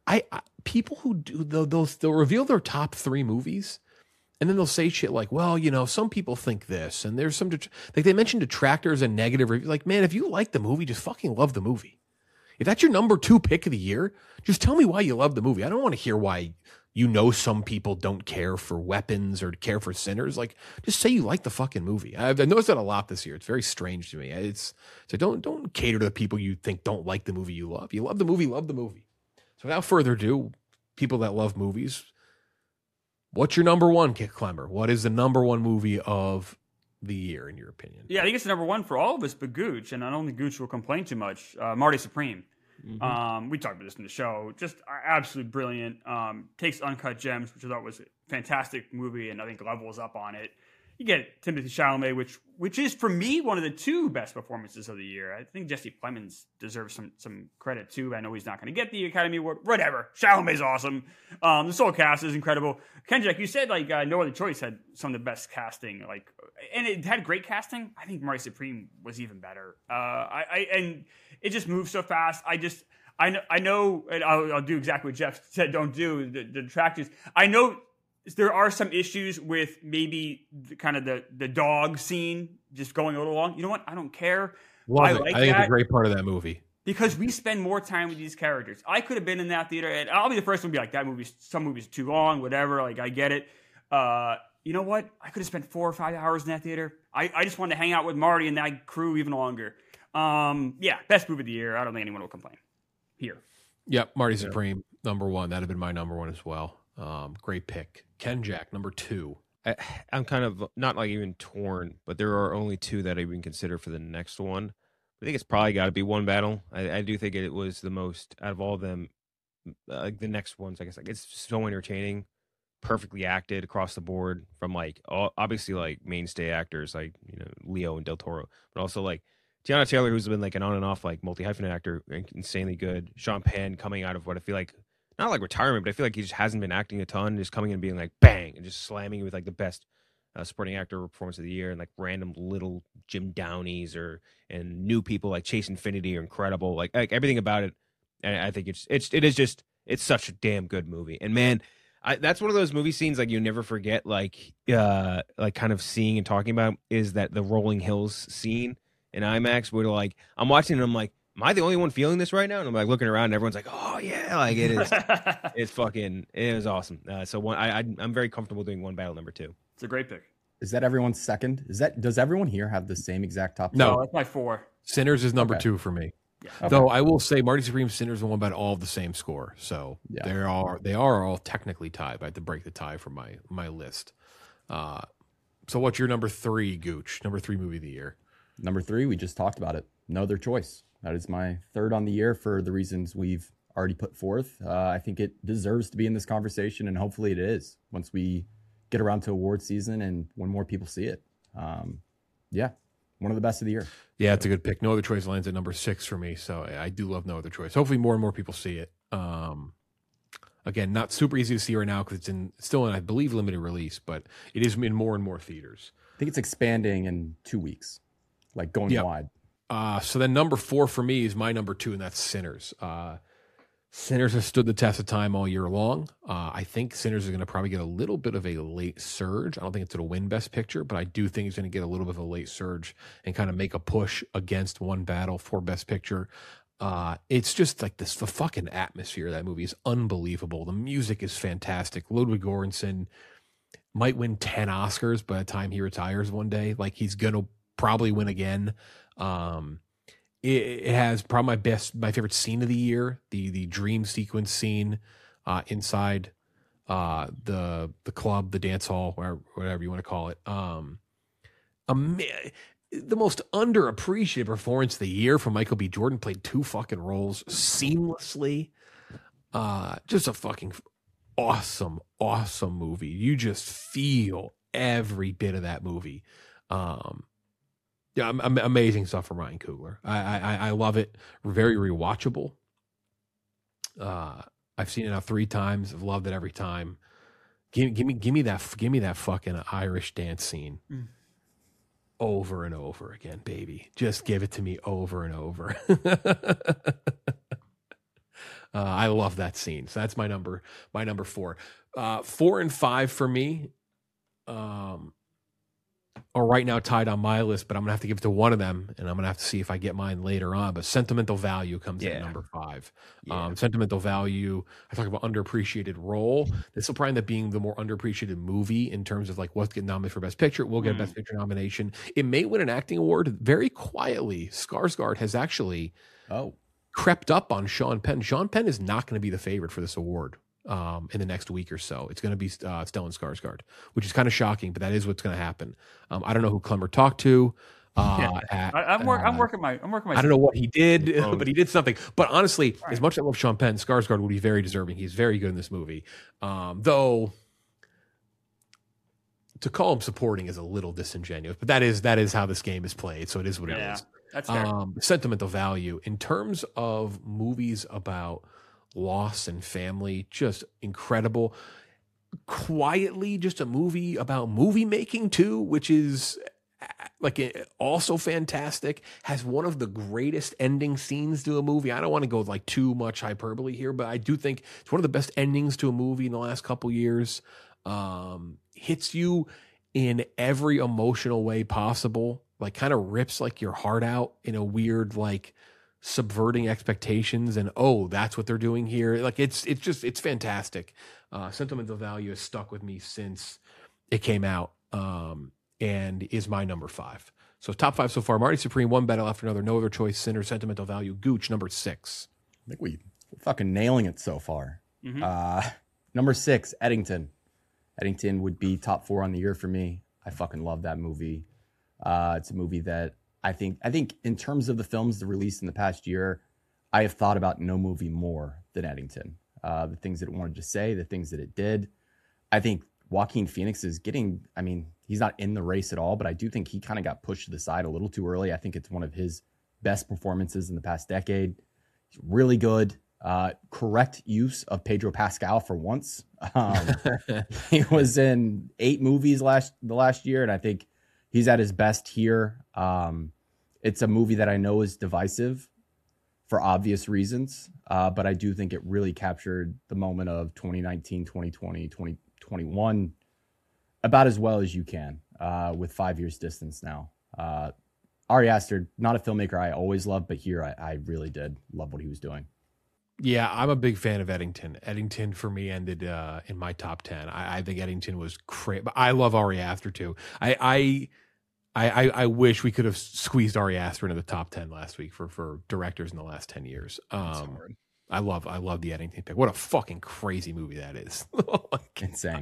People who do they'll reveal their top 3 movies, and then they'll say shit like, well, you know, some people think this, and there's some like they mentioned detractors and negative reviews. Like, man, if you like the movie, just fucking love the movie. If that's your number 2 pick of the year, just tell me why you love the movie. I don't want to hear why some people don't care for Weapons or care for Sinners. Like, just say you like the fucking movie. I've noticed that a lot this year. It's very strange to me. It's so don't cater to the people you think don't like the movie you love. You love the movie, love the movie. So without further ado, people that love movies, what's your number 1, Kit Clemmer? What is the number 1 movie of the year, in your opinion? Yeah, I think it's number 1 for all of us, but Gooch, and I don't think Gooch will complain too much. Marty Supreme. Mm-hmm. We talked about this in the show. Just absolutely brilliant. Takes Uncut Gems, which I thought was a fantastic movie, and I think levels up on it. You get Timothée Chalamet, which is for me one of the 2 best performances of the year. I think Jesse Plemons deserves some credit too. I know he's not going to get the Academy Award. Whatever. Chalamet's awesome. The whole cast is incredible. Kenjack, you said like No Other Choice had some of the best casting, like, and it had great casting. I think Marty Supreme was even better. And it just moves so fast. I know, and I'll do exactly what Jeff said. Don't do the detractors. I know there are some issues with maybe the dog scene just going a little long. You know what? I don't care. I think it's a great part of that movie. Because we spend more time with these characters. I could have been in that theater, and I'll be the first one to be like, some movies too long, whatever. Like, I get it. You know what? I could have spent 4 or 5 hours in that theater. I just wanted to hang out with Marty and that crew even longer. Yeah, best movie of the year. I don't think anyone will complain here. Yep, Marty Supreme, number 1. That'd have been my number 1 as well. Great pick. Ken Jack, number 2. I'm kind of not like even torn, but there are only 2 that I even consider for the next one. I think it's probably got to be One Battle. I do think it was the most out of all of them. Like the next ones, I guess, like it's so entertaining, perfectly acted across the board from like obviously like mainstay actors like Leo and Del Toro, but also like Tiana Taylor, who's been like an on and off like multi-hyphenate actor, insanely good. Sean Penn coming out of what I feel like not like retirement, but I feel like he just hasn't been acting a ton, just coming in and being like bang and just slamming with like the best supporting actor performance of the year, and like random little Jim Downeys and new people like Chase Infinity are incredible. Like everything about it, and I think it's such a damn good movie. And man, that's one of those movie scenes like you never forget. Like kind of seeing and talking about is that the Rolling Hills scene in IMAX where like I'm watching and I'm like, am I the only one feeling this right now? And I'm like looking around and everyone's like, oh yeah, like it is. It was awesome. So I'm very comfortable doing One Battle number 2. It's a great pick. Is that everyone's second? Does everyone here have the same exact top? No, that's my 4. Sinners is number 2 for me. Yeah. Okay. Though I will say Marty Supreme, Sinners, and One Battle all have the same score. So they are all technically tied. But I had to break the tie for my list. So what's your number 3, Gooch? Number 3 movie of the year. Number 3, we just talked about it. No Other Choice. That is my 3rd on the year for the reasons we've already put forth. I think it deserves to be in this conversation, and hopefully it is once we get around to award season and when more people see it. Yeah, one of the best of the year. Yeah, it's a good pick. No Other Choice lands at number 6 for me, so I do love No Other Choice. Hopefully more and more people see it. Again, not super easy to see right now because it's still in, I believe, limited release, but it is in more and more theaters. I think it's expanding in 2 weeks, like going wide. So then number 4 for me is my number 2, and that's Sinners. Sinners has stood the test of time all year long. I think Sinners is going to probably get a little bit of a late surge. I don't think it's going to win Best Picture, but I do think it's going to get a little bit of a late surge and kind of make a push against One Battle for Best Picture. It's just like the fucking atmosphere of that movie is unbelievable. The music is fantastic. Ludwig Göransson, might win 10 Oscars by the time he retires one day. Like he's gonna probably win again. It has probably my favorite scene of the year, the dream sequence scene inside the club, the dance hall, whatever you want to call it. The most underappreciated performance of the year from Michael B. Jordan. Played 2 fucking roles seamlessly. Just a fucking awesome movie. You just feel every bit of that movie. Yeah, amazing stuff from Ryan Coogler. I love it. Very rewatchable. I've seen it now 3 times. I've loved it every time. Give me that fucking Irish dance scene over and over again, baby. Just give it to me over and over. I love that scene. So that's my number 4. 4 and 5 for me are right now tied on my list, but I'm gonna have to give it to one of them, and I'm gonna have to see if I get mine later on. But Sentimental Value comes in at number 5. Sentimental Value, I talk about underappreciated role. This will probably end up being the more underappreciated movie in terms of like what's getting nominated for Best Picture. It will get a Best Picture nomination. It may win an acting award. Very quietly, Skarsgård has actually crept up on Sean Penn. Sean Penn is not going to be the favorite for this award in the next week or so. It's going to be Stellan Skarsgård, which is kind of shocking, but that is what's going to happen. I don't know who Clemmer talked to. I'm working my. I don't know what he did, but he did something. But honestly, as much as I love Sean Penn, Skarsgård would be very deserving. He's very good in this movie. Though to call him supporting is a little disingenuous, but that is how this game is played. So it is what it is. That's fair. Sentimental Value in terms of movies about loss and family, just incredible. Quietly, just a movie about movie making too, which is like also fantastic. Has one of the greatest ending scenes to a movie. I don't want to go like too much hyperbole here, but I do think it's one of the best endings to a movie in the last couple years. Hits you in every emotional way possible, like kind of rips like your heart out in a weird, like subverting expectations, and that's what they're doing here. Like it's fantastic. Sentimental Value has stuck with me since it came out, and is my number 5. So top 5 so far: Marty Supreme, One Battle After Another, No Other Choice, Sinner, Sentimental Value, Gooch, number 6. I think we're fucking nailing it so far. Number 6, Eddington. Eddington would be top 4 on the year for me. I fucking love that movie. It's a movie that I think in terms of the films that released in the past year, I have thought about no movie more than Eddington. The things that it wanted to say, the things that it did. I think Joaquin Phoenix is getting, he's not in the race at all, but I do think he kind of got pushed to the side a little too early. I think it's one of his best performances in the past decade. He's really good. Correct use of Pedro Pascal for once. He was in 8 movies the last year, and I think he's at his best here. It's a movie that I know is divisive for obvious reasons, but I do think it really captured the moment of 2019, 2020, 2021 about as well as you can with 5 years distance now. Ari Aster, not a filmmaker I always loved, but here I really did love what he was doing. Yeah, I'm a big fan of Eddington. Eddington for me ended in my top 10. I think Eddington was great, but I love Ari Aster too. I wish we could have squeezed Ari Aster into the top 10 last week for directors in the last 10 years. I love the Eddington pick. What a fucking crazy movie that is. Insane.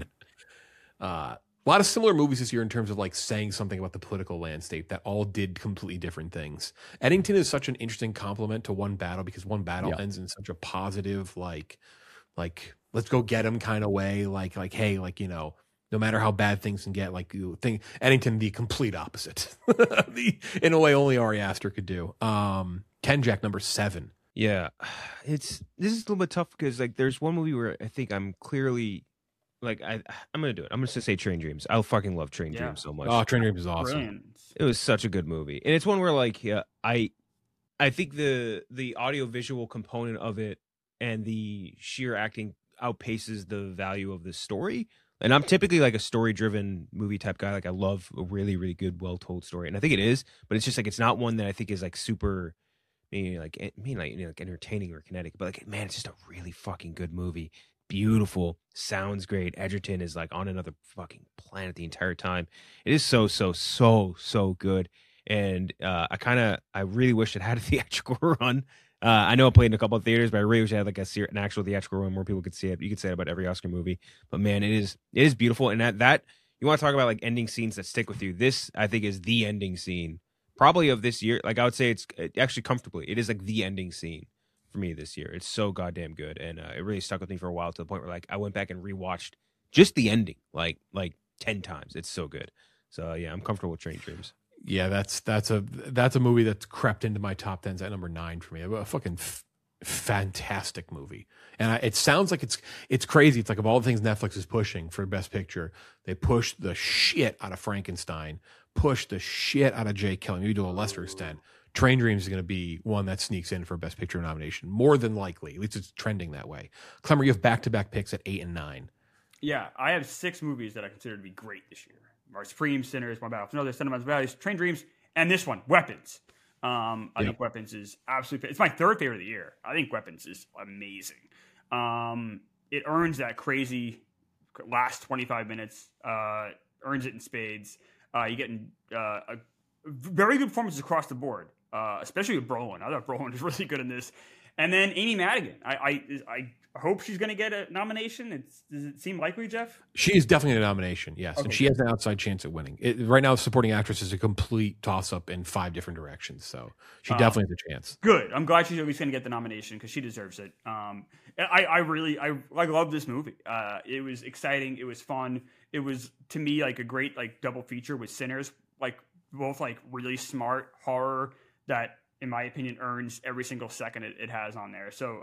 A lot of similar movies this year in terms of like saying something about the political landscape that all did completely different things. Eddington is such an interesting complement to One Battle because One Battle ends in such a positive, like let's go get him kind of way. Like, hey, like, you know, no matter how bad things can get, like you think Eddington, the complete opposite, in a way only Ari Aster could do. Ken Jack, number 7. Yeah, this is a little bit tough because like there's one movie where I think I'm clearly. Like I'm gonna do it. I'm just gonna say Train Dreams. I fucking love Train Dreams so much. Oh, Train Dreams is awesome. Brilliant. It was such a good movie, and it's one where like I think the audio visual component of it and the sheer acting outpaces the value of the story. And I'm typically like a story driven movie type guy. Like I love a really really good well told story, and I think it is. But it's just like it's not one that I think is like super. Like entertaining or kinetic, but like man, it's just a really fucking good movie. beautiful, sounds great. Edgerton is like on another fucking planet the entire time. It is so good. And I really wish it had a theatrical run. I know it played in a couple of theaters, but I really wish it had like an actual theatrical run where people could see it. You could say it about every Oscar movie, but man, it is beautiful. And that you want to talk about like ending scenes that stick with you. This I think is the ending scene probably of this year. Like I would say it's actually comfortably. It is like the ending scene for me this year. It's so goddamn good, and it really stuck with me for a while to the point where like I went back and rewatched just the ending like 10 times. It's so good. So yeah, I'm comfortable with Training Dreams. Yeah, that's a movie that's crept into my top 10s at number 9 for me. A fucking fantastic movie, and it sounds like it's crazy. It's like of all the things Netflix is pushing for Best Picture, they push the shit out of Frankenstein, push the shit out of Jake Kelly, maybe to a lesser extent. Train Dreams is going to be one that sneaks in for Best Picture nomination, more than likely. At least it's trending that way. Clemmer, you have back-to-back picks at 8 and 9. Yeah, I have 6 movies that I consider to be great this year. Mars Supreme, Sinners, My Battle for Another, Sentimental Values, Train Dreams, and this one, Weapons. I think Weapons is absolutely. It's my 3rd favorite of the year. I think Weapons is amazing. It earns that crazy last 25 minutes. Earns it in spades. You get a very good performances across the board, especially with Brolin. I thought Brolin was really good in this. And then Amy Madigan. I hope she's going to get a nomination. Does it seem likely, Jeff? She is definitely a nomination, yes. Okay. And she has an outside chance at winning. Right now, supporting actress is a complete toss-up in 5 different directions. So she definitely has a chance. Good. I'm glad she's at least going to get the nomination because she deserves it. I love this movie. It was exciting. It was fun. It was, to me, like a great like double feature with Sinners. Like both like really smart horror that, in my opinion, earns every single second it has on there. So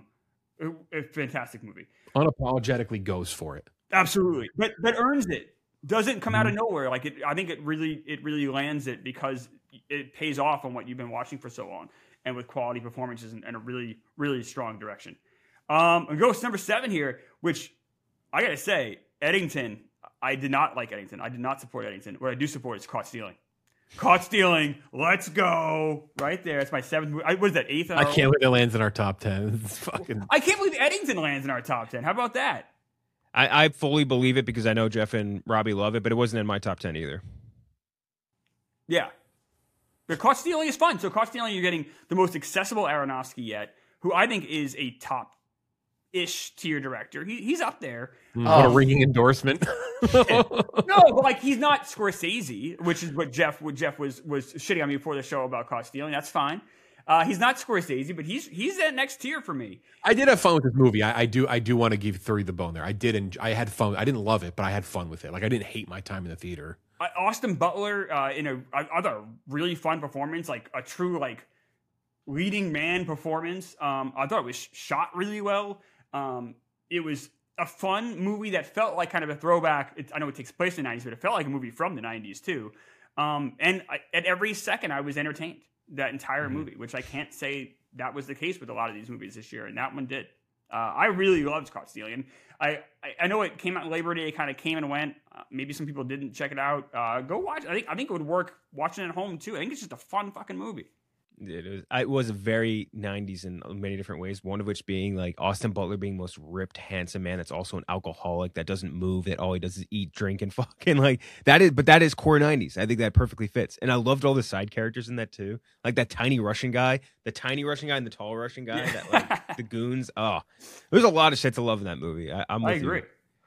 a fantastic movie. Unapologetically goes for it. Absolutely, but earns it. Doesn't come out of nowhere. Like I think it really lands it because it pays off on what you've been watching for so long, and with quality performances and a really strong direction. And goes number 7 here, which I gotta say, Eddington. I did not like Eddington. I did not support Eddington. What I do support is Caught Stealing. Caught Stealing. Let's go. Right there. It's my 7th movie. What is that, 8th? I can't believe it lands in our top 10. It's fucking... I can't believe Eddington lands in our top 10. How about that? I fully believe it because I know Jeff and Robbie love it, but it wasn't in my top 10 either. Yeah. But Caught Stealing is fun. So Caught Stealing, you're getting the most accessible Aronofsky yet, who I think is a top-ish tier director. He's up there. What a ringing endorsement. No, but like he's not Scorsese, which is what Jeff was shitting on me before the show about Caught Stealing. That's fine. He's not Scorsese, but he's that next tier for me. I did have fun with this movie. I do want to give Three the bone there. I had fun. I didn't love it, but I had fun with it. Like I didn't hate my time in the theater. Austin Butler in I thought a really fun performance, like a true like leading man performance. I thought it was shot really well. It was a fun movie that felt like kind of a throwback. I know it takes place in the 90s, but it felt like a movie from the 90s too. At every second, I was entertained that entire movie, which I can't say that was the case with a lot of these movies this year, and that one did. I really loved Caught Stealing. I know it came out Labor Day, kind of came and went. Maybe some people didn't check it out. Go watch. I think it would work watching it at home too. I think it's just a fun fucking movie. It was very 90s in many different ways, one of which being like Austin Butler being the most ripped, handsome man that's also an alcoholic that doesn't move, that all he does is eat, drink, and fucking like that is core 90s. I think that perfectly fits. And I loved all the side characters in that too. Like that tiny Russian guy and the tall Russian guy, that like the goons. Oh, there's a lot of shit to love in that movie. I agree.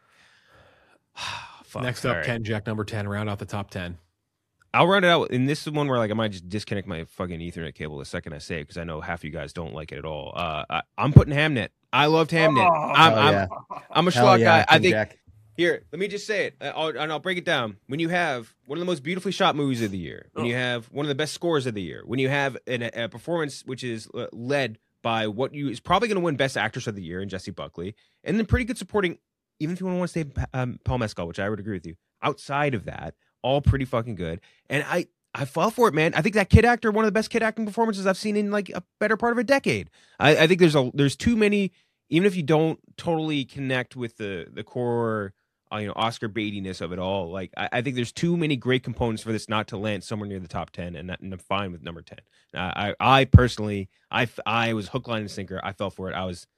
Fuck. Next up, Ken Jack, number 10, round out the top 10. I'll run it out, and this is one where like I might just disconnect my fucking Ethernet cable the second I say it because I know half you guys don't like it at all. I'm putting Hamnet. I loved Hamnet. I'm a schlock guy. I think. Jack. Here, let me just say it, and I'll break it down. When you have one of the most beautifully shot movies of the year, when you have one of the best scores of the year, when you have a performance which is led by what is probably going to win Best Actress of the Year in Jessie Buckley, and then pretty good supporting, even if you want to say Paul Mescal, which I would agree with you. Outside of that, all pretty fucking good. And I fell for it, man. I think that kid actor, one of the best kid acting performances I've seen in like a better part of a decade. I think there's too many, even if you don't totally connect with the core, Oscar baitiness of it all. Like I think there's too many great components for this not to land somewhere near the top 10, and I'm fine with number 10. I personally, I was hook, line, and sinker. I fell for it. I was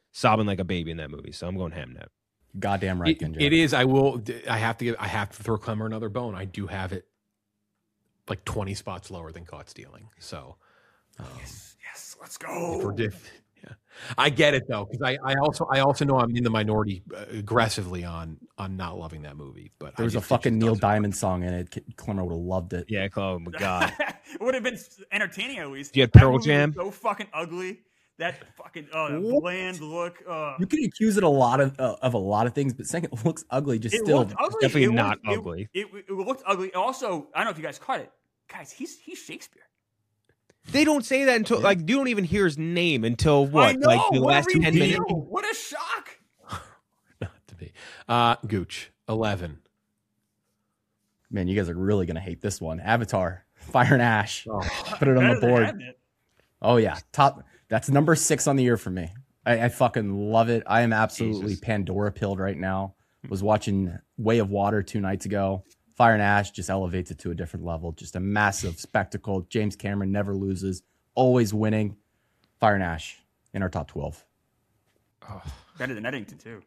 sobbing like a baby in that movie. So I'm going Hamnet. Goddamn right, Kenji. It is. I have to throw Clemmer another bone. I do have it like 20 spots lower than Caught Stealing. So Yes, let's go. yeah, I get it though, because I also know I'm in the minority aggressively on not loving that movie. But There was a fucking Neil Diamond song in it. Clemmer would have loved it. Yeah, oh my God. It would have been entertaining at least. You had That Pearl movie was Jam? so fucking ugly. That fucking What? bland look. You can accuse it a lot of a lot of things, but saying it looks ugly just It still. looked ugly. definitely It not looked- ugly. It looked ugly. Also, I don't know if you guys caught it. Guys, he's Shakespeare. They don't say that until like you don't even hear his name until what? I know, Like the what a last 10 reveal! minutes. What a shock. Not to be. Gooch 11. Man, you guys are really gonna hate this one. Avatar, Fire and Ash. Oh, Put it on Better the than board. Hamnet. Oh yeah, top. That's number 6 on the year for me. I fucking love it. I am absolutely Jesus. Pandora pilled right now. Was watching Way of Water 2 nights ago. Fire and Ash just elevates it to a different level. Just a massive spectacle. James Cameron never loses, always winning. Fire and Ash in our top 12. Better than Eddington too.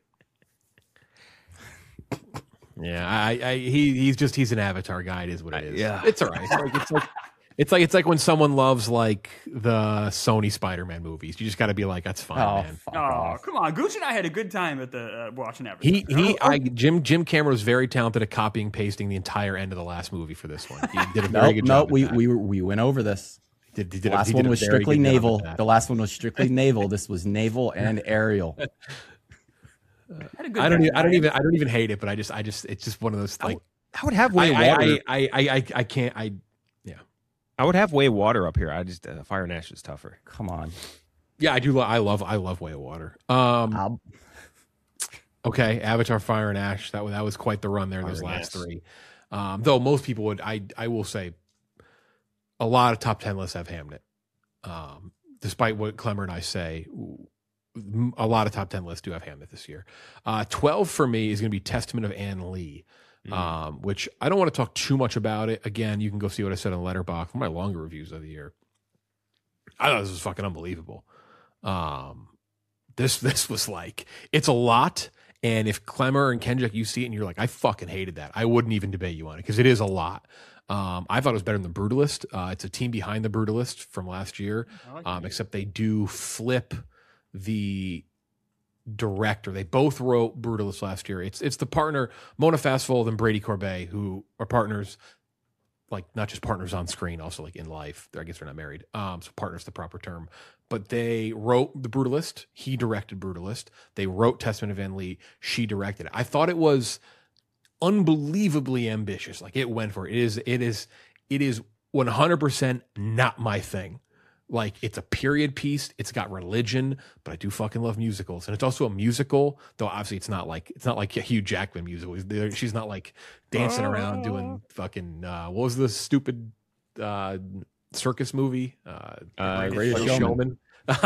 Yeah, he's an Avatar guy. It is what it is. Yeah. It's all right. It's like when someone loves like the Sony Spider-Man movies. You just got to be like, that's fine, Oh, man. fuck Oh, off. come on. Gooch and I had a good time at the watching Avatar. Jim Cameron was very talented at copying and pasting the entire end of the last movie for this one. He did a very good job. Nope. We went over this. He did The last he one did a was very strictly good job naval. at that. The last one was strictly naval. This was naval and aerial. Had a good I don't time. even hate it, but I just it's just one of those like I would have Way of Water. I can't I would have Way of Water up here. I just Fire and Ash is tougher. Come on. yeah, I do I love Way of Water. I'll- Okay, Avatar, Fire and Ash. That was quite the run there. Those Fire and last Ash. 3. Though most people would, I will say, a lot of top 10 lists have Hamnet. Despite what Clemmer and I say, a lot of top 10 lists do have Hamnet this year. 12 for me is going to be Testament of Ann Lee, which I don't want to talk too much about it. Again, you can go see what I said on Letterboxd, one of my longer reviews of the year. I thought this was fucking unbelievable. This was like, it's a lot. And if Clemmer and Kendrick, you see it and you're like, I fucking hated that, I wouldn't even debate you on it because it is a lot. I thought it was better than The Brutalist. It's a team behind The Brutalist from last year, except they do flip the director. They both wrote Brutalist last year. It's the partner, Mona Fastfold and Brady Corbet, who are partners, like not just partners on screen, also like in life. I guess they're not married. So partner's the proper term. But they wrote The Brutalist. He directed Brutalist. They wrote Testament of Ann Lee. She directed it. I thought it was unbelievably ambitious. Like it went for it. It is 100% not my thing. Like it's a period piece. It's got religion, but I do fucking love musicals, and it's also a musical. Though obviously it's not like a Hugh Jackman musical. She's not like dancing around doing fucking what was the stupid circus movie? Greatest Showman.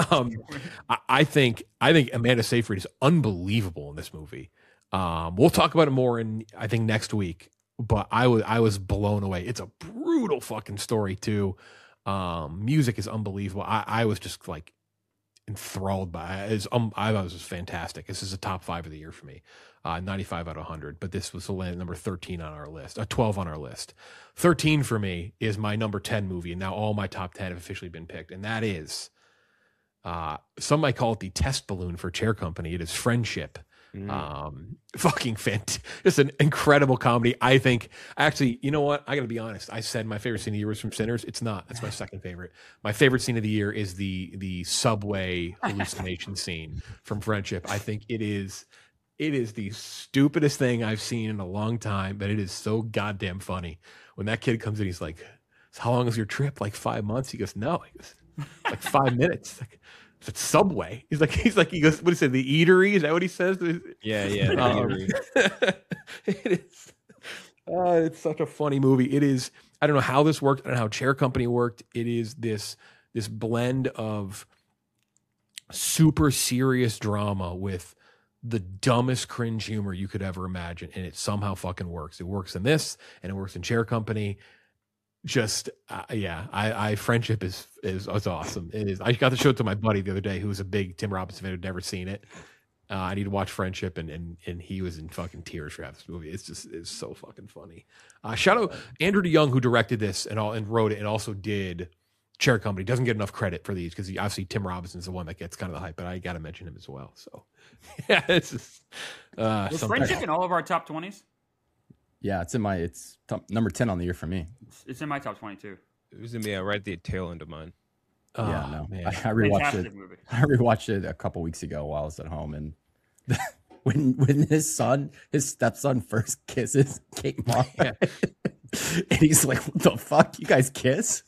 I think Amanda Seyfried is unbelievable in this movie. We'll talk about it more in I think next week. But I was blown away. It's a brutal fucking story too. Music is unbelievable. I was just like enthralled by it. I thought it was fantastic. This is a top 5 of the year for me. 95 out of 100. But this was the number 13 on our list. 12 on our list. 13 for me is my number 10 movie, and now all my top 10 have officially been picked, and that is some might call it the test balloon for Chair Company. It is Friendship. Fucking just an incredible comedy. I think actually, you know what? I gotta be honest. I said my favorite scene of the year was from Sinners. It's not. It's my second favorite. My favorite scene of the year is the subway hallucination scene from Friendship. I think it is the stupidest thing I've seen in a long time, but it is so goddamn funny. When that kid comes in, he's like, "So how long is your trip? Like 5 months?" He goes, "No." He goes, "Like 5 minutes." Like, it's Subway. He goes, what do you say? The eatery? Is that what he says? Yeah. It is. It's such a funny movie. It is. I don't know how this worked. I don't know how Chair Company worked. It is this blend of super serious drama with the dumbest cringe humor you could ever imagine, and it somehow fucking works. It works in this, and it works in Chair Company. just I Friendship is awesome. It is. I got to show it to my buddy the other day, who was a big Tim Robinson fan, who'd never seen it. I need to watch Friendship, and he was in fucking tears for this movie. It's so fucking funny. Shout out Andrew DeYoung, who directed this and wrote it, and also did Chair Company. Doesn't get enough credit for these because obviously Tim Robinson's the one that gets kind of the hype, but I got to mention him as well. So yeah, it's just, was Friendship in all of our top 20s? Yeah, it's number 10 on the year for me. It's in my top 20 too. It was in the right at the tail end of mine. Yeah, no, man. I rewatched Fantastic it. movie. I rewatched it a couple weeks ago while I was at home, and when his stepson first kisses Kate Moss, and he's like, "What the fuck? You guys kiss?"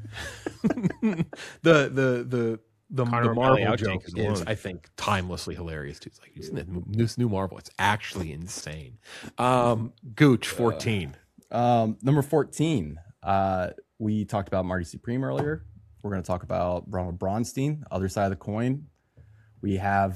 The Conor Marvel O'Malley joke outtake is is, one. I think, timelessly hilarious too. It's like, isn't it this new Marvel? It's actually insane. Gooch 14. Number 14. We talked about Marty Supreme earlier. We're going to talk about Ronald Bronstein, Other Side of the Coin. We have,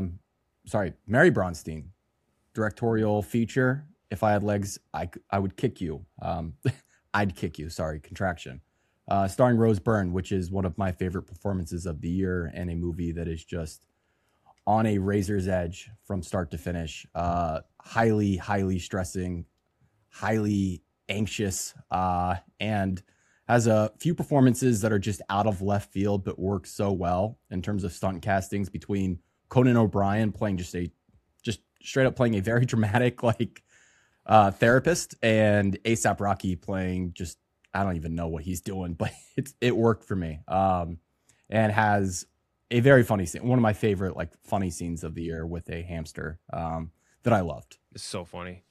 Mary Bronstein, directorial feature. If I had legs, I would kick you. I'd kick you. Sorry, contraction. Starring Rose Byrne, which is one of my favorite performances of the year, and a movie that is just on a razor's edge from start to finish. Highly, highly stressing, highly anxious, and has a few performances that are just out of left field, but work so well in terms of stunt castings between Conan O'Brien playing just straight up playing a very dramatic therapist, and A$AP Rocky playing just, I don't even know what he's doing, but it worked for me. And has a very funny scene, one of my favorite funny scenes of the year with a hamster that I loved. It's so funny.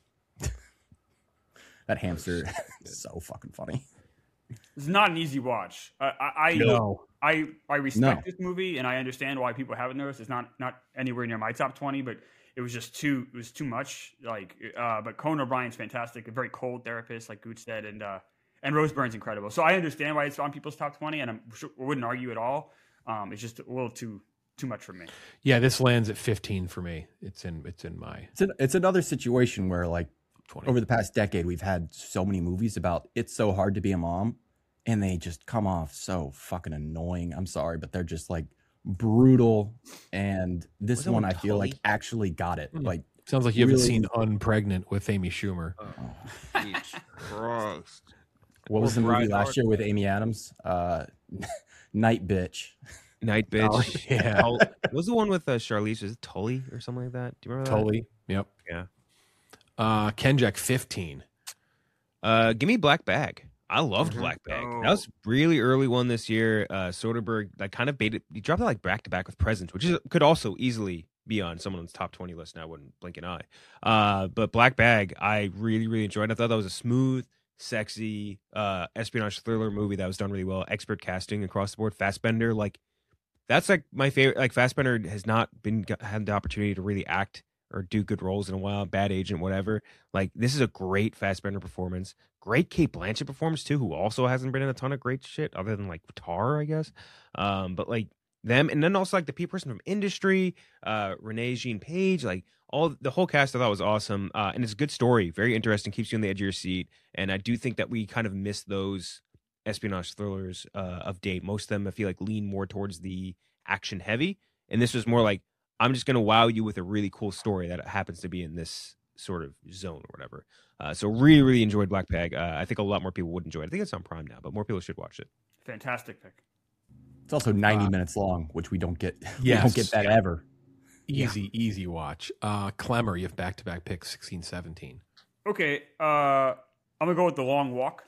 That hamster is so fucking funny. It's not an easy watch. I respect this movie, and I understand why people haven't noticed. It's not anywhere near my top 20, but it was too much. But Conan O'Brien's fantastic, a very cold therapist, like Gooch said, and Rose Byrne's incredible. So I understand why it's on people's top 20, and I wouldn't argue at all. It's just a little too much for me. Yeah, this lands at 15 for me. It's in my. It's another situation where 20. over the past decade we've had so many movies about it's so hard to be a mom, and they just come off so fucking annoying. I'm sorry, but they're just brutal. And this one I feel like actually got it. Sounds like you haven't really- seen Unpregnant with Amy Schumer. Christ. What was the movie last year with Amy Adams? Night Bitch. Night Bitch. Oh, yeah. What was the one with Charlize? Was it Tully or something like that? Do you remember that? Totally. Yep. Yeah. Kenjack 15. Give me Black Bag. I loved Black Bag. Oh. That was really early one this year. Soderbergh kind of baited. He dropped it back to back with Presence, which could also easily be on someone's top 20 list, and I wouldn't blink an eye. But Black Bag, I really, really enjoyed. I thought that was a smooth, sexy espionage thriller movie that was done really well. Expert casting across the board. Fassbender, that's my favorite. Fassbender has not had the opportunity to really act or do good roles in a while. Bad Agent, whatever. This is a great Fassbender performance. Great Cate Blanchett performance too, who also hasn't been in a ton of great shit other than Tar, I guess. But them, and then also the person from Industry, Renee Jean Page, all the whole cast I thought was awesome. And it's a good story, very interesting, keeps you on the edge of your seat. And I do think that we kind of miss those espionage thrillers of date. Most of them I feel lean more towards the action heavy, and this was more I'm just going to wow you with a really cool story that happens to be in this sort of zone or whatever. So really, really enjoyed Black Bag. I think a lot more people would enjoy it. I think it's on Prime now, but more people should watch it. Fantastic pick. It's also 90 minutes long, which we don't get. We Yes. don't get that ever. Easy watch. Clemmer, you have back-to-back picks 16, 17. Okay, I'm gonna go with The Long Walk.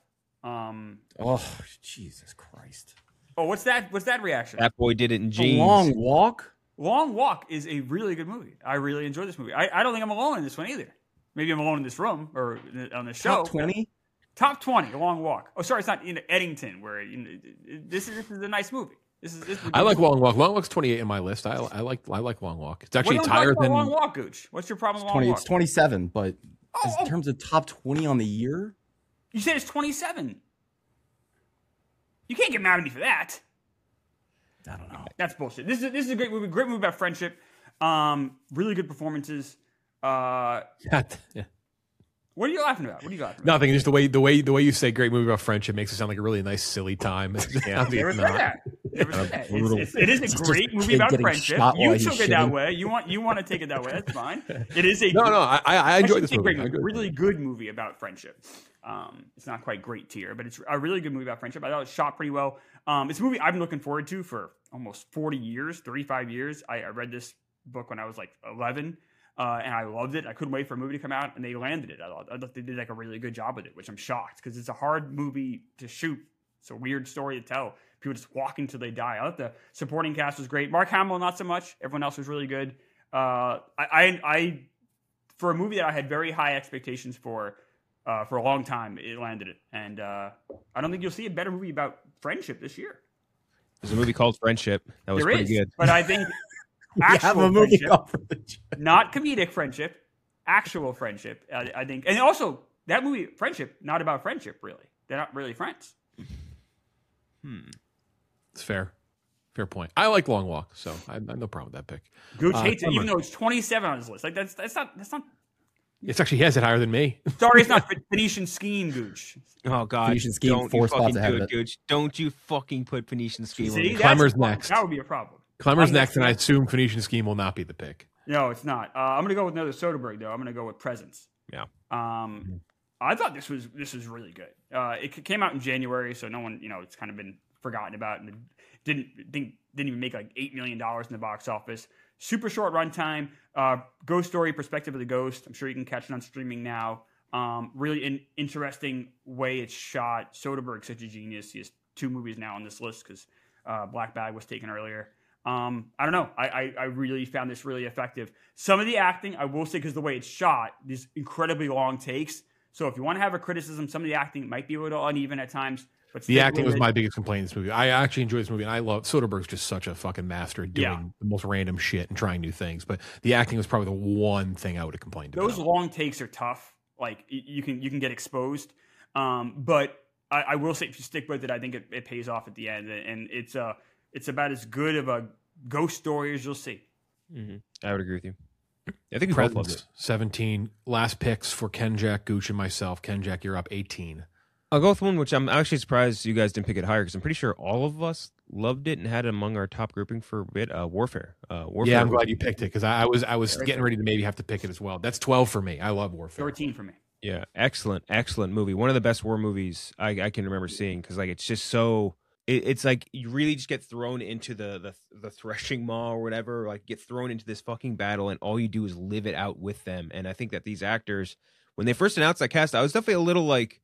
Oh, Jesus Christ! Oh, what's that? What's that reaction? That boy did it in A jeans. Long Walk. Long Walk is a really good movie. I really enjoyed this movie. I don't think I'm alone in this one either. Maybe I'm alone in this room or on this show. Top 20. Top 20, A Long Walk. Oh, sorry, it's not in Eddington. Where this is a nice movie. This is a I good like movie. Long Walk. Long Walk's 28 in my list. I like Long Walk. It's actually What do you like higher about than Long Walk, Gooch. What's your problem with Long 20. Walk? It's 27, but Oh, in terms of top 20 on the year, You said it's 27. You can't get mad at me for that. I don't know. That's bullshit. This is a great movie. Great movie about friendship. Really good performances. yeah. What are you laughing about? Nothing. Just the way you say great movie about friendship makes it sound like a really nice, silly time. Never said that. It is a great movie about friendship. You took it that way. You want to take it that way. That's fine. It is a I enjoyed this movie. Really good movie about friendship. It's not quite great tier, but it's a really good movie about friendship. I thought it was shot pretty well. It's a movie I've been looking forward to for almost 40 years, 35 years. I read this book when I was like 11. And I loved it. I couldn't wait for a movie to come out, and they landed it. I thought they did like a really good job with it, which I'm shocked because it's a hard movie to shoot. It's a weird story to tell. People just walk until they die. I thought the supporting cast was great. Mark Hamill, not so much. Everyone else was really good. I for a movie that I had very high expectations for a long time, it landed it. And I don't think you'll see a better movie about friendship this year. There's a movie called Friendship that was pretty good. But I think. Actual friendship, not comedic friendship, actual friendship. I think, and also that movie, Friendship, not about friendship. Really, they're not really friends. It's fair point. I like Long Walk, so I have no problem with that pick. Gooch hates it, even though it's 27 on his list. Like that's not. It's actually he has it higher than me. Sorry, it's not Phoenician Scheme, Gooch. Oh God, Phoenician Scheme, 4 spots ahead of it. Gooch. Don't you fucking put Phoenician Scheme on me. Clemmer's next. That would be a problem. Clemmer's next, and I assume Phoenician Scheme will not be the pick. No, it's not. I'm going to go with another Soderbergh, though. I'm going to go with Presence. Yeah. I thought this was really good. It came out in January, so no one, it's kind of been forgotten about, and it didn't even make like $8 million in the box office. Super short runtime. Ghost story, perspective of the ghost. I'm sure you can catch it on streaming now. Really an interesting way it's shot. Soderbergh's such a genius. He has 2 movies now on this list because Black Bag was taken earlier. I don't know. I really found this really effective. Some of the acting, I will say, because the way it's shot, these incredibly long takes. So if you want to have a criticism, some of the acting might be a little uneven at times. But the acting was my biggest complaint in this movie. I actually enjoyed this movie, and I love Soderbergh's just such a fucking master at doing the most random shit and trying new things. But the acting was probably the one thing I would have complained about. Those long takes are tough. Like you can get exposed. But I will say, if you stick with it, I think it pays off at the end, and it's about as good of a ghost story as you'll see. Mm-hmm. I would agree with you. I think we both loved it. 17. Last picks for Ken, Jack, Gooch, and myself. Ken, Jack, you're up 18. I'll go with one which I'm actually surprised you guys didn't pick it higher because I'm pretty sure all of us loved it and had it among our top grouping for a bit. Warfare. Yeah, I'm glad you picked it because I was getting ready to maybe have to pick it as well. That's 12 for me. I love Warfare. 13 for me. Yeah, excellent movie. One of the best war movies I can remember seeing because like it's just so. It's like you really just get thrown into the threshing maw or whatever, like get thrown into this fucking battle, and all you do is live it out with them. And I think that these actors, when they first announced that cast, I was definitely a little like,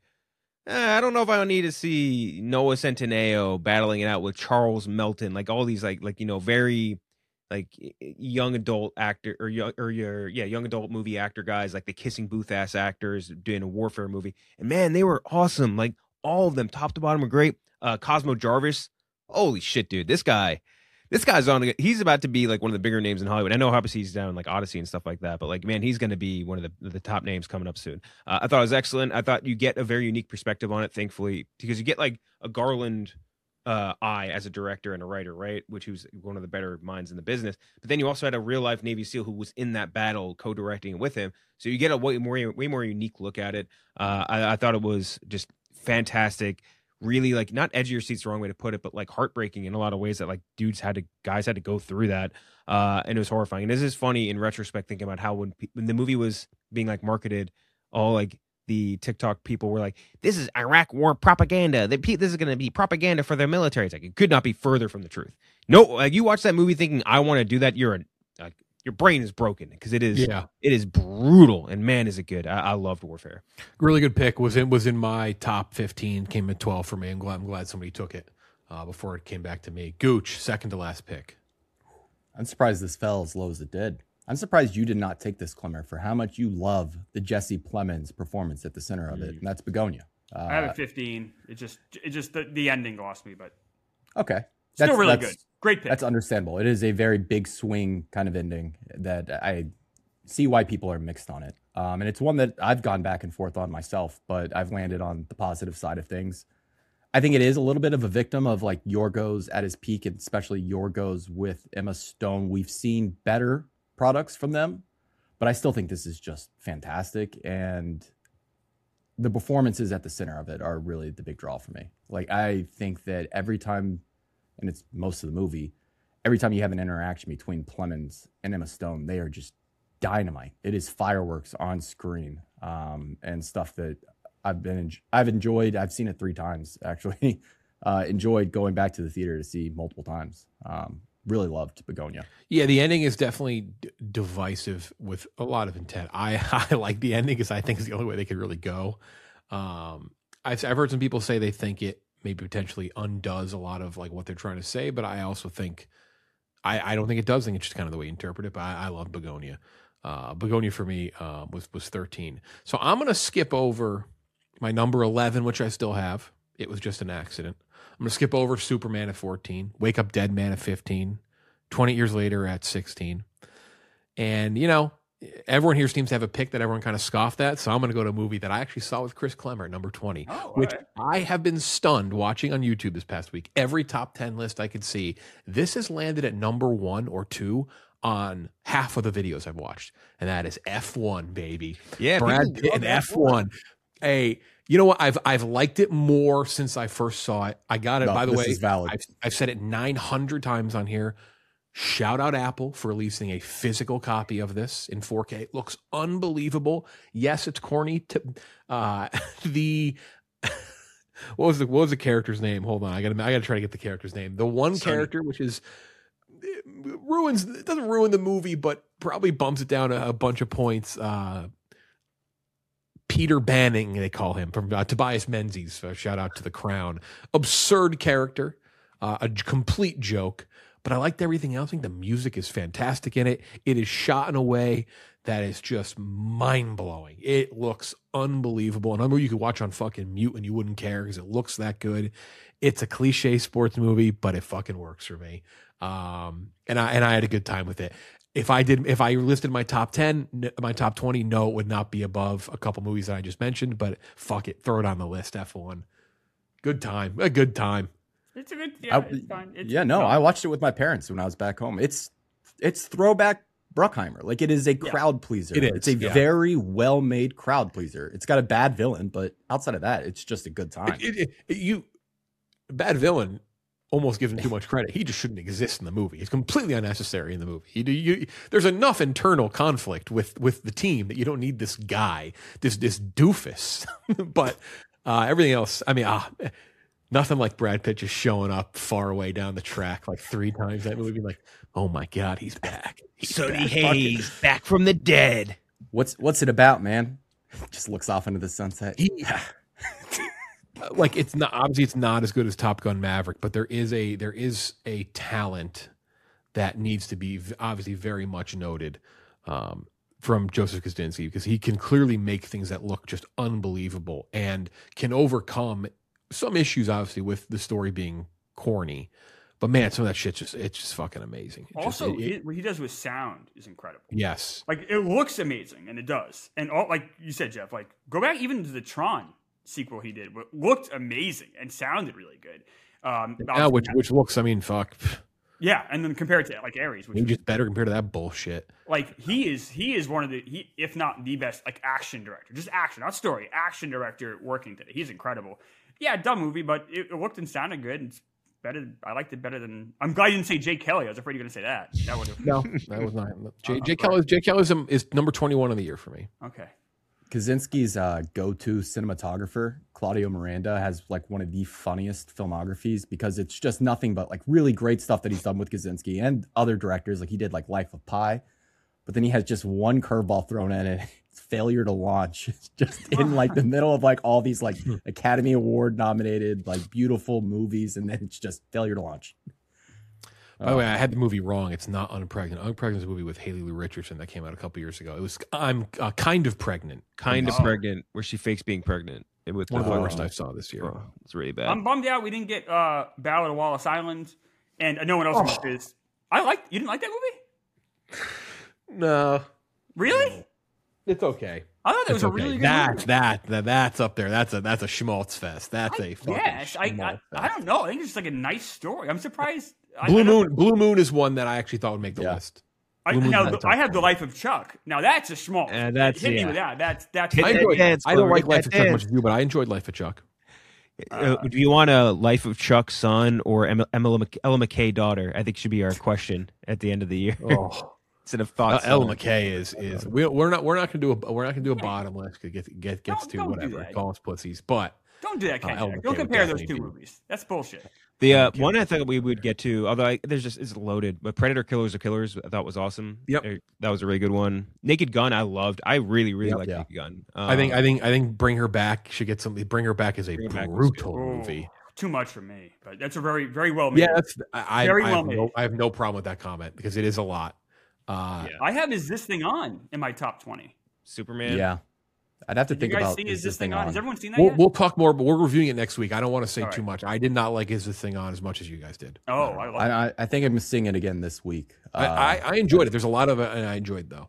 I don't know if I need to see Noah Centineo battling it out with Charles Melton, like all these like very like young adult actor or young adult movie actor guys, like the kissing booth ass actors doing a warfare movie. And man, they were awesome. Like all of them, top to bottom, were great. Cosmo Jarvis, holy shit, dude! This guy's on. He's about to be like one of the bigger names in Hollywood. I know obviously he's down like Odyssey and stuff like that, but like man, he's going to be one of the top names coming up soon. I thought it was excellent. I thought you get a very unique perspective on it, thankfully, because you get like a Garland eye as a director and a writer, right? Which was one of the better minds in the business. But then you also had a real life Navy SEAL who was in that battle, co-directing it with him. So you get a way more unique look at it. I thought it was just fantastic. Really like not edge of your seat's the wrong way to put it, but like heartbreaking in a lot of ways that like guys had to go through that. And it was horrifying. And this is funny in retrospect, thinking about how when the movie was being like marketed, all like the TikTok people were like, this is Iraq war propaganda. This is going to be propaganda for their military. It's like, it could not be further from the truth. No, like you watch that movie thinking I want to do that. Your brain is broken because it is brutal, and man, is it good. I loved Warfare. Really good pick. Was in my top 15. Came at 12 for me. I'm glad somebody took it before it came back to me. Gooch, second to last pick. I'm surprised this fell as low as it did. I'm surprised you did not take this, Clemmer, for how much you love the Jesse Plemons performance at the center of it, and that's Begonia. I have it 15. It just the ending lost me, but okay, still really good. Great pick. That's understandable. It is a very big swing kind of ending that I see why people are mixed on it. And it's one that I've gone back and forth on myself, but I've landed on the positive side of things. I think it is a little bit of a victim of like Yorgos at his peak, and especially Yorgos with Emma Stone. We've seen better products from them, but I still think this is just fantastic. And the performances at the center of it are really the big draw for me. Like, I think that every time, and it's most of the movie, every time you have an interaction between Plemons and Emma Stone, they are just dynamite. It is fireworks on screen, and stuff that I've enjoyed. I've seen it 3 times actually. Enjoyed going back to the theater to see multiple times. Really loved Begonia. Yeah, the ending is definitely divisive with a lot of intent. I like the ending because I think it's the only way they could really go. I've heard some people say they think it maybe potentially undoes a lot of like what they're trying to say, but I also think I don't think it does. I think it's just kind of the way you interpret it. But I love Begonia. Begonia for me was 13. So I'm gonna skip over my number 11, which I still have. It was just an accident. I'm gonna skip over Superman at 14, Wake Up Dead Man at 15, 20 years later at 16. And you know, everyone here seems to have a pick that everyone kind of scoffed at. So I'm gonna go to a movie that I actually saw with Chris Klemmer at number 20, which I have been stunned watching on YouTube this past week. Every top 10 list I could see, this has landed at number 1 or 2 on half of the videos I've watched, and that is F1, baby. Yeah, Brad Pitt and F1. Hey, you know what? I've liked it more since I first saw it. I got it. No, by the this way, is valid. I've said it 900 times on here. Shout out Apple for releasing a physical copy of this in 4K. It looks unbelievable. Yes, it's corny. The what was the character's name? Hold on, I gotta try to get the character's name. The one character which is doesn't ruin the movie, but probably bumps it down a bunch of points. Peter Banning, they call him, from Tobias Menzies. Shout out to The Crown. Absurd character, a complete joke, but I liked everything else. I think the music is fantastic in it. It is shot in a way that is just mind-blowing. It looks unbelievable. And I know you could watch on fucking mute and you wouldn't care because it looks that good. It's a cliche sports movie, but it fucking works for me. And I had a good time with it. If I listed my top 10, my top 20, no, it would not be above a couple movies that I just mentioned, but fuck it. Throw it on the list. F1. Good time. A good time. It's a good, it's fine. I watched it with my parents when I was back home. It's throwback Bruckheimer. Like, it is a crowd pleaser. It is. It's a very well-made crowd pleaser. It's got a bad villain, but outside of that, it's just a good time. Bad villain almost gives him too much credit. He just shouldn't exist in the movie. He's completely unnecessary in the movie. There's enough internal conflict with the team that you don't need this guy, this doofus. But everything else, I mean, nothing like Brad Pitt just showing up far away down the track like 3 times that movie, being like, oh my God, he's back. Sonny Hayes, back from the dead. What's it about, man? Just looks off into the sunset. Like, it's not as good as Top Gun Maverick, but there is a talent that needs to be obviously very much noted from Joseph Kosinski, because he can clearly make things that look just unbelievable and can overcome some issues, obviously, with the story being corny. But man, some of that shit it's just fucking amazing. Also, what he does with sound is incredible. Yes, like, it looks amazing, and it does. And all, like you said, Jeff, like, go back even to the Tron sequel he did, looked amazing and sounded really good. Which looks, I mean, fuck. Yeah, and then compared to like Ares, which is just better compared to that bullshit. Like, he is one of if not the best, like, action director, just action, not story, action director working today. He's incredible. Yeah, dumb movie, but it looked and sounded good. It's better. I liked it better than. I'm glad you didn't say Jay Kelly. I was afraid you were going to say that. That would have. No, that was not. Jay Kelly is number 21 of the year for me. Okay. Kaczynski's go-to cinematographer, Claudio Miranda, has like one of the funniest filmographies because it's just nothing but like really great stuff that he's done with Kaczynski and other directors. Like, he did like Life of Pi, but then he has just one curveball thrown in it. It's Failure to Launch. It's just in like the middle of like all these like Academy Award nominated like beautiful movies, and then it's just Failure to Launch. By the way, I had the movie wrong. It's not Unpregnant. Unpregnant is a movie with Haley Lou Richardson that came out a couple years ago. It was I'm Kind of Pregnant. Kind of Pregnant, where she fakes being pregnant. With one of the worst I saw this year. Oh, it's really bad. I'm bummed out we didn't get Ballad of Wallace Island, and no one else watched this. You didn't like that movie? No. Really? It's okay. I thought that was a really good movie. That's up there. That's a schmaltz fest. That's a fucking schmaltz fest. I don't know. I think it's just like a nice story. I'm surprised. Blue Moon is one that I actually thought would make the list. I have The Life of Chuck. Now that's a small. That's hit me with that. That's. I don't like Life of Chuck as much as you, but I enjoyed Life of Chuck. Do you want a Life of Chuck son or Ella McKay daughter? I think should be our question at the end of the year. Oh. Instead of thoughts. Ella McKay is we're not gonna do a bottom list because gets to whatever call us pussies, but don't do that, Ken. Don't compare those two movies. That's bullshit. The one I thought we would get to, although it's loaded, but Predator Killers of Killers I thought was awesome. Yep, that was a really good one. Naked Gun I loved. I really liked Naked Gun. I think Bring Her Back should get something. Bring Her Back is a brutal movie. Too much for me, but that's a very very well made. Yeah, I have no problem with that comment because it is a lot. I have Is This Thing On in my top 20. Superman. Yeah. I'd have to think about Is This Thing On? Has everyone seen that yet? We'll talk more, but we're reviewing it next week. I don't want to say too much. I did not like Is This Thing On as much as you guys did. Oh, I think I'm seeing it again this week. I enjoyed it. There's a lot of it, and I enjoyed though.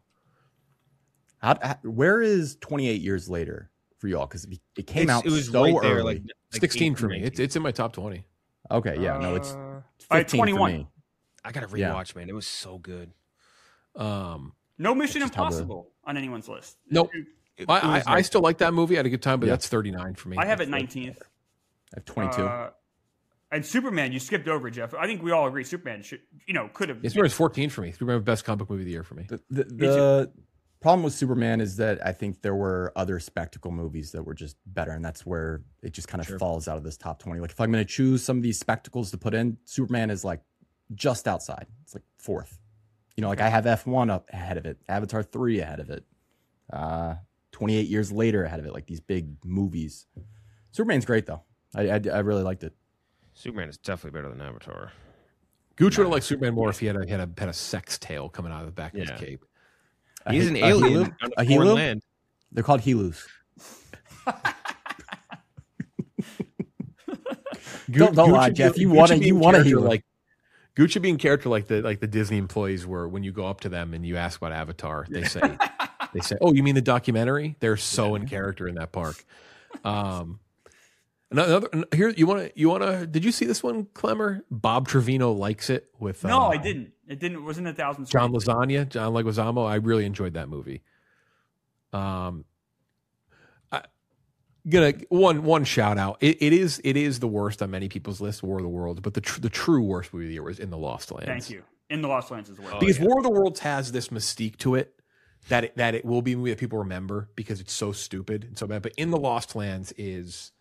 Where is 28 Years later for y'all? Because it came out so right early. there, like 16 for me. It's in my top 20. Okay, yeah, no, it's 15 21. for me. I got to rewatch, man. It was so good. No Mission Impossible on anyone's list. Nope. I still like that movie. I had a good time, but that's 39 for me. I have it 19th. I have 22. And Superman, you skipped over, Jeff. I think we all agree Superman could have. Superman's 14 for me. Superman, best comic movie of the year for me. The problem with Superman is that I think there were other spectacle movies that were just better, and that's where it just kind of falls out of this top 20. Like if I'm going to choose some of these spectacles to put in, Superman is like just outside. It's like fourth. Like I have F1 up ahead of it, Avatar 3 ahead of it, 28 Years Later ahead of it, like these big movies. Superman's great, though. I really liked it. Superman is definitely better than Avatar. Gooch would have liked Superman more if he had a sex tail coming out of the back of his cape. He's an alien on a foreign land. They're called Helus. Don't lie, Jeff. You want to Helu. Gooch should be in character like the Disney employees were when you go up to them and you ask about Avatar. They say, "Oh, you mean the documentary?" They're so in character in that park. Another here. You want to? Did you see this one, Clemmer? Bob Trevino Likes It with. No, I didn't. It didn't. It wasn't 1,000. John Leguizamo. I really enjoyed that movie. One shout out. It is the worst on many people's list, War of the Worlds, but the true worst movie of the year was In the Lost Lands. Thank you. In the Lost Lands as well. Because War of the Worlds has this mystique to it that it will be a movie that people remember because it's so stupid and so bad. But In the Lost Lands is,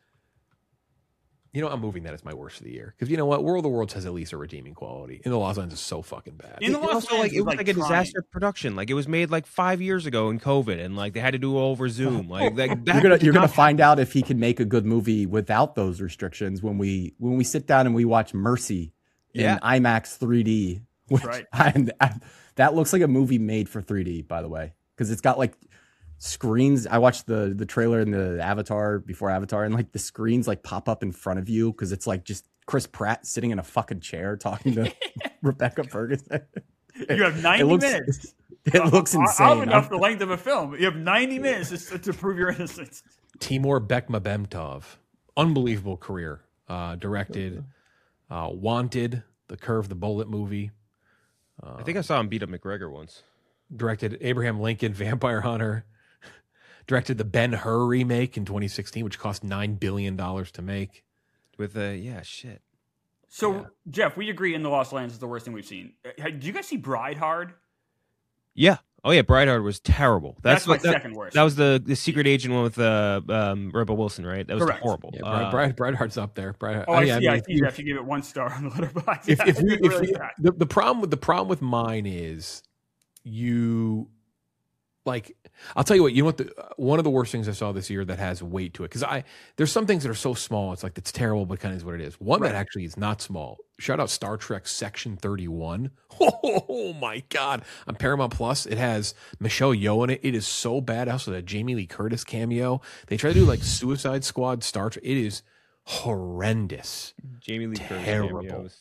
I'm moving that as my worst of the year because you know what, War of the Worlds has at least a redeeming quality. In the Lost Lands is so fucking bad. In the Lost Lands it was like a disaster production. Like it was made like 5 years ago in COVID, and like they had to do it over Zoom. Like you're gonna find out if he can make a good movie without those restrictions when we sit down and we watch Mercy in IMAX 3D. Which that looks like a movie made for 3D, by the way, because it's got like screens. I watched the trailer in the Avatar before Avatar, and like the screens like pop up in front of you because it's like just Chris Pratt sitting in a fucking chair talking to Rebecca Ferguson. You have 90 minutes. It looks insane. I'll enough the length of a film. You have 90 minutes to prove your innocence. Timur Bekmambetov, unbelievable career. Directed Wanted, the Curve the Bullet movie. I think I saw him beat up McGregor once. Directed Abraham Lincoln, Vampire Hunter. Directed the Ben-Hur remake in 2016, which cost $9 billion to make. With shit. So, Jeff, we agree In the Lost Lands is the worst thing we've seen. Did you guys see Bride Hard? Yeah. Oh, yeah. Bride Hard was terrible. That's my second worst. That was the secret agent one with Rebel Wilson, right? That was horrible. Yeah, Bride Hard's up there. I see Jeff. You gave it 1 star on the Letterboxd. The problem with mine is you. Like, I'll tell you what, one of the worst things I saw this year that has weight to it, because there's some things that are so small, it's like, it's terrible, but kind of is what it is. One that actually is not small. Shout out Star Trek Section 31. Oh my God. On Paramount Plus, it has Michelle Yeoh in it. It is so bad. Also, that Jamie Lee Curtis cameo. They try to do like Suicide Squad, Star Trek. It is horrendous. Jamie Lee Curtis cameos.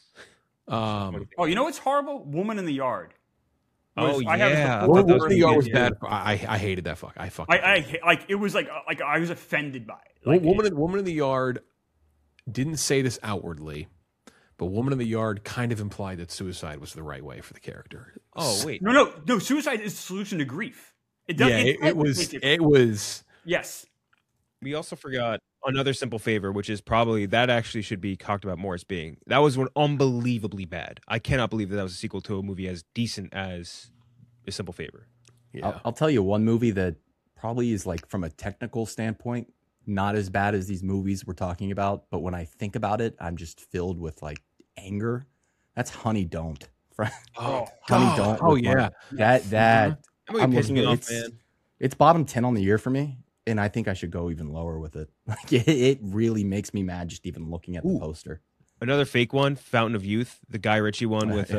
You know what's horrible? Woman in the Yard. Woman in the Yard was bad. I hated that fuck. It was like I was offended by it. Woman in the Yard didn't say this outwardly, but Woman in the Yard kind of implied that suicide was the right way for the character. Oh wait, No. Suicide is the solution to grief. It does. Yeah, it was. Yes. we also forgot another Simple Favor, which is probably that actually should be talked about more as being that was one unbelievably bad. I cannot believe that was a sequel to a movie as decent as A Simple Favor. Yeah. I'll tell you one movie that probably is like from a technical standpoint not as bad as these movies we're talking about, but when I think about it, I'm just filled with like anger. That's Honey Don't. Oh, Honey Don't. Oh with yeah. Mark. That I'm pissing me off, man. it's bottom 10 on the year for me, and I think I should go even lower with it. Like it really makes me mad just even looking at the poster. Another fake one, Fountain of Youth, the Guy Ritchie one with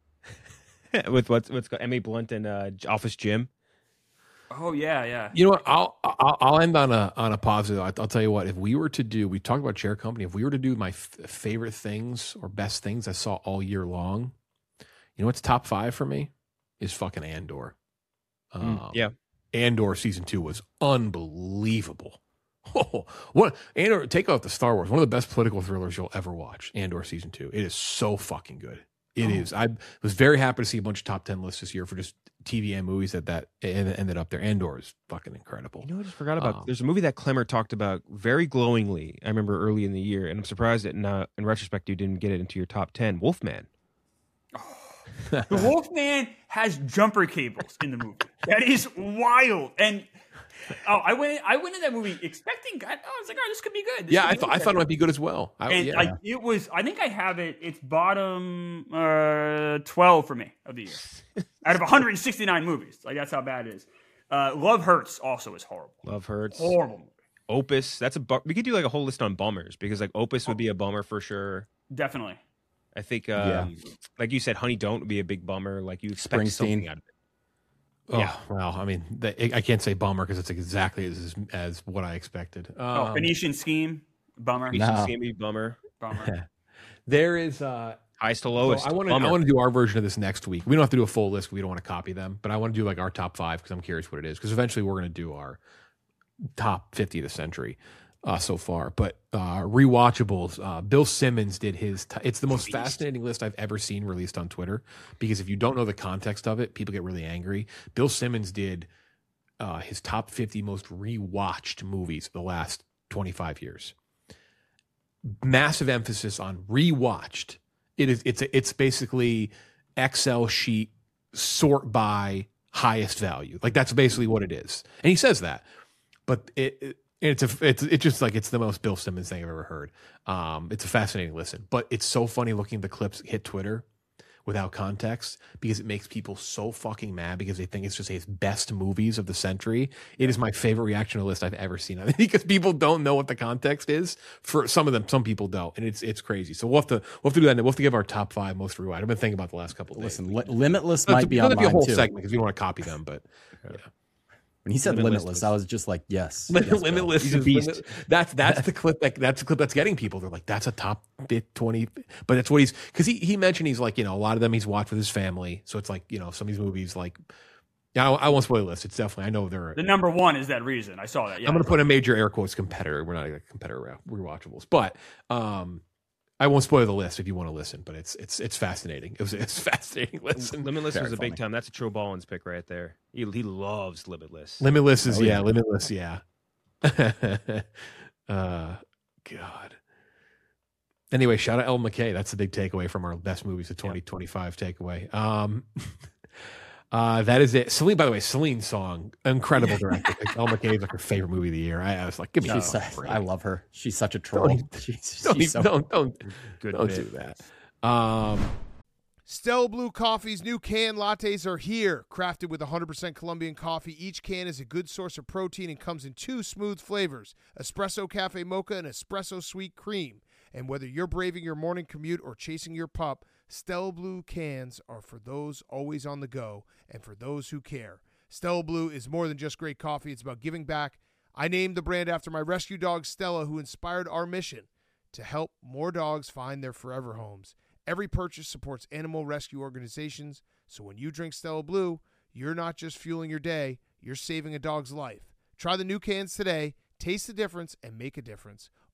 with what's called Emily Blunt and Office Jim. Oh yeah. You know what? I'll end on a positive. I'll tell you what. If we were to do, we talked about Chair Company. If we were to do my favorite things or best things I saw all year long, you know what's top 5 for me is fucking Andor. Yeah, Andor season 2 was unbelievable. Oh, what Andor? Take out the Star Wars. One of the best political thrillers you'll ever watch. Andor season 2. It is so fucking good. It is. I was very happy to see a bunch of top 10 lists this year for just TV and movies that ended up there. Andor is fucking incredible. you know what I just forgot about? There's a movie that Clemmer talked about very glowingly. I remember early in the year, and I'm surprised that in retrospect you didn't get it into your top 10. Wolfman. The Wolfman has jumper cables in the movie. That is wild. And I went into that movie expecting. I was like, "Oh, this could be good." Yeah, I thought it might be good as well. It was. I think I have it. It's bottom 12 for me of the year out of 169 movies. Like that's how bad it is. Love Hurts also is horrible. Love Hurts. Horrible movie. Opus. That's we could do like a whole list on bummers because like Opus would be a bummer for sure. Definitely. I think, like you said, Honey Don't would be a big bummer. Like you expect Springsteen. something out of it. Oh, Yeah. well, I mean, I can't say bummer because it's exactly as what I expected. Phoenician Scheme, bummer. It's gonna be bummer. Bummer. There is. Highest to lowest. I want bummer. to do our version of this next week. We don't have to do a full list. We don't want to copy them, but I want to do like our top 5 because I'm curious what it is. Because eventually we're going to do our top 50 of the century so far. But rewatchables. Bill Simmons did his. It's the most fascinating list I've ever seen released on Twitter. Because if you don't know the context of it, people get really angry. Bill Simmons did his top 50 most rewatched movies of the last 25 years. Massive emphasis on rewatched. It's basically Excel sheet sort by highest value. Like that's basically what it is. And he says that. But it's just like it's the most Bill Simmons thing I've ever heard. It's a fascinating listen. But it's so funny looking at the clips hit Twitter without context because it makes people so fucking mad because they think it's just his best movies of the century. It is my favorite reaction to list I've ever seen. I think because people don't know what the context is. For some of them, some people don't, and it's crazy. So we'll have to do that. We'll have to give our top 5 most rewind. I've been thinking about the last couple of days. Listen, Limitless might be on a whole mine too. segment because you don't want to copy them, but yeah. When he said Limitless, I was just like, yes. Limitless He's a is beast. That's the clip. That's the clip that's getting people. They're like, that's a top 20. But that's what he's because he mentioned he's like, a lot of them he's watched with his family. So it's like, some of these movies like, yeah, I won't spoil this. It's definitely I know they're The number 1 is that reason. I saw that. Yeah. I'm going to put a major air quotes competitor. We're not a competitor rewatchables, but I won't spoil the list if you want to listen. But it's fascinating. It's fascinating. Listen, Limitless Very was a big funny. time. That's a Joe Ballins pick right there. He loves Limitless. Limitless is yeah. Limitless, yeah. God. Anyway, shout out El McKay. That's the big takeaway from our best movies of 2025 takeaway. That is it. Celine, by the way, Celine's song, incredible director. El McKay is like her favorite movie of the year. I was like, give me a break. I love her. She's such a troll. Don't do that. Stella Blue Coffee's new canned lattes are here. Crafted with 100% Colombian coffee, each can is a good source of protein and comes in 2 smooth flavors, Espresso Cafe Mocha and Espresso Sweet Cream. And whether you're braving your morning commute or chasing your pup, Stella Blue cans are for those always on the go and for those who care. Stella Blue is more than just great coffee. It's about giving back. I named the brand after my rescue dog, Stella, who inspired our mission to help more dogs find their forever homes. Every purchase supports animal rescue organizations, so when you drink Stella Blue, you're not just fueling your day, you're saving a dog's life. Try the new cans today, taste the difference, and make a difference.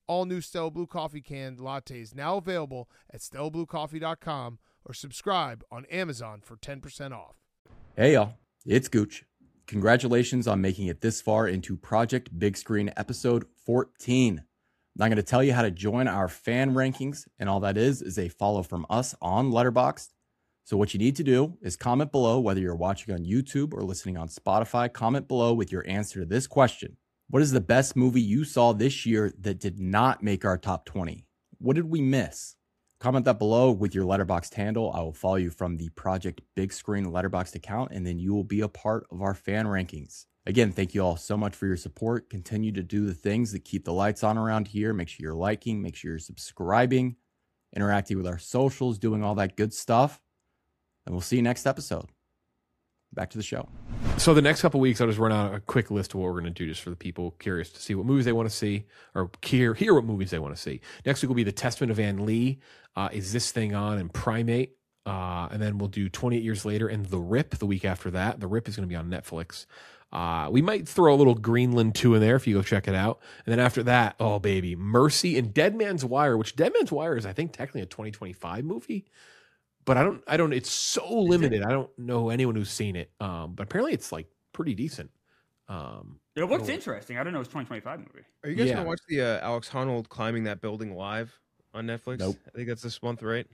All new Stella Blue Coffee canned lattes now available at StellaBlueCoffee.com or subscribe on Amazon for 10% off. Hey y'all, it's Gooch. Congratulations on making it this far into Project Big Screen episode 14. I'm not going to tell you how to join our fan rankings, and all that is a follow from us on Letterboxd. So what you need to do is comment below, whether you're watching on YouTube or listening on Spotify. Comment below with your answer to this question. What is the best movie you saw this year that did not make our top 20? What did we miss? Comment that below with your Letterboxd handle. I will follow you from the Project Big Screen Letterboxd account, and then you will be a part of our fan rankings. Again, thank you all so much for your support. Continue to do the things that keep the lights on around here. Make sure you're liking, make sure you're subscribing, interacting with our socials, doing all that good stuff. And we'll see you next episode. Back to the show. So the next couple of weeks, I'll just run out a quick list of what we're going to do just for the people curious to see what movies they want to see or hear what movies they want to see. Next week will be The Testament of Ann Lee. Is This Thing On? And Primate. And then we'll do 28 Years Later and The Rip the week after that. The Rip is going to be on Netflix. We might throw a little Greenland 2 in there if you go check it out. And then after that, oh baby, Mercy and Dead Man's Wire, which Dead Man's Wire is, I think, technically a 2025 movie. But I don't, it's so limited. I don't know anyone who's seen it. But apparently it's like pretty decent. It looks interesting. I don't know. It's a 2025 movie. Are you guys gonna watch the Alex Honnold climbing that building live on Netflix? Nope. I think that's this month, right?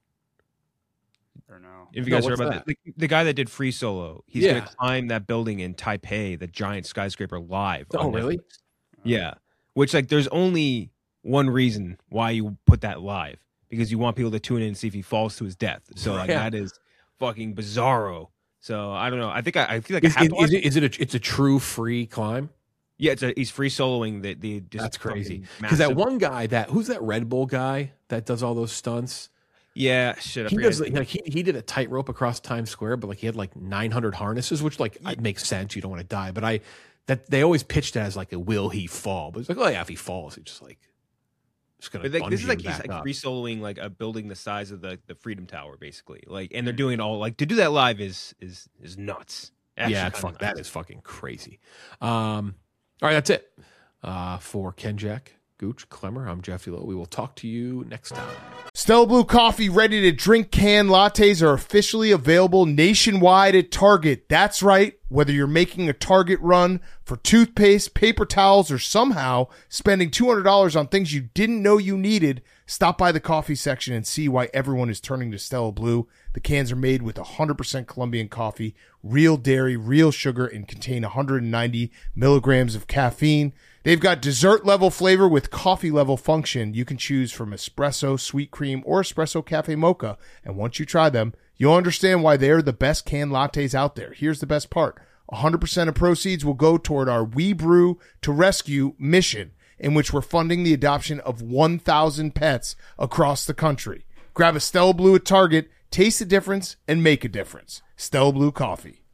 I don't know. If you guys heard what's about the guy that did Free Solo, he's gonna climb that building in Taipei, the giant skyscraper, live. Oh, on really? Netflix. Yeah. Which, like, there's only one reason why you put that live, because you want people to tune in and see if he falls to his death. So like that is fucking bizarro. So I don't know. I think I feel like I have to watch it. It's a true free climb? Yeah, he's free soloing the That's crazy. Because that one guy who's that Red Bull guy that does all those stunts? Yeah, shit. He does like he did a tightrope across Times Square, but like he had like 900 harnesses, which like it makes sense. You don't want to die, but they always pitched it as like a will he fall? But it's like, oh yeah, if he falls, he just gonna. But like, this is like he's he's like free soloing like a building the size of the Freedom Tower, basically. Like, and they're doing it all like to do that live is nuts. Actually, yeah, it's that is fucking crazy. All right, that's it for Ken Jack, Gooch, Clemmer. I'm Jeff Lowe. We will talk to you next time. Stella Blue Coffee ready to drink canned lattes are officially available nationwide at Target. That's right. Whether you're making a Target run for toothpaste, paper towels, or somehow spending $200 on things you didn't know you needed, stop by the coffee section and see why everyone is turning to Stella Blue. The cans are made with 100% Colombian coffee, real dairy, real sugar, and contain 190 milligrams of caffeine. They've got dessert-level flavor with coffee-level function. You can choose from espresso, sweet cream, or espresso cafe mocha. And once you try them, you'll understand why they're the best canned lattes out there. Here's the best part. 100% of proceeds will go toward our We Brew to Rescue mission, in which we're funding the adoption of 1,000 pets across the country. Grab a Stella Blue at Target, taste the difference, and make a difference. Stella Blue Coffee.